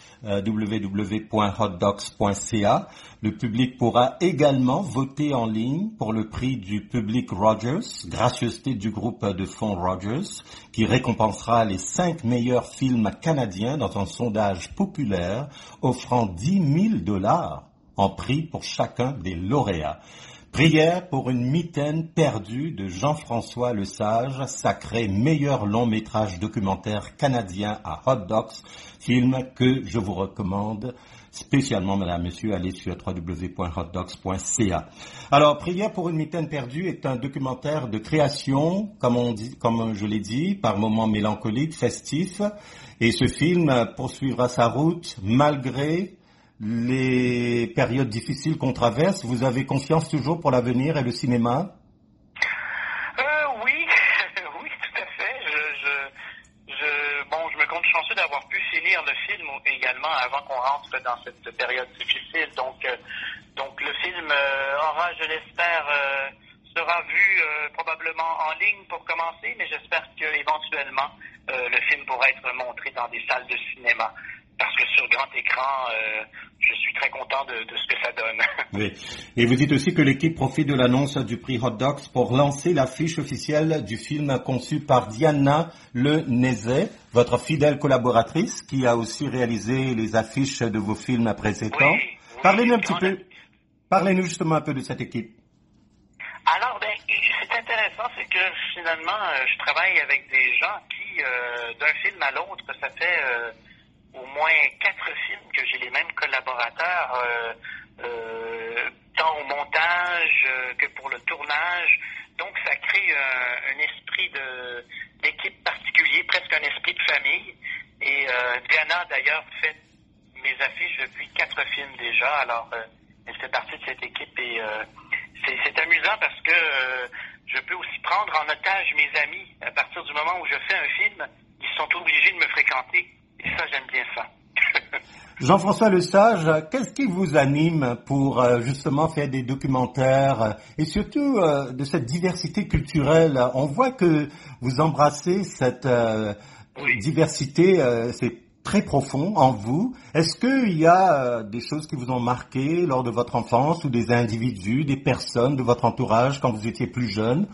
w w w point hot docs point c a. Le public pourra également voter en ligne pour le prix du Public Rogers, gracieuseté du groupe de fonds Rogers, qui récompensera les cinq meilleurs films canadiens dans un sondage populaire offrant dix mille dollars en prix pour chacun des lauréats. Prière pour une mitaine perdue de Jean-François Lesage, sacré meilleur long métrage documentaire canadien à Hot Docs, film que je vous recommande spécialement, madame, monsieur, allez sur w w w point hot docs point c a. Alors, Prière pour une mitaine perdue est un documentaire de création, comme on dit, comme je l'ai dit, par moments mélancoliques, festifs, et ce film poursuivra sa route malgré les périodes difficiles qu'on traverse. Vous avez confiance toujours pour l'avenir et le cinéma? Euh, oui, oui, tout à fait. Je, je, je, bon, je me compte chanceux chanceux d'avoir pu finir le film également avant qu'on rentre dans cette période difficile. Donc, euh, donc le film euh, aura, je l'espère, euh, sera vu euh, probablement en ligne pour commencer, mais j'espère qu'éventuellement euh, le film pourra être montré dans des salles de cinéma. Parce que sur grand écran, euh, je suis très content de, de ce que ça donne. Oui. Et vous dites aussi que l'équipe profite de l'annonce du prix Hot Docs pour lancer l'affiche officielle du film conçu par Diana Le Nézet, votre fidèle collaboratrice, qui a aussi réalisé les affiches de vos films précédents. Oui, oui, Parlez-nous un petit peu, a... parlez-nous justement un peu de cette équipe. Alors, ben, c'est intéressant, c'est que finalement, je travaille avec des gens qui, euh, d'un film à l'autre, ça fait... Euh, au moins quatre films que j'ai les mêmes collaborateurs, euh, euh, tant au montage euh, que pour le tournage. Donc, ça crée un, un esprit de, d'équipe particulier, presque un esprit de famille. Et euh, Diana, d'ailleurs, fait mes affiches depuis quatre films déjà. Alors, euh, elle fait partie de cette équipe et euh, c'est, c'est amusant parce que euh, je peux aussi prendre en otage mes amis. À partir du moment où je fais un film, ils sont obligés de me fréquenter. Et ça, j'aime bien ça. Jean-François Lesage, qu'est-ce qui vous anime pour euh, justement faire des documentaires euh, et surtout euh, de cette diversité culturelle? On voit que vous embrassez cette euh, oui. diversité, euh, c'est très profond en vous. Est-ce qu'il y a euh, des choses qui vous ont marqué lors de votre enfance ou des individus, des personnes de votre entourage quand vous étiez plus jeune?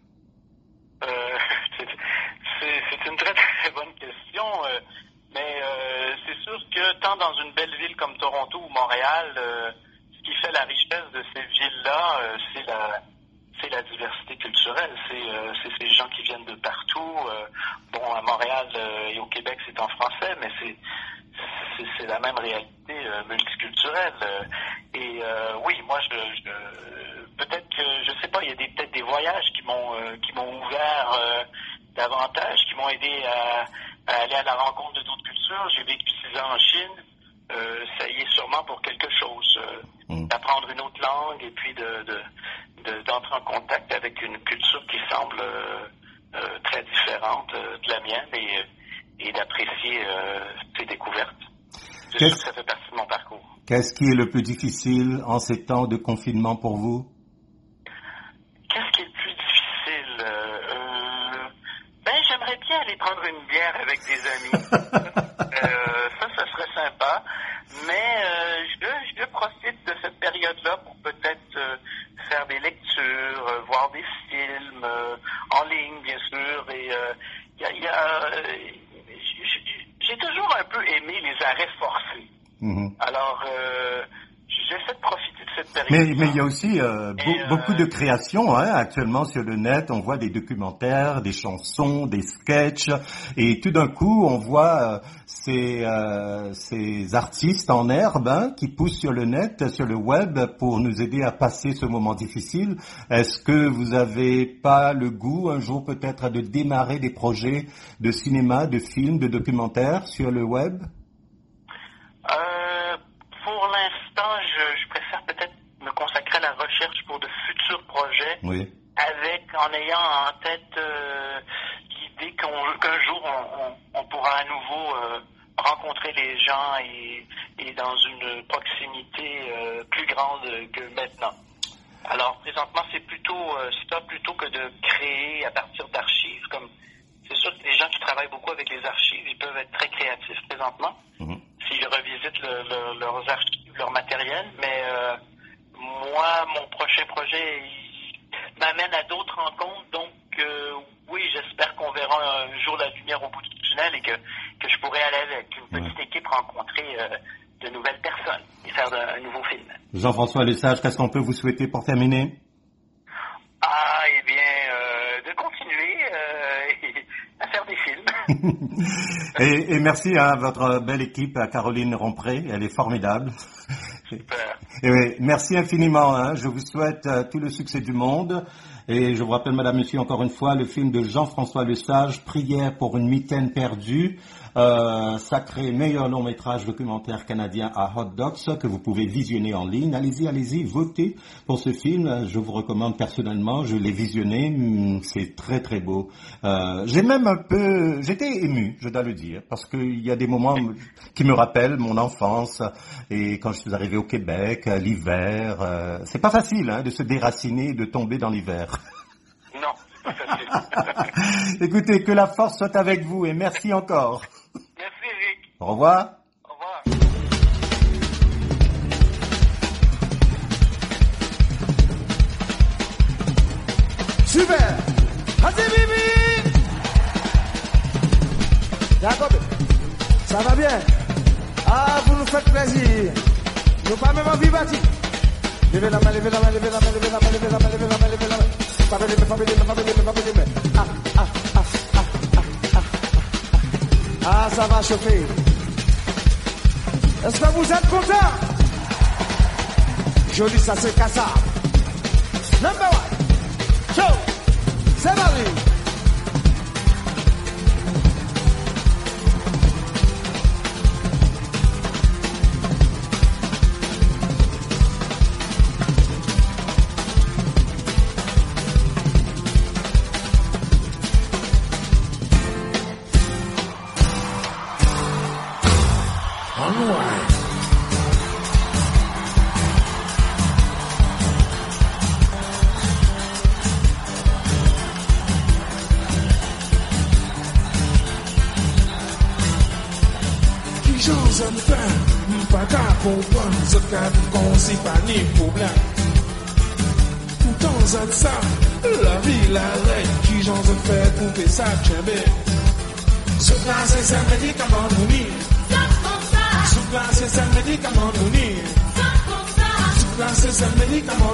euh, c'est, c'est, c'est une très très bonne question. Euh... Mais euh, c'est sûr que tant dans une belle ville comme Toronto ou Montréal, euh, ce qui fait la richesse de ces villes-là, euh, c'est la c'est la diversité culturelle. C'est, euh, c'est ces gens qui viennent de partout. Euh, bon, à Montréal euh, et au Québec, c'est en français, mais c'est c'est, c'est la même réalité euh, multiculturelle. Et euh, oui, moi, je, je peut-être que je sais pas, il y a des, peut-être des voyages qui m'ont euh, qui m'ont ouvert euh, davantage, qui m'ont aidé à à aller à la rencontre de d'autres cultures. J'ai vécu six ans en Chine. Euh, ça y est sûrement pour quelque chose. Euh, mm. D'apprendre une autre langue et puis de, de, de, d'entrer en contact avec une culture qui semble euh, euh, très différente euh, de la mienne et, et d'apprécier euh, ces découvertes. C'est sûr que ça fait partie de mon parcours. Qu'est-ce qui est le plus difficile en ces temps de confinement pour vous? Qu'est-ce qui est le plus difficile? Euh, Ben, j'aimerais bien aller prendre une bière avec des amis. euh, ça, ça serait sympa. Mais euh, je, je profite de cette période-là pour peut-être euh, faire des lectures, euh, voir des films, euh, en ligne, bien sûr. Et euh, y a, y a, euh, j'ai toujours un peu aimé les arrêts forcés. Mm-hmm. Alors, euh, j'essaie de profiter de cette période. Mais, mais il y a aussi euh, be- euh, beaucoup de créations hein, actuellement sur le net. On voit des documentaires, des chansons, des sketchs, et tout d'un coup, on voit euh, ces, euh, ces artistes en herbe hein, qui poussent sur le net, sur le web, pour nous aider à passer ce moment difficile. Est-ce que vous avez pas le goût, un jour peut-être, de démarrer des projets de cinéma, de films, de documentaires sur le web? Euh, pour l'instant, je, je préfère peut-être me consacrer à la recherche pour de futurs projets, oui. avec en ayant en tête euh, l'idée qu'on, qu'un jour on, on, on pourra à nouveau euh, rencontrer les gens et, et dans une proximité euh, plus grande que maintenant. Alors présentement, c'est plutôt euh, ça plutôt que de créer à partir d'archives. Comme c'est sûr que les gens qui travaillent beaucoup avec les archives, ils peuvent être très créatifs présentement. Mm-hmm. S'ils revisitent le, le, leurs archives, leur matériel, mais euh, moi, mon prochain projet il m'amène à d'autres rencontres, donc euh, oui, j'espère qu'on verra un jour la lumière au bout du tunnel et que, que je pourrai aller avec une petite équipe rencontrer euh, de nouvelles personnes et faire de, un nouveau film. Jean-François Lesage, qu'est-ce qu'on peut vous souhaiter pour terminer? Ah, eh bien, euh, de continuer euh, à faire des films. et, et merci à votre belle équipe, à Caroline Rompré, elle est formidable. Super. Et oui, merci infiniment, hein. Je vous souhaite euh, tout le succès du monde Et je vous rappelle, madame, monsieur, encore une fois, le film de Jean-François Lesage, Prière pour une mitaine perdue, euh, sacré meilleur long métrage documentaire canadien à Hot Docs, que vous pouvez visionner en ligne. Allez-y, allez-y, votez pour ce film. Je vous recommande personnellement, je l'ai visionné, c'est très très beau. Euh, j'ai même un peu, j'étais ému, je dois le dire, parce qu'il y a des moments qui me rappellent mon enfance et quand je suis arrivé au Québec, l'hiver. Euh, c'est pas facile hein, de se déraciner et de tomber dans l'hiver. Non, c'est pas facile. Écoutez, que la force soit avec vous et merci encore. Merci Eric. Au revoir. Au revoir. Super. Vas-y Bibi. D'accord. Ça va bien. Ah, vous nous faites plaisir. Nous pas même envie bâti. Levez la main, levez la main, levez la main, levez la main, levez la main, levez la main, levez la main. Pas de pas de pas de pas de ah ah ah ah ah ah. Ah, ça va chauffer. Est-ce que vous êtes contents? Joli, ça c'est Kassa. Number one. Show. C'est parti. C'est pas ni problème. Tout temps ça, ça, la vie, la règle, qui j'en veux faire pour que ça tienne. Ce place, c'est un médicament nourri. Ce place, c'est un médicament nourri. Ce place, c'est un médicament